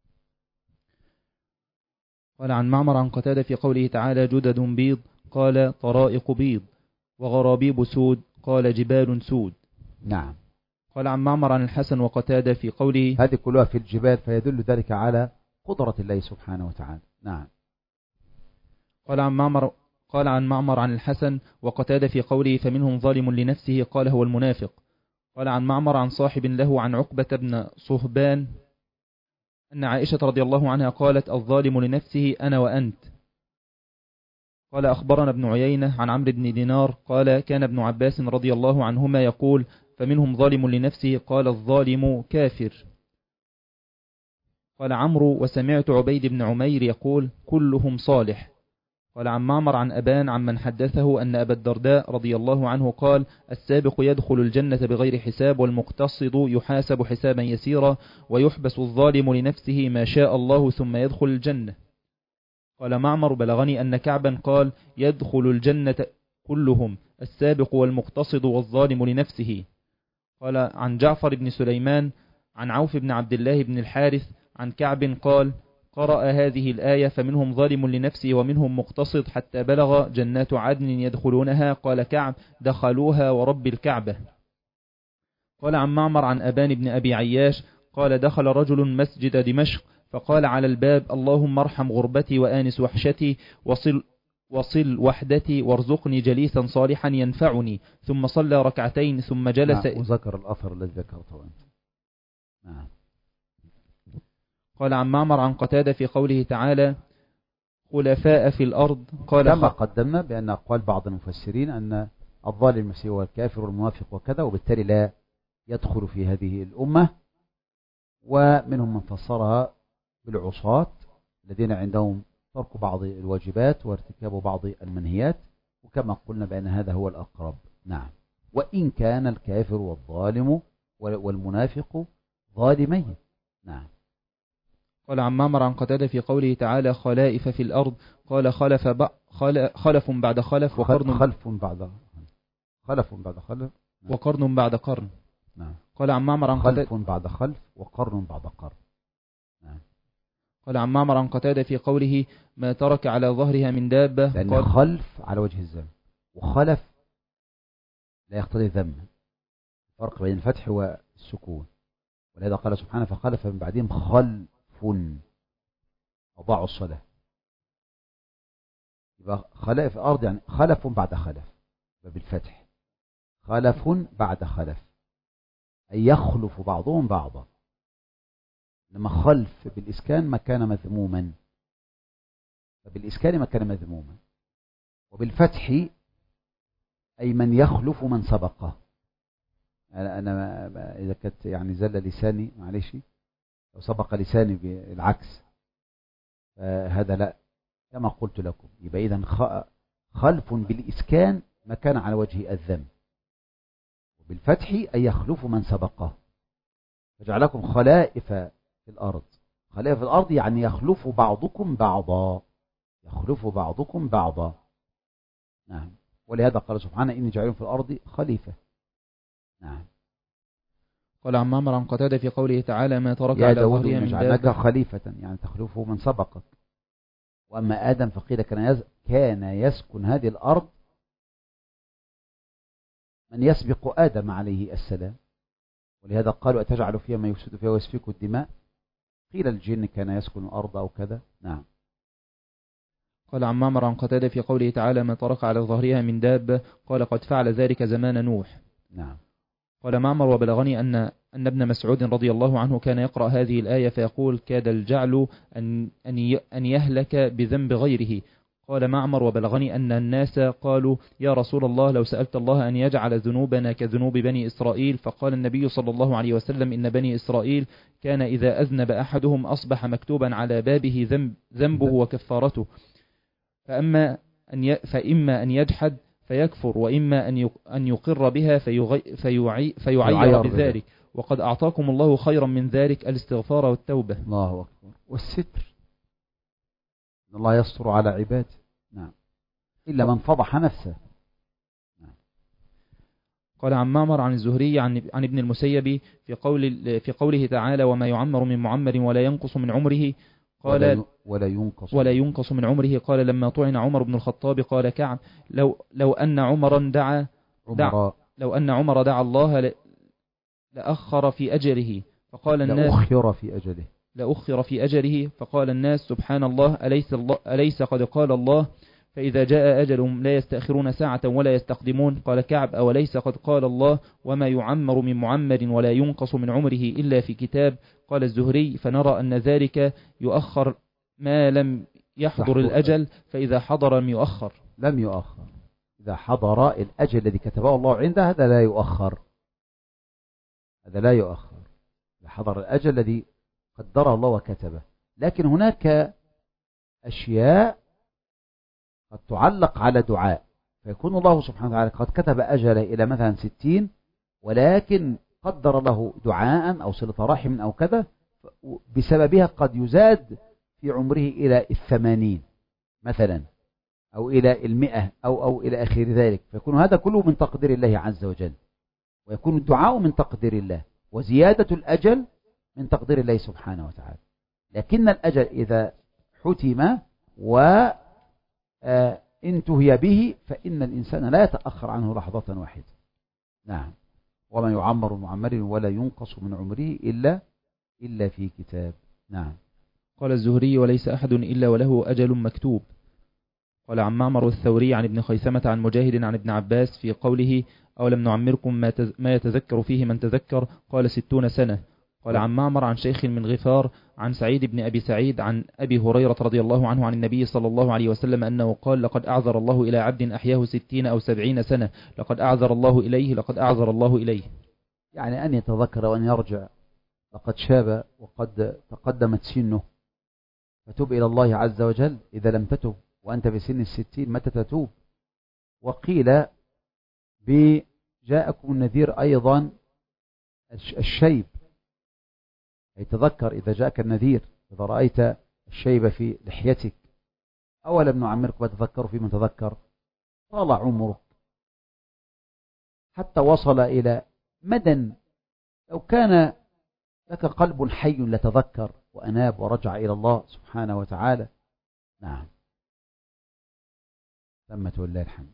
قال عن معمر عن قتادة في قوله تعالى جدد بيض قال طرائق بيض، وغرابيب سود قال جبال سود. نعم. قال عن معمر عن الحسن وقتادة في قوله هذه كلها في الجبال، فيدل ذلك على قدرة الله سبحانه وتعالى. نعم. قال عن معمر قال عن معمر عن الحسن وقتادة في قوله فمنهم ظالم لنفسه قال هو المنافق. قال عن معمر عن صاحب له عن عقبة بن صهبان أن عائشة رضي الله عنها قالت الظالم لنفسه أنا وأنت. قال أخبرنا ابن عيينة عن عمرو بن دينار قال كان ابن عباس رضي الله عنهما يقول فمنهم ظالم لنفسه قال الظالم كافر. قال عمرو وسمعت عبيد بن عمير يقول كلهم صالح. قال عن معمر عن أبان عمن حدثه أن أبا الدرداء رضي الله عنه قال السابق يدخل الجنة بغير حساب والمقتصد يحاسب حسابا يسيرا ويحبس الظالم لنفسه ما شاء الله ثم يدخل الجنة. قال معمر بلغني أن كعبا قال يدخل الجنة كلهم السابق والمقتصد والظالم لنفسه. قال عن جعفر بن سليمان عن عوف بن عبد الله بن الحارث عن كعب قال قرأ هذه الآية فمنهم ظالم لنفسه ومنهم مقتصد حتى بلغ جنات عدن يدخلونها قال كعب دخلوها ورب الكعبة. قال عن معمر عن أبان بن أبي عياش قال دخل رجل مسجد دمشق فقال على الباب اللهم ارحم غربتي وآنس وحشتي وصل, وصل وحدتي وارزقني جليسا صالحا ينفعني ثم صلى ركعتين ثم جلس. نعم. وذكر الأثر الذي ذكرته أنت. نعم. قال عن معمر عن قتادة في قوله تعالى خلفاء في الأرض قال كما قدمنا بأن أقوال بعض المفسرين أن الظالم هو الكافر والموافق وكذا، وبالتالي لا يدخل في هذه الأمة. ومنهم من فسرها بالعصاة الذين عندهم ترك بعض الواجبات وارتكاب بعض المنهيات، وكما قلنا بأن هذا هو الأقرب. نعم. وإن كان الكافر والظالم والمنافق ظالمين. نعم. قال عن معمر عن قتادة في قوله تعالى خلائف في الأرض قال خلف خلف بعد خلف وقرن خلف بعد خلف بعد خلف وقرن بعد قرن. نعم. قال عن معمر عن قتادة خلف بعد خلف وقرن بعد قرن. نعم. قال عن معمر عن قتادة في قوله ما ترك على ظهرها من دابة لأن قال خلف على وجه الزمن وخلف لا يقتضي ذم، فرق بين الفتح والسكون، ولهذا قال سبحانه فخلف من بعدهم خلف أضاعوا الصلاة. يبقى خلائف الأرض يعني خلف بعد خلف بالفتح، خلف بعد خلف أي يخلف بعضهم بعضا، لما خلف بالإسكان ما كان مذموما، فبالإسكان ما كان مذموما، وبالفتح أي من يخلف من سبقه. أنا, أنا إذا كانت يعني زل لساني معلش لو سبق لساني بالعكس فهذا لا كما قلت لكم، يبقى إذن خلف بالإسكان ما كان على وجه الذم، وبالفتح أي يخلف من سبقه، فجعلكم خلائف في الأرض. خلائف في الأرض يعني يخلف بعضكم بعضا، يخلف بعضكم بعضا. نعم. ولهذا قال سبحانه إني جاعل في الأرض خليفة. نعم. قال عن معمر عن قتادة في قوله تعالى ما ترك يا على داود ظهرها من جعلناك دابة خليفة يعني تخلفه من سبقك. وأما آدم فقيل كان يز... كان يسكن هذه الأرض من يسبق آدم عليه السلام، ولهذا قالوا أتجعل فيها ما يفسد فيها ويسفك الدماء، قيل الجن كان يسكن الأرض أو كذا. نعم. قال عن معمر عن قتادة في قوله تعالى ما ترك على ظهرها من دابة قال قد فعل ذلك زمان نوح. نعم. قال معمر وبلغني أن أن ابن مسعود رضي الله عنه كان يقرأ هذه الآية فيقول كاد الجعل أن أن يهلك بذنب غيره. قال معمر وبلغني أن الناس قالوا يا رسول الله لو سألت الله أن يجعل ذنوبنا كذنوب بني إسرائيل، فقال النبي صلى الله عليه وسلم إن بني إسرائيل كان إذا أذنب أحدهم أصبح مكتوبا على بابه ذنب ذنبه وكفارته، فأما أن فإما أن يجحد فيكفر وإما أن يقر بها فيعي فيعير بذلك، وقد أعطاكم الله خيرا من ذلك الاستغفار والتوبة. الله أكبر. والستر، الله يستر على عباده. نعم. إلا من فضح نفسه. نعم. قال عن معمر عن الزهري عن عن ابن المسيب في قول في قوله تعالى وما يعمر من معمر ولا ينقص من عمره قال ولا ينقص ولا ينقص من عمره. قال لما طعن عمر بن الخطاب قال كعب لو لو أن عمرا دعا دع لو أن عمر دعا الله لأخر في أجله، فقال الناس لأخر في أجله لأخر في أجله فقال الناس سبحان الله أليس, الله أليس قد قال الله فإذا جاء أجلهم لا يستأخرون ساعة ولا يستقدمون. قال كعب أوليس قد قال الله وما يعمر من معمر ولا ينقص من عمره إلا في كتاب. قال الزهري فنرى أن ذلك يؤخر ما لم يحضر الأجل، فإذا حضر لم يؤخر لم يؤخر إذا حضر الأجل الذي كتبه الله عنده هذا لا يؤخر، هذا لا يؤخر إذا حضر الأجل الذي قدره الله وكتبه. لكن هناك أشياء قد تعلق على دعاء، فيكون الله سبحانه وتعالى قد كتب أجله إلى مثلا ستين ولكن قدر له دعاء أو صلة رحم أو كذا، بسببها قد يزاد في عمره إلى الثمانين مثلا أو إلى المئة أو, أو إلى آخر ذلك، فيكون هذا كله من تقدير الله عز وجل، ويكون الدعاء من تقدير الله وزيادة الأجل من تقدير الله سبحانه وتعالى. لكن الأجل إذا حتم وانتهي به فإن الإنسان لا يتأخر عنه لحظة واحدة. نعم. وما يعمر معمر ولا ينقص من عمره إلا إلا في كتاب. نعم. قال الزهري وليس أحد إلا وله أجل مكتوب. قال عن معمر الثوري عن ابن خيثمة عن مجاهد عن ابن عباس في قوله أولم نعمركم ما يتذكر فيه من تذكر قال ستون سنة. قال عن معمر عن شيخ من غفار عن سعيد بن أبي سعيد عن أبي هريرة رضي الله عنه عن النبي صلى الله عليه وسلم أنه قال لقد أعذر الله إلى عبد أحياه ستين أو سبعين سنة لقد أعذر الله إليه لقد أعذر الله إليه، يعني أن يتذكر وأن يرجع، لقد شاب وقد تقدمت سنه فتوب إلى الله عز وجل، إذا لم تتوب وأنت في سن الستين متى تتوب؟ وقيل جاءكم النذير أيضا الشيب، أي تذكر إذا جاءك النذير، إذا رأيت الشيب في لحيتك أولم نعمرك وتذكر في من تذكر، طال عمرك حتى وصل إلى مدى لو كان لك قلب حي لتذكر وأناب ورجع إلى الله سبحانه وتعالى. نعم، ثمة ولله الحمد.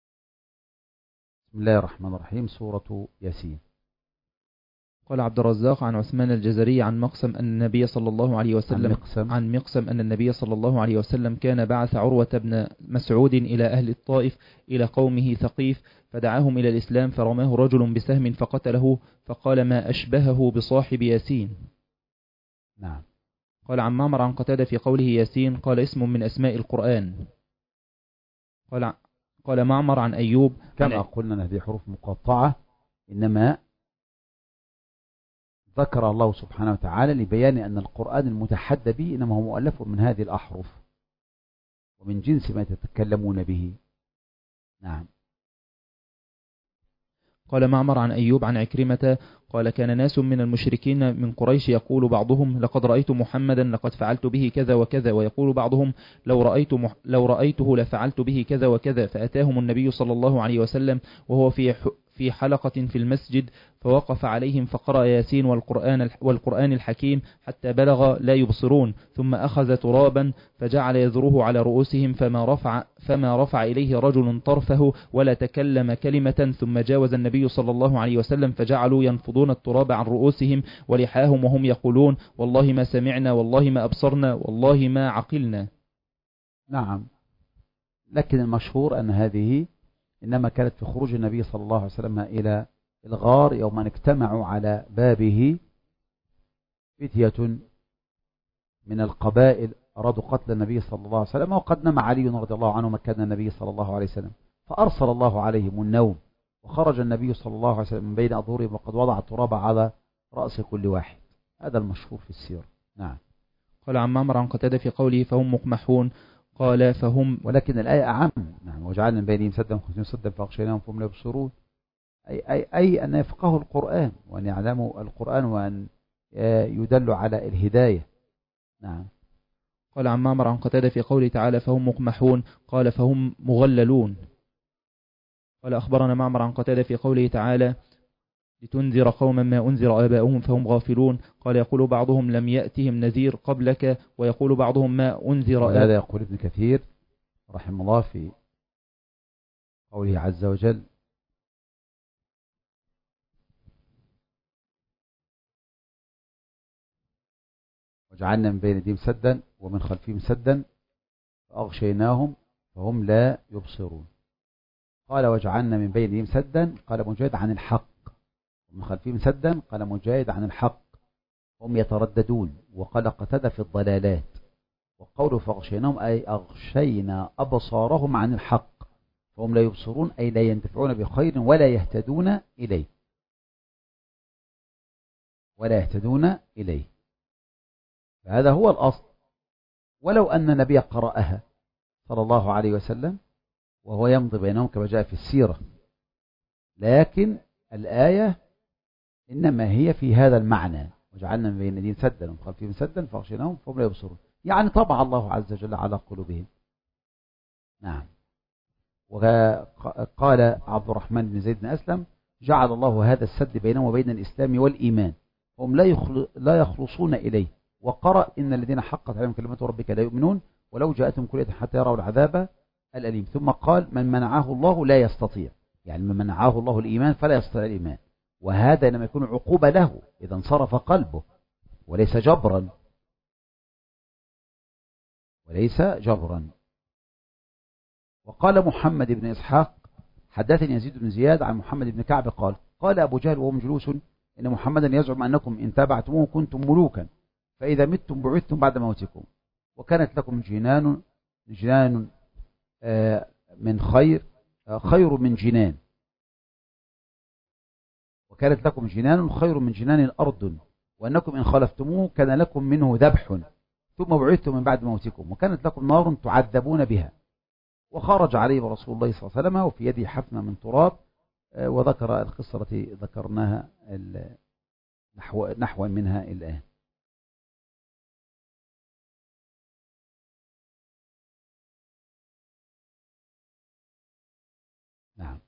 بسم الله الرحمن الرحيم. سورة ياسين. قال عبد الرزاق عن عثمان الجزري عن مقسم أن النبي صلى الله عليه وسلم عن مقسم, عن مقسم أن النبي صلى الله عليه وسلم كان بعث عروة بن مسعود إلى أهل الطائف إلى قومه ثقيف فدعاهم إلى الإسلام فرماه رجل بسهم فقتله فقال ما أشبهه بصاحب ياسين. نعم. قال عن معمر عن قتادة في قوله ياسين قال اسم من أسماء القرآن. قال قال معمر عن أيوب كما قلنا أن هذه حروف مقطعة إنما ذكر الله سبحانه وتعالى لبيان أن القرآن المتحدى به إنما هو مؤلف من هذه الأحرف ومن جنس ما تتكلمون به. نعم. قال معمر عن أيوب عن عكرمة قال كان ناس من المشركين من قريش يقول بعضهم لقد رأيت محمدا لقد فعلت به كذا وكذا، ويقول بعضهم لو رأيت مح لو رأيته لفعلت به كذا وكذا، فأتاهم النبي صلى الله عليه وسلم وهو في في حلقة في المسجد فوقف عليهم فقرأ ياسين والقرآن والقرآن الحكيم حتى بلغ لا يبصرون، ثم أخذ ترابا فجعل يذروه على رؤوسهم فما رفع فما رفع إليه رجل طرفه ولا تكلم كلمة، ثم جاوز النبي صلى الله عليه وسلم فجعلوا ينفضون التراب عن رؤوسهم ولحاهم وهم يقولون والله ما سمعنا والله ما أبصرنا والله ما عقلنا. نعم. لكن المشهور أن هذه إنما كانت في خروج النبي صلى الله عليه وسلم إلى الغار يوم اجتمعوا على بابه فتية من القبائل أرادوا قتل النبي صلى الله عليه وسلم، وقد نام علي رضي الله عنه مكان النبي صلى الله عليه وسلم، فأرسل الله عليهم النوم وخرج النبي صلى الله عليه وسلم من بين أظهرهم وقد وضع التراب على رأس كل واحد. هذا المشهور في السيرة. نعم. قال عن معمر عن قتادة في قوله فهم مقمحون قال فهم، ولكن الآية أعم. نعم. وجعلنا من بينهم سدا وخلفهم سدا فأغشيناهم فهم لا يبصرون، أي, أي, أي أن يفقهوا القرآن وأن يعلموا القرآن وأن يدلوا على الهداية. نعم. قال عن معمر عن قتادة في قوله تعالى فهم مقمحون قال فهم مغللون. قال أخبرنا معمر عن قتادة في قوله تعالى لتنذر قوما ما أنذر آباؤهم فهم غافلون قال يقول بعضهم لم يأتهم نذير قبلك ويقول بعضهم ما أنذر. وهذا يقول ابن كثير رحمه الله في قوله عز وجل وجعلنا من بين يديهم سدا ومن خلفهم سدا فأغشيناهم فهم لا يبصرون. قال وجعلنا من بين يديهم سدا قال مجاهد عن الحق، ومن خلفهم سدا قال مجاهد عن الحق هم يترددون، وقال قتادة في الضلالات. وقوله فأغشيناهم أي أغشينا أبصارهم عن الحق فهم لا يبصرون أي لا ينتفعون بخير ولا يهتدون إليه ولا يهتدون إليه. فهذا هو الأصل. ولو أن النبي قرأها صلى الله عليه وسلم وهو يمضي بينهم كما جاء في السيرة، لكن الآية إنما هي في هذا المعنى وجعلنا من بين يديهم سدا ومن خلفهم سدا فأغشيناهم فهم لا يبصرون، يعني طبع الله عز وجل على قلوبهم. نعم. وقال عبد الرحمن بن زيد بن أسلم جعل الله هذا السد بينهم وبين الإسلام والإيمان هم لا يخلصون إليه. وقرأ إن الذين حقت عليهم كلمة ربك لا يؤمنون ولو جاءتهم كل آية حتى يروا العذاب الأليم. ثم قال من منعه الله لا يستطيع، يعني من منعه الله الإيمان فلا يستطيع الإيمان، وهذا لما يكون عقوبة له إذا انصرف قلبه وليس جبرا وليس جبرا. وقال محمد بن إسحاق حدثني يزيد بن زياد عن محمد بن كعب قال قال أبو جهل وهم جلوس إن محمدا يزعم أنكم إن تابعتموه كنتم ملوكا فإذا متم بعثتم بعد موتكم وكانت لكم جنان جنان من خير خير من جنان وكانت لكم جنان خير من جنان الأرض وأنكم إن خلفتموه كان لكم منه ذبح ثم بعثتم من بعد موتكم وكانت لكم نار تعذبون بها. وخرج عليه رسول الله صلى الله عليه وسلم وفي يده حفنة من تراب، وذكر القصة التي ذكرناها نحو, نحو منها الآن. نعم.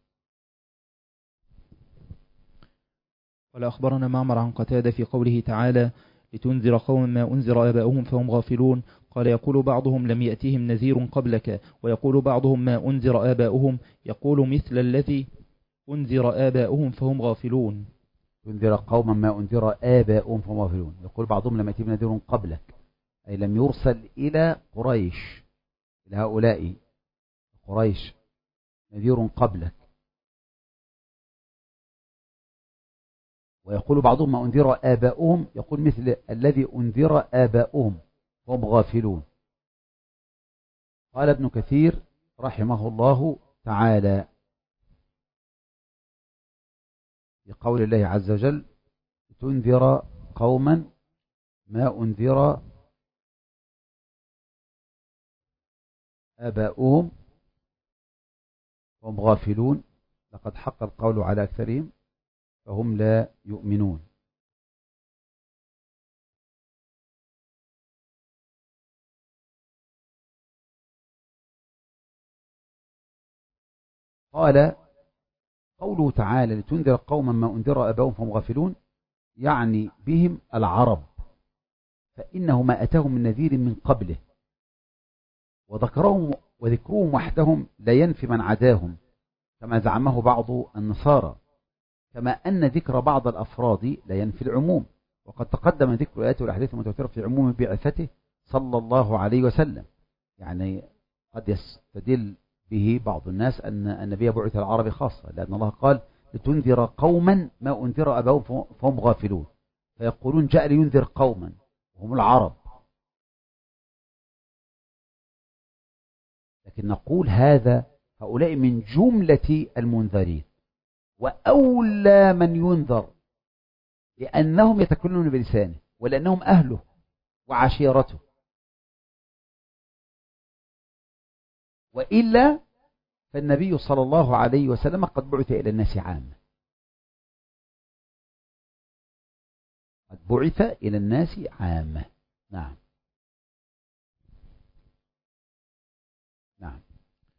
قال أخبرنا معمر عن قتادة في قوله تعالى لتنذر قوم ما أنذر آباؤهم فهم غافلون. قال يقول بعضهم لم يأتهم نذير قبلك، ويقول بعضهم ما أنذر آباؤهم، يقول مثل الذي أنذر آباؤهم فهم غافلون. تنذر قوما ما أنذر آباؤهم فهم غافلون. يقول بعضهم لم يأتهم نذير قبلك، أي لم يرسل إلى قريش، إلى هؤلاء قريش نذير قبلك. ويقول بعضهم ما أنذر آباؤهم، يقول مثل الذي أنذر آباؤهم وهم غافلون. قال ابن كثير رحمه الله تعالى في قول الله عز وجل تنذر قوما ما أنذر آباؤهم وهم غافلون، لقد حق القول على أكثرهم فهم لا يؤمنون. قال قوله تعالى لتنذر قوما ما أنذر آباؤهم فهم غافلون، يعني بهم العرب، فإنه ما أتاهم من نذير من قبله، وذكرهم وذكرهم وحدهم لا ينفي من عداهم كما زعمه بعض النصارى، كما أن ذكر بعض الأفراد لا ينفي العموم، وقد تقدم ذكر الآيات والأحاديث المتواترة في عموم بعثته صلى الله عليه وسلم. يعني قد يستدل به بعض الناس أن النبي بعث العرب خاصة، لأن الله قال لتنذر قوما ما أنذر آباؤهم فهم غافلون، فيقولون جاء لينذر قوما وهم العرب. لكن نقول هذا هؤلاء من جملة المنذرين، وأولى من ينذر لأنهم يتكلمون بلسانه ولأنهم أهله وعشيرته، وإلا فالنبي صلى الله عليه وسلم قد بعث إلى الناس عامة، قد بعث إلى الناس عامة. نعم. نعم.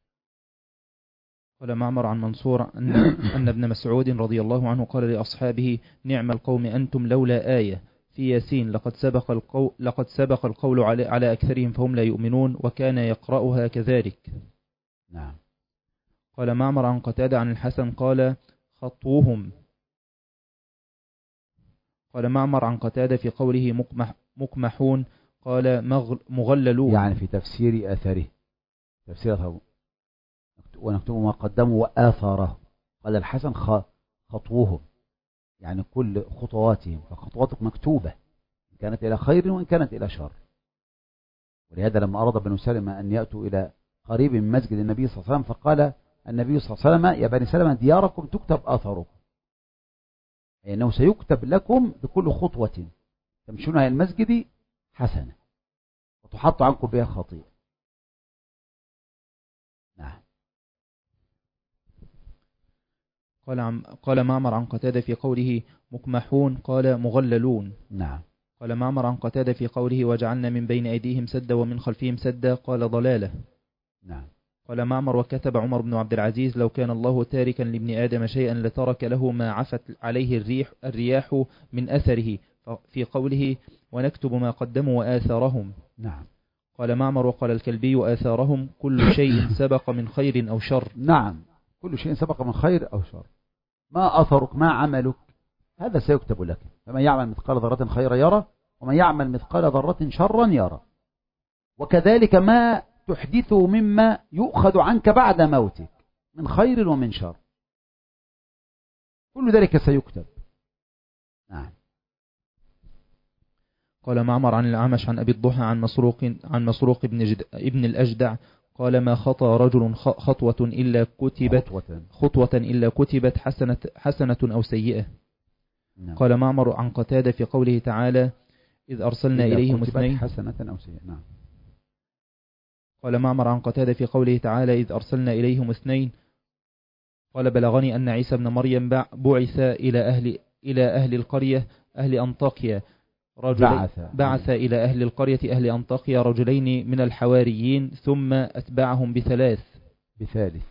قال معمر عن منصور أن, أن ابن مسعود رضي الله عنه قال لأصحابه نعم القوم أنتم لولا آية في ياسين لقد سبق القول, لقد سبق القول على, على أكثرهم فهم لا يؤمنون، وكان يقرأها كذلك. نعم. قال معمر عن قتادة عن الحسن قال خطوهم. قال معمر عن قتادة في قوله مقمح مقمحون قال مغللون، يعني في تفسير آثاره، تفسير ونكتب ما قدموا وآثاره. قال الحسن خطوهم، يعني كل خطواتهم، فخطواتك مكتوبة إن كانت إلى خير وإن كانت إلى شر. ولهذا لما أراد بنو سلمة أن يأتوا إلى قريب من مسجد النبي صلى الله عليه وسلم، فقال النبي صلى الله عليه وسلم يا بني سلمة دياركم تكتب آثاركم، أي أنه سيكتب لكم بكل خطوة تمشونها إلى المسجد حسنة وتحط عنكم بها خطيئة. نعم. قال عم قال معمر عن قتادة في قوله مقمحون قال مغللون. نعم. قال معمر عن قتادة في قوله وجعلنا من بين أيديهم سدا ومن خلفهم سدا قال ضلالة. نعم. قال معمر وكتب عمر بن عبد العزيز لو كان الله تاركا لابن آدم شيئا لترك له ما عفت عليه الريح الرياح من أثره، في قوله ونكتب ما قدموا وآثارهم. نعم. قال معمر وقال الكلبي آثارهم كل شيء سبق من خير أو شر. نعم، كل شيء سبق من خير أو شر، ما أثرك ما عملك هذا سيكتب لك، فمن يعمل مثقال ذرة خيرا يرى ومن يعمل مثقال ذرة شرا يرى. وكذلك ما تحدثه مما يؤخذ عنك بعد موتك من خير ومن شر، كل ذلك سيكتب. نعم. قال معمر عن الأعمش عن أبي الضحى عن مسروق عن مسروق ابن, جد ابن الأجدع قال ما خطى رجل خطوة إلا كتبت خطوة, خطوة إلا كتبت حسنة, حسنة أو سيئة. نعم. قال معمر عن قتادة في قوله تعالى إذ أرسلنا إليهم اثنين حسنة أو سيئة. نعم. قال معمر عن قتادة في قوله تعالى إذ أرسلنا إليهم اثنين قال بلغني أن عيسى بن مريم بعث إلى أهل إلى أهل القرية أهل أنطاكيا رجل بعث. بعث إلى أهل القرية أهل أنطاكيا رجلين من الحواريين ثم أتبعهم بثلاث بثالث.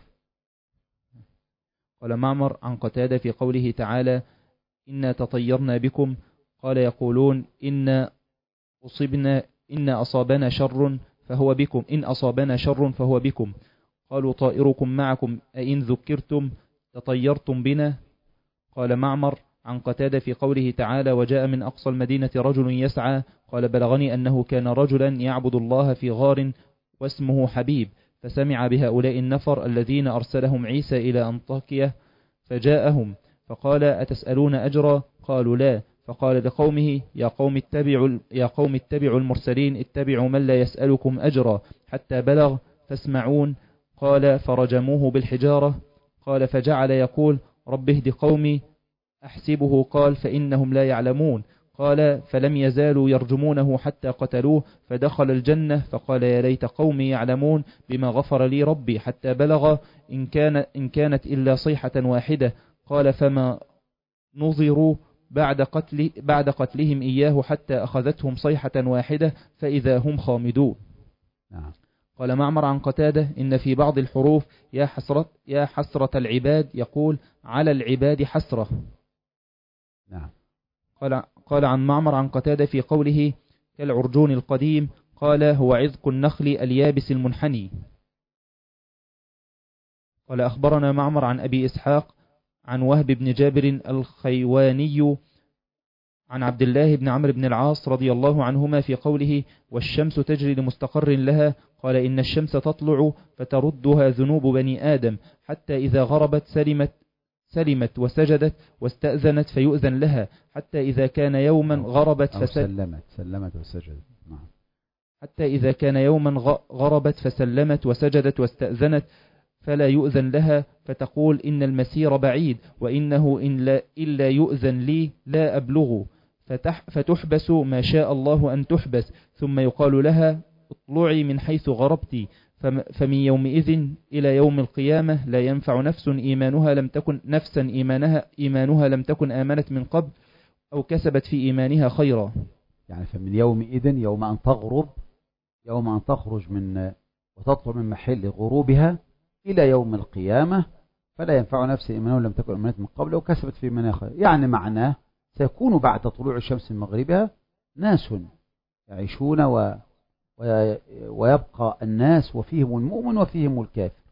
قال معمر عن قتادة في قوله تعالى إنا تطيرنا بكم قال يقولون إن أصبنا إن أصابنا شر فهو بكم إن أصابنا شر فهو بكم قالوا طائركم معكم أئن ذكرتم تطيرتم بنا. قال معمر عن قتادة في قوله تعالى وجاء من أقصى المدينة رجل يسعى قال بلغني أنه كان رجلا يعبد الله في غار واسمه حبيب فسمع بهؤلاء النفر الذين أرسلهم عيسى إلى أنطاكية فجاءهم فقال أتسألون أجرا قالوا لا فقال لقومه يا قوم اتبعوا يا قوم اتبعوا المرسلين اتبعوا من لا يسألكم أجرا حتى بلغ فاسمعون قال فرجموه بالحجارة قال فجعل يقول رب اهد قومي أحسبه قال فإنهم لا يعلمون قال فلم يزالوا يرجمونه حتى قتلوه فدخل الجنة فقال يا ليت قومي يعلمون بما غفر لي ربي حتى بلغ إن, كان إن كانت إلا صيحة واحدة قال فما نظروا بعد, قتل بعد قتلهم إياه حتى أخذتهم صيحة واحدة فإذا هم خامدون. نعم. قال معمر عن قتادة إن في بعض الحروف يا حسرة, يا حسرة العباد يقول على العباد حسرة. نعم. قال, قال عن معمر عن قتادة في قوله كالعرجون القديم قال هو عذق النخل اليابس المنحني. قال أخبرنا معمر عن أبي إسحاق عن وهب بن جابر الخيواني عن عبد الله بن عمرو بن العاص رضي الله عنهما في قوله والشمس تجري لمستقر لها قال إن الشمس تطلع فتردها ذنوب بني آدم حتى إذا غربت سلمت سلمت وسجدت واستأذنت فيؤذن لها حتى إذا كان يوما غربت فسلمت سلمت وسجدت. حتى إذا كان يوما غربت فسلمت وسجدت واستأذنت فلا يؤذن لها فتقول إن المسير بعيد وإنه إن لا إلا يؤذن لي لا أبلغ فتح فتحبس ما شاء الله أن تحبس ثم يقال لها اطلعي من حيث غربت فمن يومئذ إلى يوم القيامة لا ينفع نفس إيمانها لم تكن نفسا إيمانها إيمانها لم تكن آمنت من قبل أو كسبت في إيمانها خيرا. يعني فمن يومئذ يوم أن تغرب يوم أن تخرج من وتطلع من محل غروبها إلى يوم القيامة فلا ينفع نفس إيمانها لم تكن آمنت من قبل أو كسبت في إيمانها خيرا. يعني معناه سيكون بعد طلوع الشمس من مغربها ناس يعيشون و ويبقى الناس وفيهم المؤمن وفيهم الكافر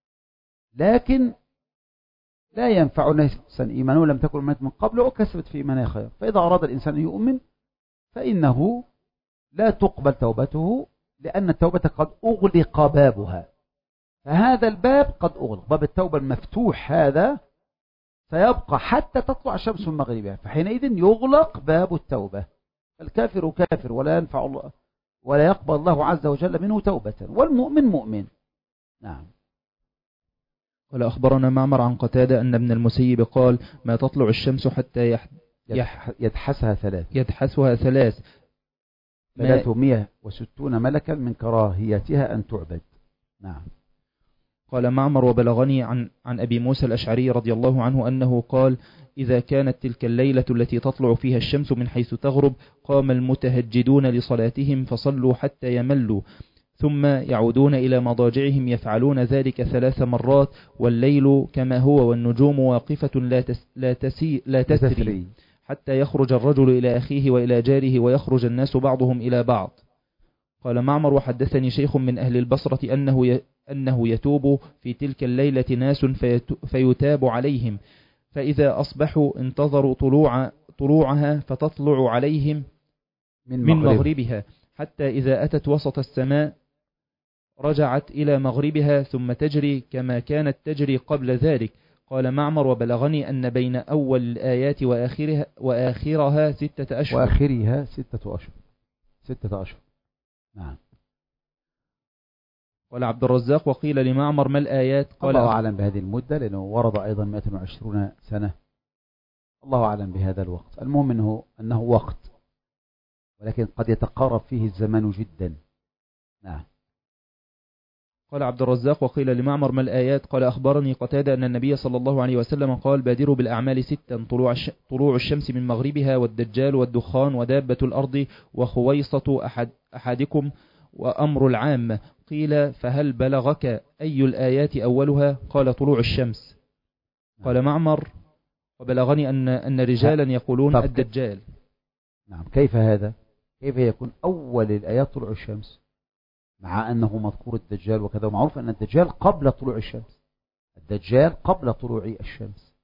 لكن لا ينفع نفسا إيمانه لم تكن آمنت من قبل أو كسبت في إيمانها خيرا. فإذا أراد الإنسان أن يؤمن فإنه لا تقبل توبته لأن التوبة قد أغلق بابها. فهذا الباب قد أغلق، باب التوبة المفتوح هذا سيبقى حتى تطلع الشمس من مغربها فحينئذ يغلق باب التوبة. الكافر كافر ولا ينفع الله ولا يقبل الله عز وجل منه توبة والمؤمن مؤمن. نعم. قال أخبرنا معمر عن قتادة أن ابن المسيب قال ما تطلع الشمس حتى يح... يح... يدحسها ثلاث يدحسها ثلاث ثلاثمائة وستون ملكا من كراهيتها أن تعبد. نعم. قال معمر وبلغني عن, عن أبي موسى الأشعري رضي الله عنه أنه قال إذا كانت تلك الليلة التي تطلع فيها الشمس من حيث تغرب قام المتهجدون لصلاتهم فصلوا حتى يملوا ثم يعودون إلى مضاجعهم يفعلون ذلك ثلاث مرات والليل كما هو والنجوم واقفة لا, تس لا, تسي لا تسري حتى يخرج الرجل إلى أخيه وإلى جاره ويخرج الناس بعضهم إلى بعض. قال معمر وحدثني شيخ من أهل البصرة أنه أنه يتوب في تلك الليلة ناس فيتاب عليهم فإذا أصبحوا انتظروا طلوع طلوعها فتطلع عليهم من, من مغربها حتى إذا أتت وسط السماء رجعت إلى مغربها ثم تجري كما كانت تجري قبل ذلك. قال معمر وبلغني أن بين أول الآيات وآخرها, وآخرها ستة أشهر وآخرها ستة أشهر ستة أشهر. نعم. قال عبد الرزاق وقيل لمعمر ما الآيات قال الله أعلم بهذه المدة لأنه ورد أيضا مئة وعشرين سنة الله أعلم بهذا الوقت. المهم أنه, أنه وقت ولكن قد يتقارب فيه الزمان جدا. نعم. قال عبد الرزاق وقيل لمعمر ما الآيات؟ قال أخبرني قتادة أن النبي صلى الله عليه وسلم قال بادروا بالأعمال ستا: طلوع, الش... طلوع الشمس من مغربها، والدجال، والدخان، ودابة الأرض، وخويصة أحد... أحدكم، وأمر العامة. قيل فهل بلغك أي الآيات أولها؟ قال طلوع الشمس. قال معمر وبلغني أن, أن رجالا يقولون الدجال. نعم. كيف هذا؟ كيف يكون أول الآيات طلوع الشمس مع أنه مذكور الدجال وكذا، ومعروف أن الدجال قبل طلوع الشمس، الدجال قبل طلوع الشمس.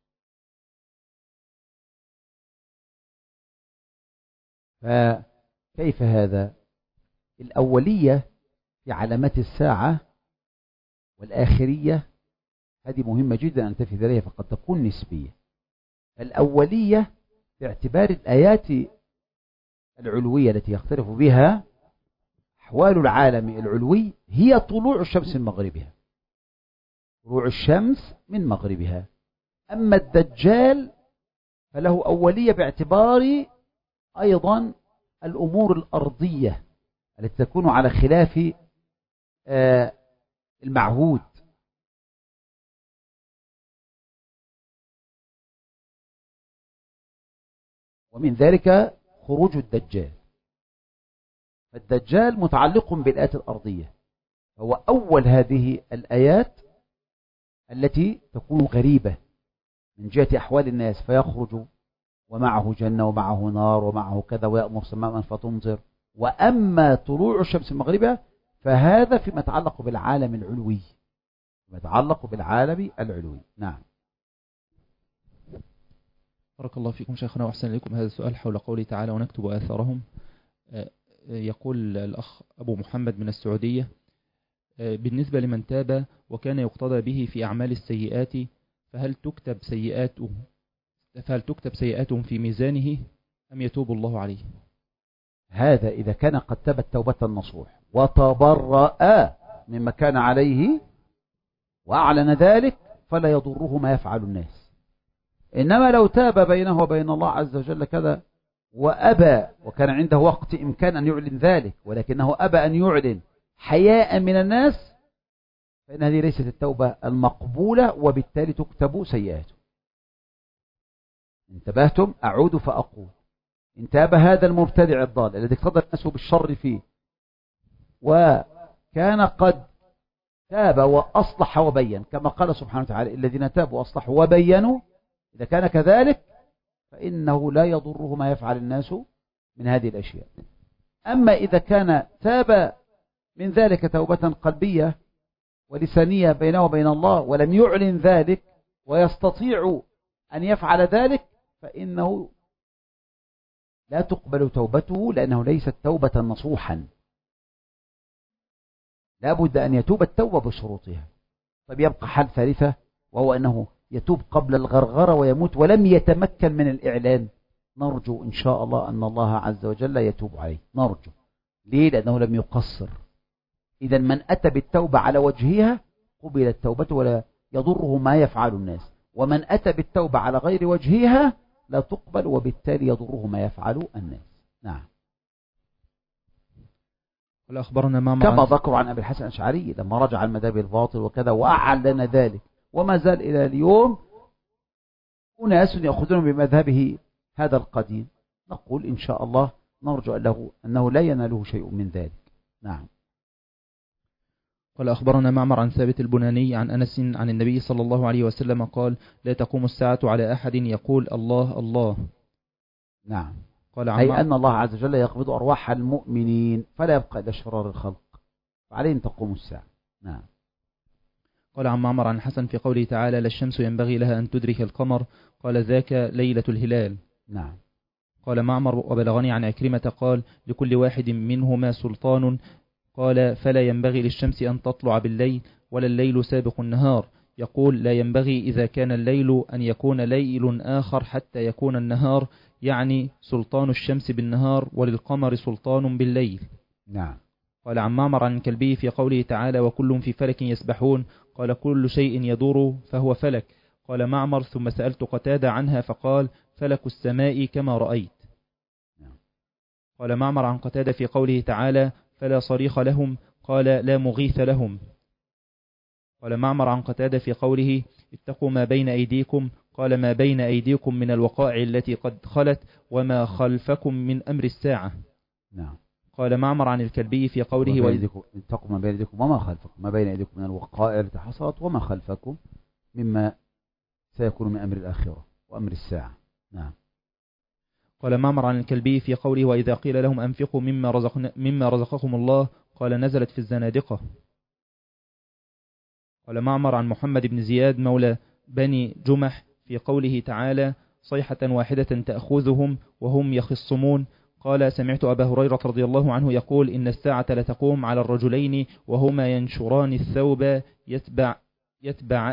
فكيف هذا؟ الأولية في علامات الساعة والآخرية هذه مهمة جدا أن تنتبه إليها، فقد تكون نسبية. الأولية باعتبار الآيات العلوية التي يختلف بها أحوال العالم العلوي هي طلوع الشمس من مغربها، طلوع الشمس من مغربها. أما الدجال فله أولية باعتبار أيضا الأمور الأرضية التي تكون على خلاف المعهود. ومن ذلك خروج الدجال، فالدجال متعلق بالآيات الأرضية، هو أول هذه الآيات التي تكون غريبة من جهة أحوال الناس، فيخرج ومعه جنة ومعه نار ومعه كذا ويأمر سماء فتمطر. وأما طلوع الشمس من مغربها فهذا فيما يتعلق بالعالم العلوي، فيما يتعلق بالعالم العلوي. نعم. بارك الله فيكم شيخنا وأحسن إليكم. هذا السؤال حول قوله تعالى ونكتب آثارهم. يقول الأخ أبو محمد من السعودية: بالنسبة لمن تاب وكان يقتضى به في أعمال السيئات فهل تكتب سيئاته فهل تكتب سيئاتهم في ميزانه أم يتوب الله عليه؟ هذا إذا كان قد تاب التوبة النصوح وتبرأ مما كان عليه وأعلن ذلك فلا يضره ما يفعل الناس. إنما لو تاب بينه وبين الله عز وجل كذا وأبى، وكان عنده وقت إمكان أن يعلن ذلك ولكنه أبى أن يعلن حياء من الناس، فإن هذه ليست التوبة المقبولة، وبالتالي تكتب سيئاته. انتبهتم؟ أعود فأقول: إن تاب هذا المبتدع الضال الذي اقتضى الناس بالشر فيه وكان قد تاب وأصلح وبين، كما قال سبحانه وتعالى: الذين تابوا وأصلحوا وبينوا، إذا كان كذلك فإنه لا يضره ما يفعل الناس من هذه الأشياء. أما إذا كان تاب من ذلك توبة قلبية ولسانية بينه وبين الله ولم يعلن ذلك ويستطيع أن يفعل ذلك، فإنه لا تقبل توبته، لأنه ليست توبة نصوحا، لا بد أن يتوب التوبة بشروطها. طيب يبقى حال ثالثة، وهو أنه يتوب قبل الغرغرة ويموت ولم يتمكن من الإعلان. نرجو إن شاء الله أن الله عز وجل يتوب عليه، نرجو. ليه؟ لأنه لم يقصر. إذا من أتى بالتوبة على وجهها قبلت توبته ولا يضره ما يفعل الناس، ومن أتى بالتوبة على غير وجهها لا تقبل، وبالتالي يضره ما يفعل الناس. نعم. أخبرنا ما كما ذكر عن أبي الحسن الأشعري لما رجع المذهب الباطل وكذا وأعلن ذلك، وما زال إلى اليوم أناس يأخذون بمذهبه هذا القديم. نقول إن شاء الله نرجو له أنه لا يناله شيء من ذلك. نعم. قال أخبرنا معمر عن ثابت البناني عن أنس عن النبي صلى الله عليه وسلم قال: لا تقوم الساعة على أحد يقول الله الله. نعم. قال أي أن الله عز وجل يقبض أرواح المؤمنين فلا يبقى إلا شرار الخلق، فعليهم تقوم الساعة. نعم. قال عن معمر عن حسن في قوله تعالى: لا الشمس ينبغي لها أن تدرك القمر، قال ذاك ليلة الهلال. نعم. قال معمر وبلغني عن عكرمة قال: لكل واحد منهما سلطان، قال فلا ينبغي للشمس أن تطلع بالليل ولا الليل سابق النهار. يقول: لا ينبغي إذا كان الليل أن يكون ليل آخر حتى يكون النهار، يعني سلطان الشمس بالنهار وللقمر سلطان بالليل. نعم. قال عن معمر عن كلبي في قوله تعالى: وكل في فلك يسبحون، قال كل شيء يدور فهو فلك. قال معمر: ثم سألت قتادة عنها فقال: فلك السماء كما رأيت. نعم. قال معمر عن قتادة في قوله تعالى: فلا صريخ لهم، قال لا مغيث لهم. قال معمر عن قتادة في قوله اتقوا ما بين أيديكم، قال ما بين أيديكم من الوقائع التي قد خلت وما خلفكم من أمر الساعة. نعم. قال معمر عن الكلبي في قوله اتقوا ما بين أيديكم وما خلفكم، ما بين أيديكم من الوقائع التي حصلت وما خلفكم مما سيكون من أمر الآخرة وأمر الساعة. نعم. قال معمر عن الكلبي في قوله وإذا قيل لهم أنفقوا مما, رزقنا مما رزقكم الله قال نزلت في الزنادقة. قال معمر عن محمد بن زياد مولى بني جمح في قوله تعالى صيحة واحدة تأخذهم وهم يخصمون، قال سمعت أبا هريرة رضي الله عنه يقول إن الساعة لتقوم على الرجلين وهما ينشران الثوب يتبع يتبع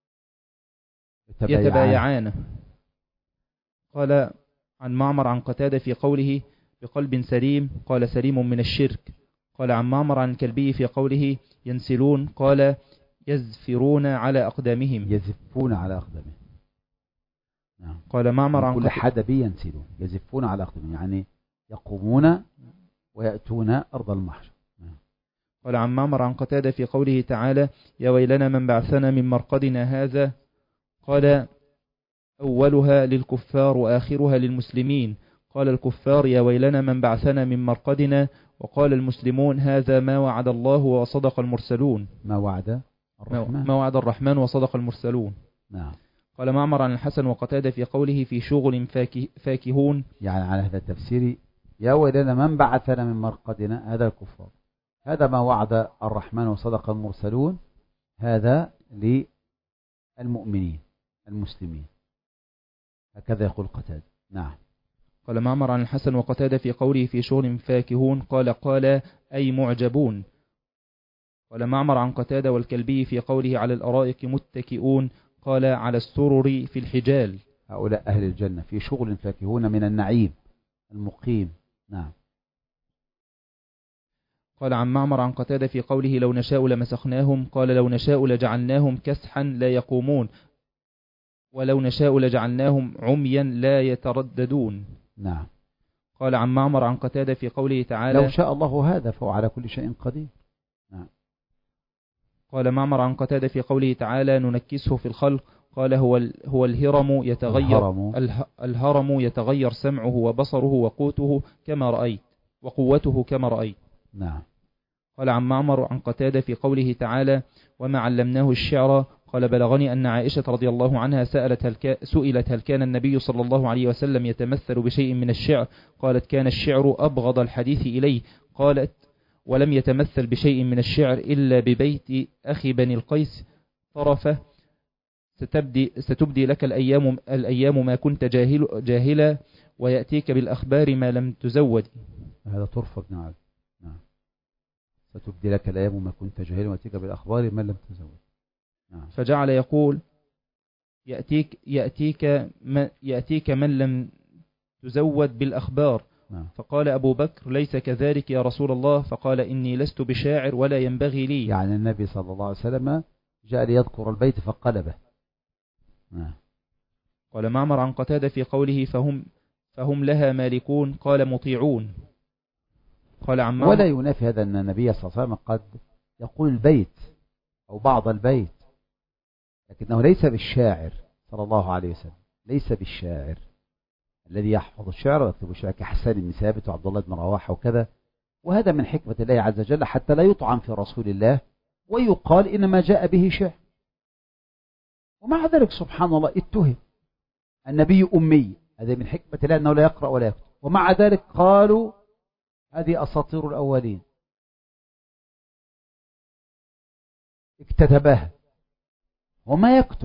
يتبايعان. قال عن معمر عن قتادة في قوله بقلب سليم قال سليم من الشرك. قال عن معمر عن الكلبي في قوله ينسلون قال يزفرون على أقدامهم يزفون على أقدامهم. نعم. قال معمر عن كل حدب ينسلون يزفون على أقدامهم يعني يقومون ويأتون أرض المحشر. نعم. قال عن معمر عن قتادة في قوله تعالى يا ويلنا من بعثنا من مرقدنا هذا، قال أولها للكفار وآخرها للمسلمين. قال الكفار يا ويلنا من بعثنا من مرقدنا، وقال المسلمون هذا ما وعد الله وصدق المرسلون. ما وعد الرحمن ما وعد الرحمن وصدق المرسلون. نعم. قال معمر عن الحسن وقتادة في قوله في شغل فاكه فاكهون، يعني على هذا التفسير يا ويلنا من بعثنا من مرقدنا هذا الكفار، هذا ما وعد الرحمن وصدق المرسلون، هذا للمؤمنين المسلمين. هكذا يقول قتادة. نعم. قال معمر عن الحسن وقتادة في قوله في شغل فاكهون قال قال أي معجبون. قال معمر عن قتادة والكلبي في قوله على الأرائك متكئون قال على السرر في الحجال. هؤلاء أهل الجنة في شغل فاكهون من النعيم المقيم. نعم. قال عن معمر عن قتادة في قوله لو نشاء لمسخناهم قال لو نشاء لجعلناهم كسحا لا يقومون ولو نشاء لجعلناهم عميا لا يترددون. نعم. قال عن معمر عن قتادة في قوله تعالى لو شاء الله هذا فهو على كل شيء قدير. نعم. قال معمر عن قتادة في قوله تعالى ننكسه في الخلق قال هو هو الهرم يتغير الهرم. الهرم يتغير سمعه وبصره وقوته كما رأيت وقوته كما رأيت. نعم. قال عن معمر عن قتادة في قوله تعالى وما علمناه الشعر قال بلغني أن عائشة رضي الله عنها سألت هل كا سئلت هل كان النبي صلى الله عليه وسلم يتمثل بشيء من الشعر قالت كان الشعر أبغض الحديث إليه قالت ولم يتمثل بشيء من الشعر إلا ببيت أخي بني القيس طرفة ستبدي, ستبدي لك الأيام, الأيام ما كنت جاهل جاهلا ويأتيك بالأخبار ما لم تزود. هذا طرفة بن عبد. نعم. ستبدي لك الأيام ما كنت جاهلا ويأتيك بالأخبار ما لم تزود. نعم. فجعل يقول يأتيك, يأتيك, من يأتيك من لم تزود بالأخبار. نعم. فقال أبو بكر ليس كذلك يا رسول الله فقال إني لست بشاعر ولا ينبغي لي. يعني النبي صلى الله عليه وسلم جاء ليذكر البيت فقلبه. نعم. قال معمر عن قتادة في قوله فهم, فهم لها مالكون قال مطيعون. قال عن معمر ولا ينافي هذا أن النبي صلى الله عليه وسلم قد يقول البيت أو بعض البيت، لكنه ليس بالشاعر صلى الله عليه وسلم، ليس بالشاعر الذي يحفظ الشعر ويكتب الشعر كحسان بن ثابت وعبد الله بن رواحة وكذا. وهذا من حكمة الله عز وجل حتى لا يطعن في رسول الله ويقال إنما جاء به شعر. ومع ذلك سبحان الله اتهم النبي أمي، هذا من حكمة الله أنه لا يقرأ ولا يكتب، ومع ذلك قالوا هذه أساطير الأولين اكتتبها وما يكتب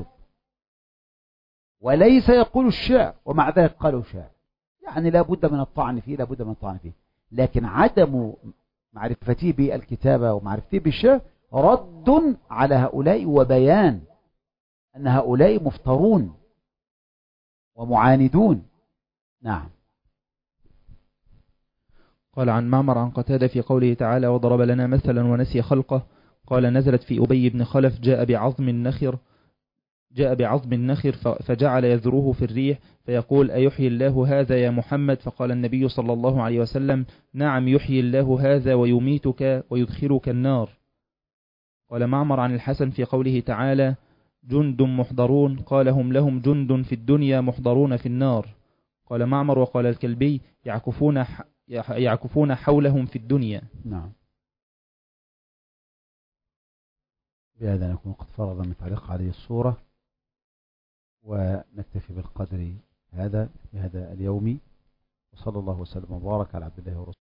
وليس يقول الشعر، ومع ذلك قالوا شعر. يعني لا بد من الطعن فيه، لا بد من الطعن فيه، لكن عدم معرفته بالكتابة ومعرفته بالشعر رد على هؤلاء وبيان أن هؤلاء مفترون ومعاندون. نعم. قال عن معمر عن قتادة في قوله تعالى وضرب لنا مثلا ونسي خلقه قال نزلت في أبي بن خلف جاء بعظم النخر جاء بعظم النخر فجعل يذروه في الريح فيقول أيحيي الله هذا يا محمد؟ فقال النبي صلى الله عليه وسلم نعم يحيي الله هذا ويميتك ويدخلك النار. قال معمر عن الحسن في قوله تعالى جند محضرون قال هم لهم جند في الدنيا محضرون في النار. قال معمر وقال الكلبي يعكفون يعكفون حولهم في الدنيا. نعم. بهذا نكون قد فرض من تعليق عليه الصورة، ونكتفي بالقدر هذا في هذا اليوم، وصلى الله وسلم وبارك على عبد الله ورسوله.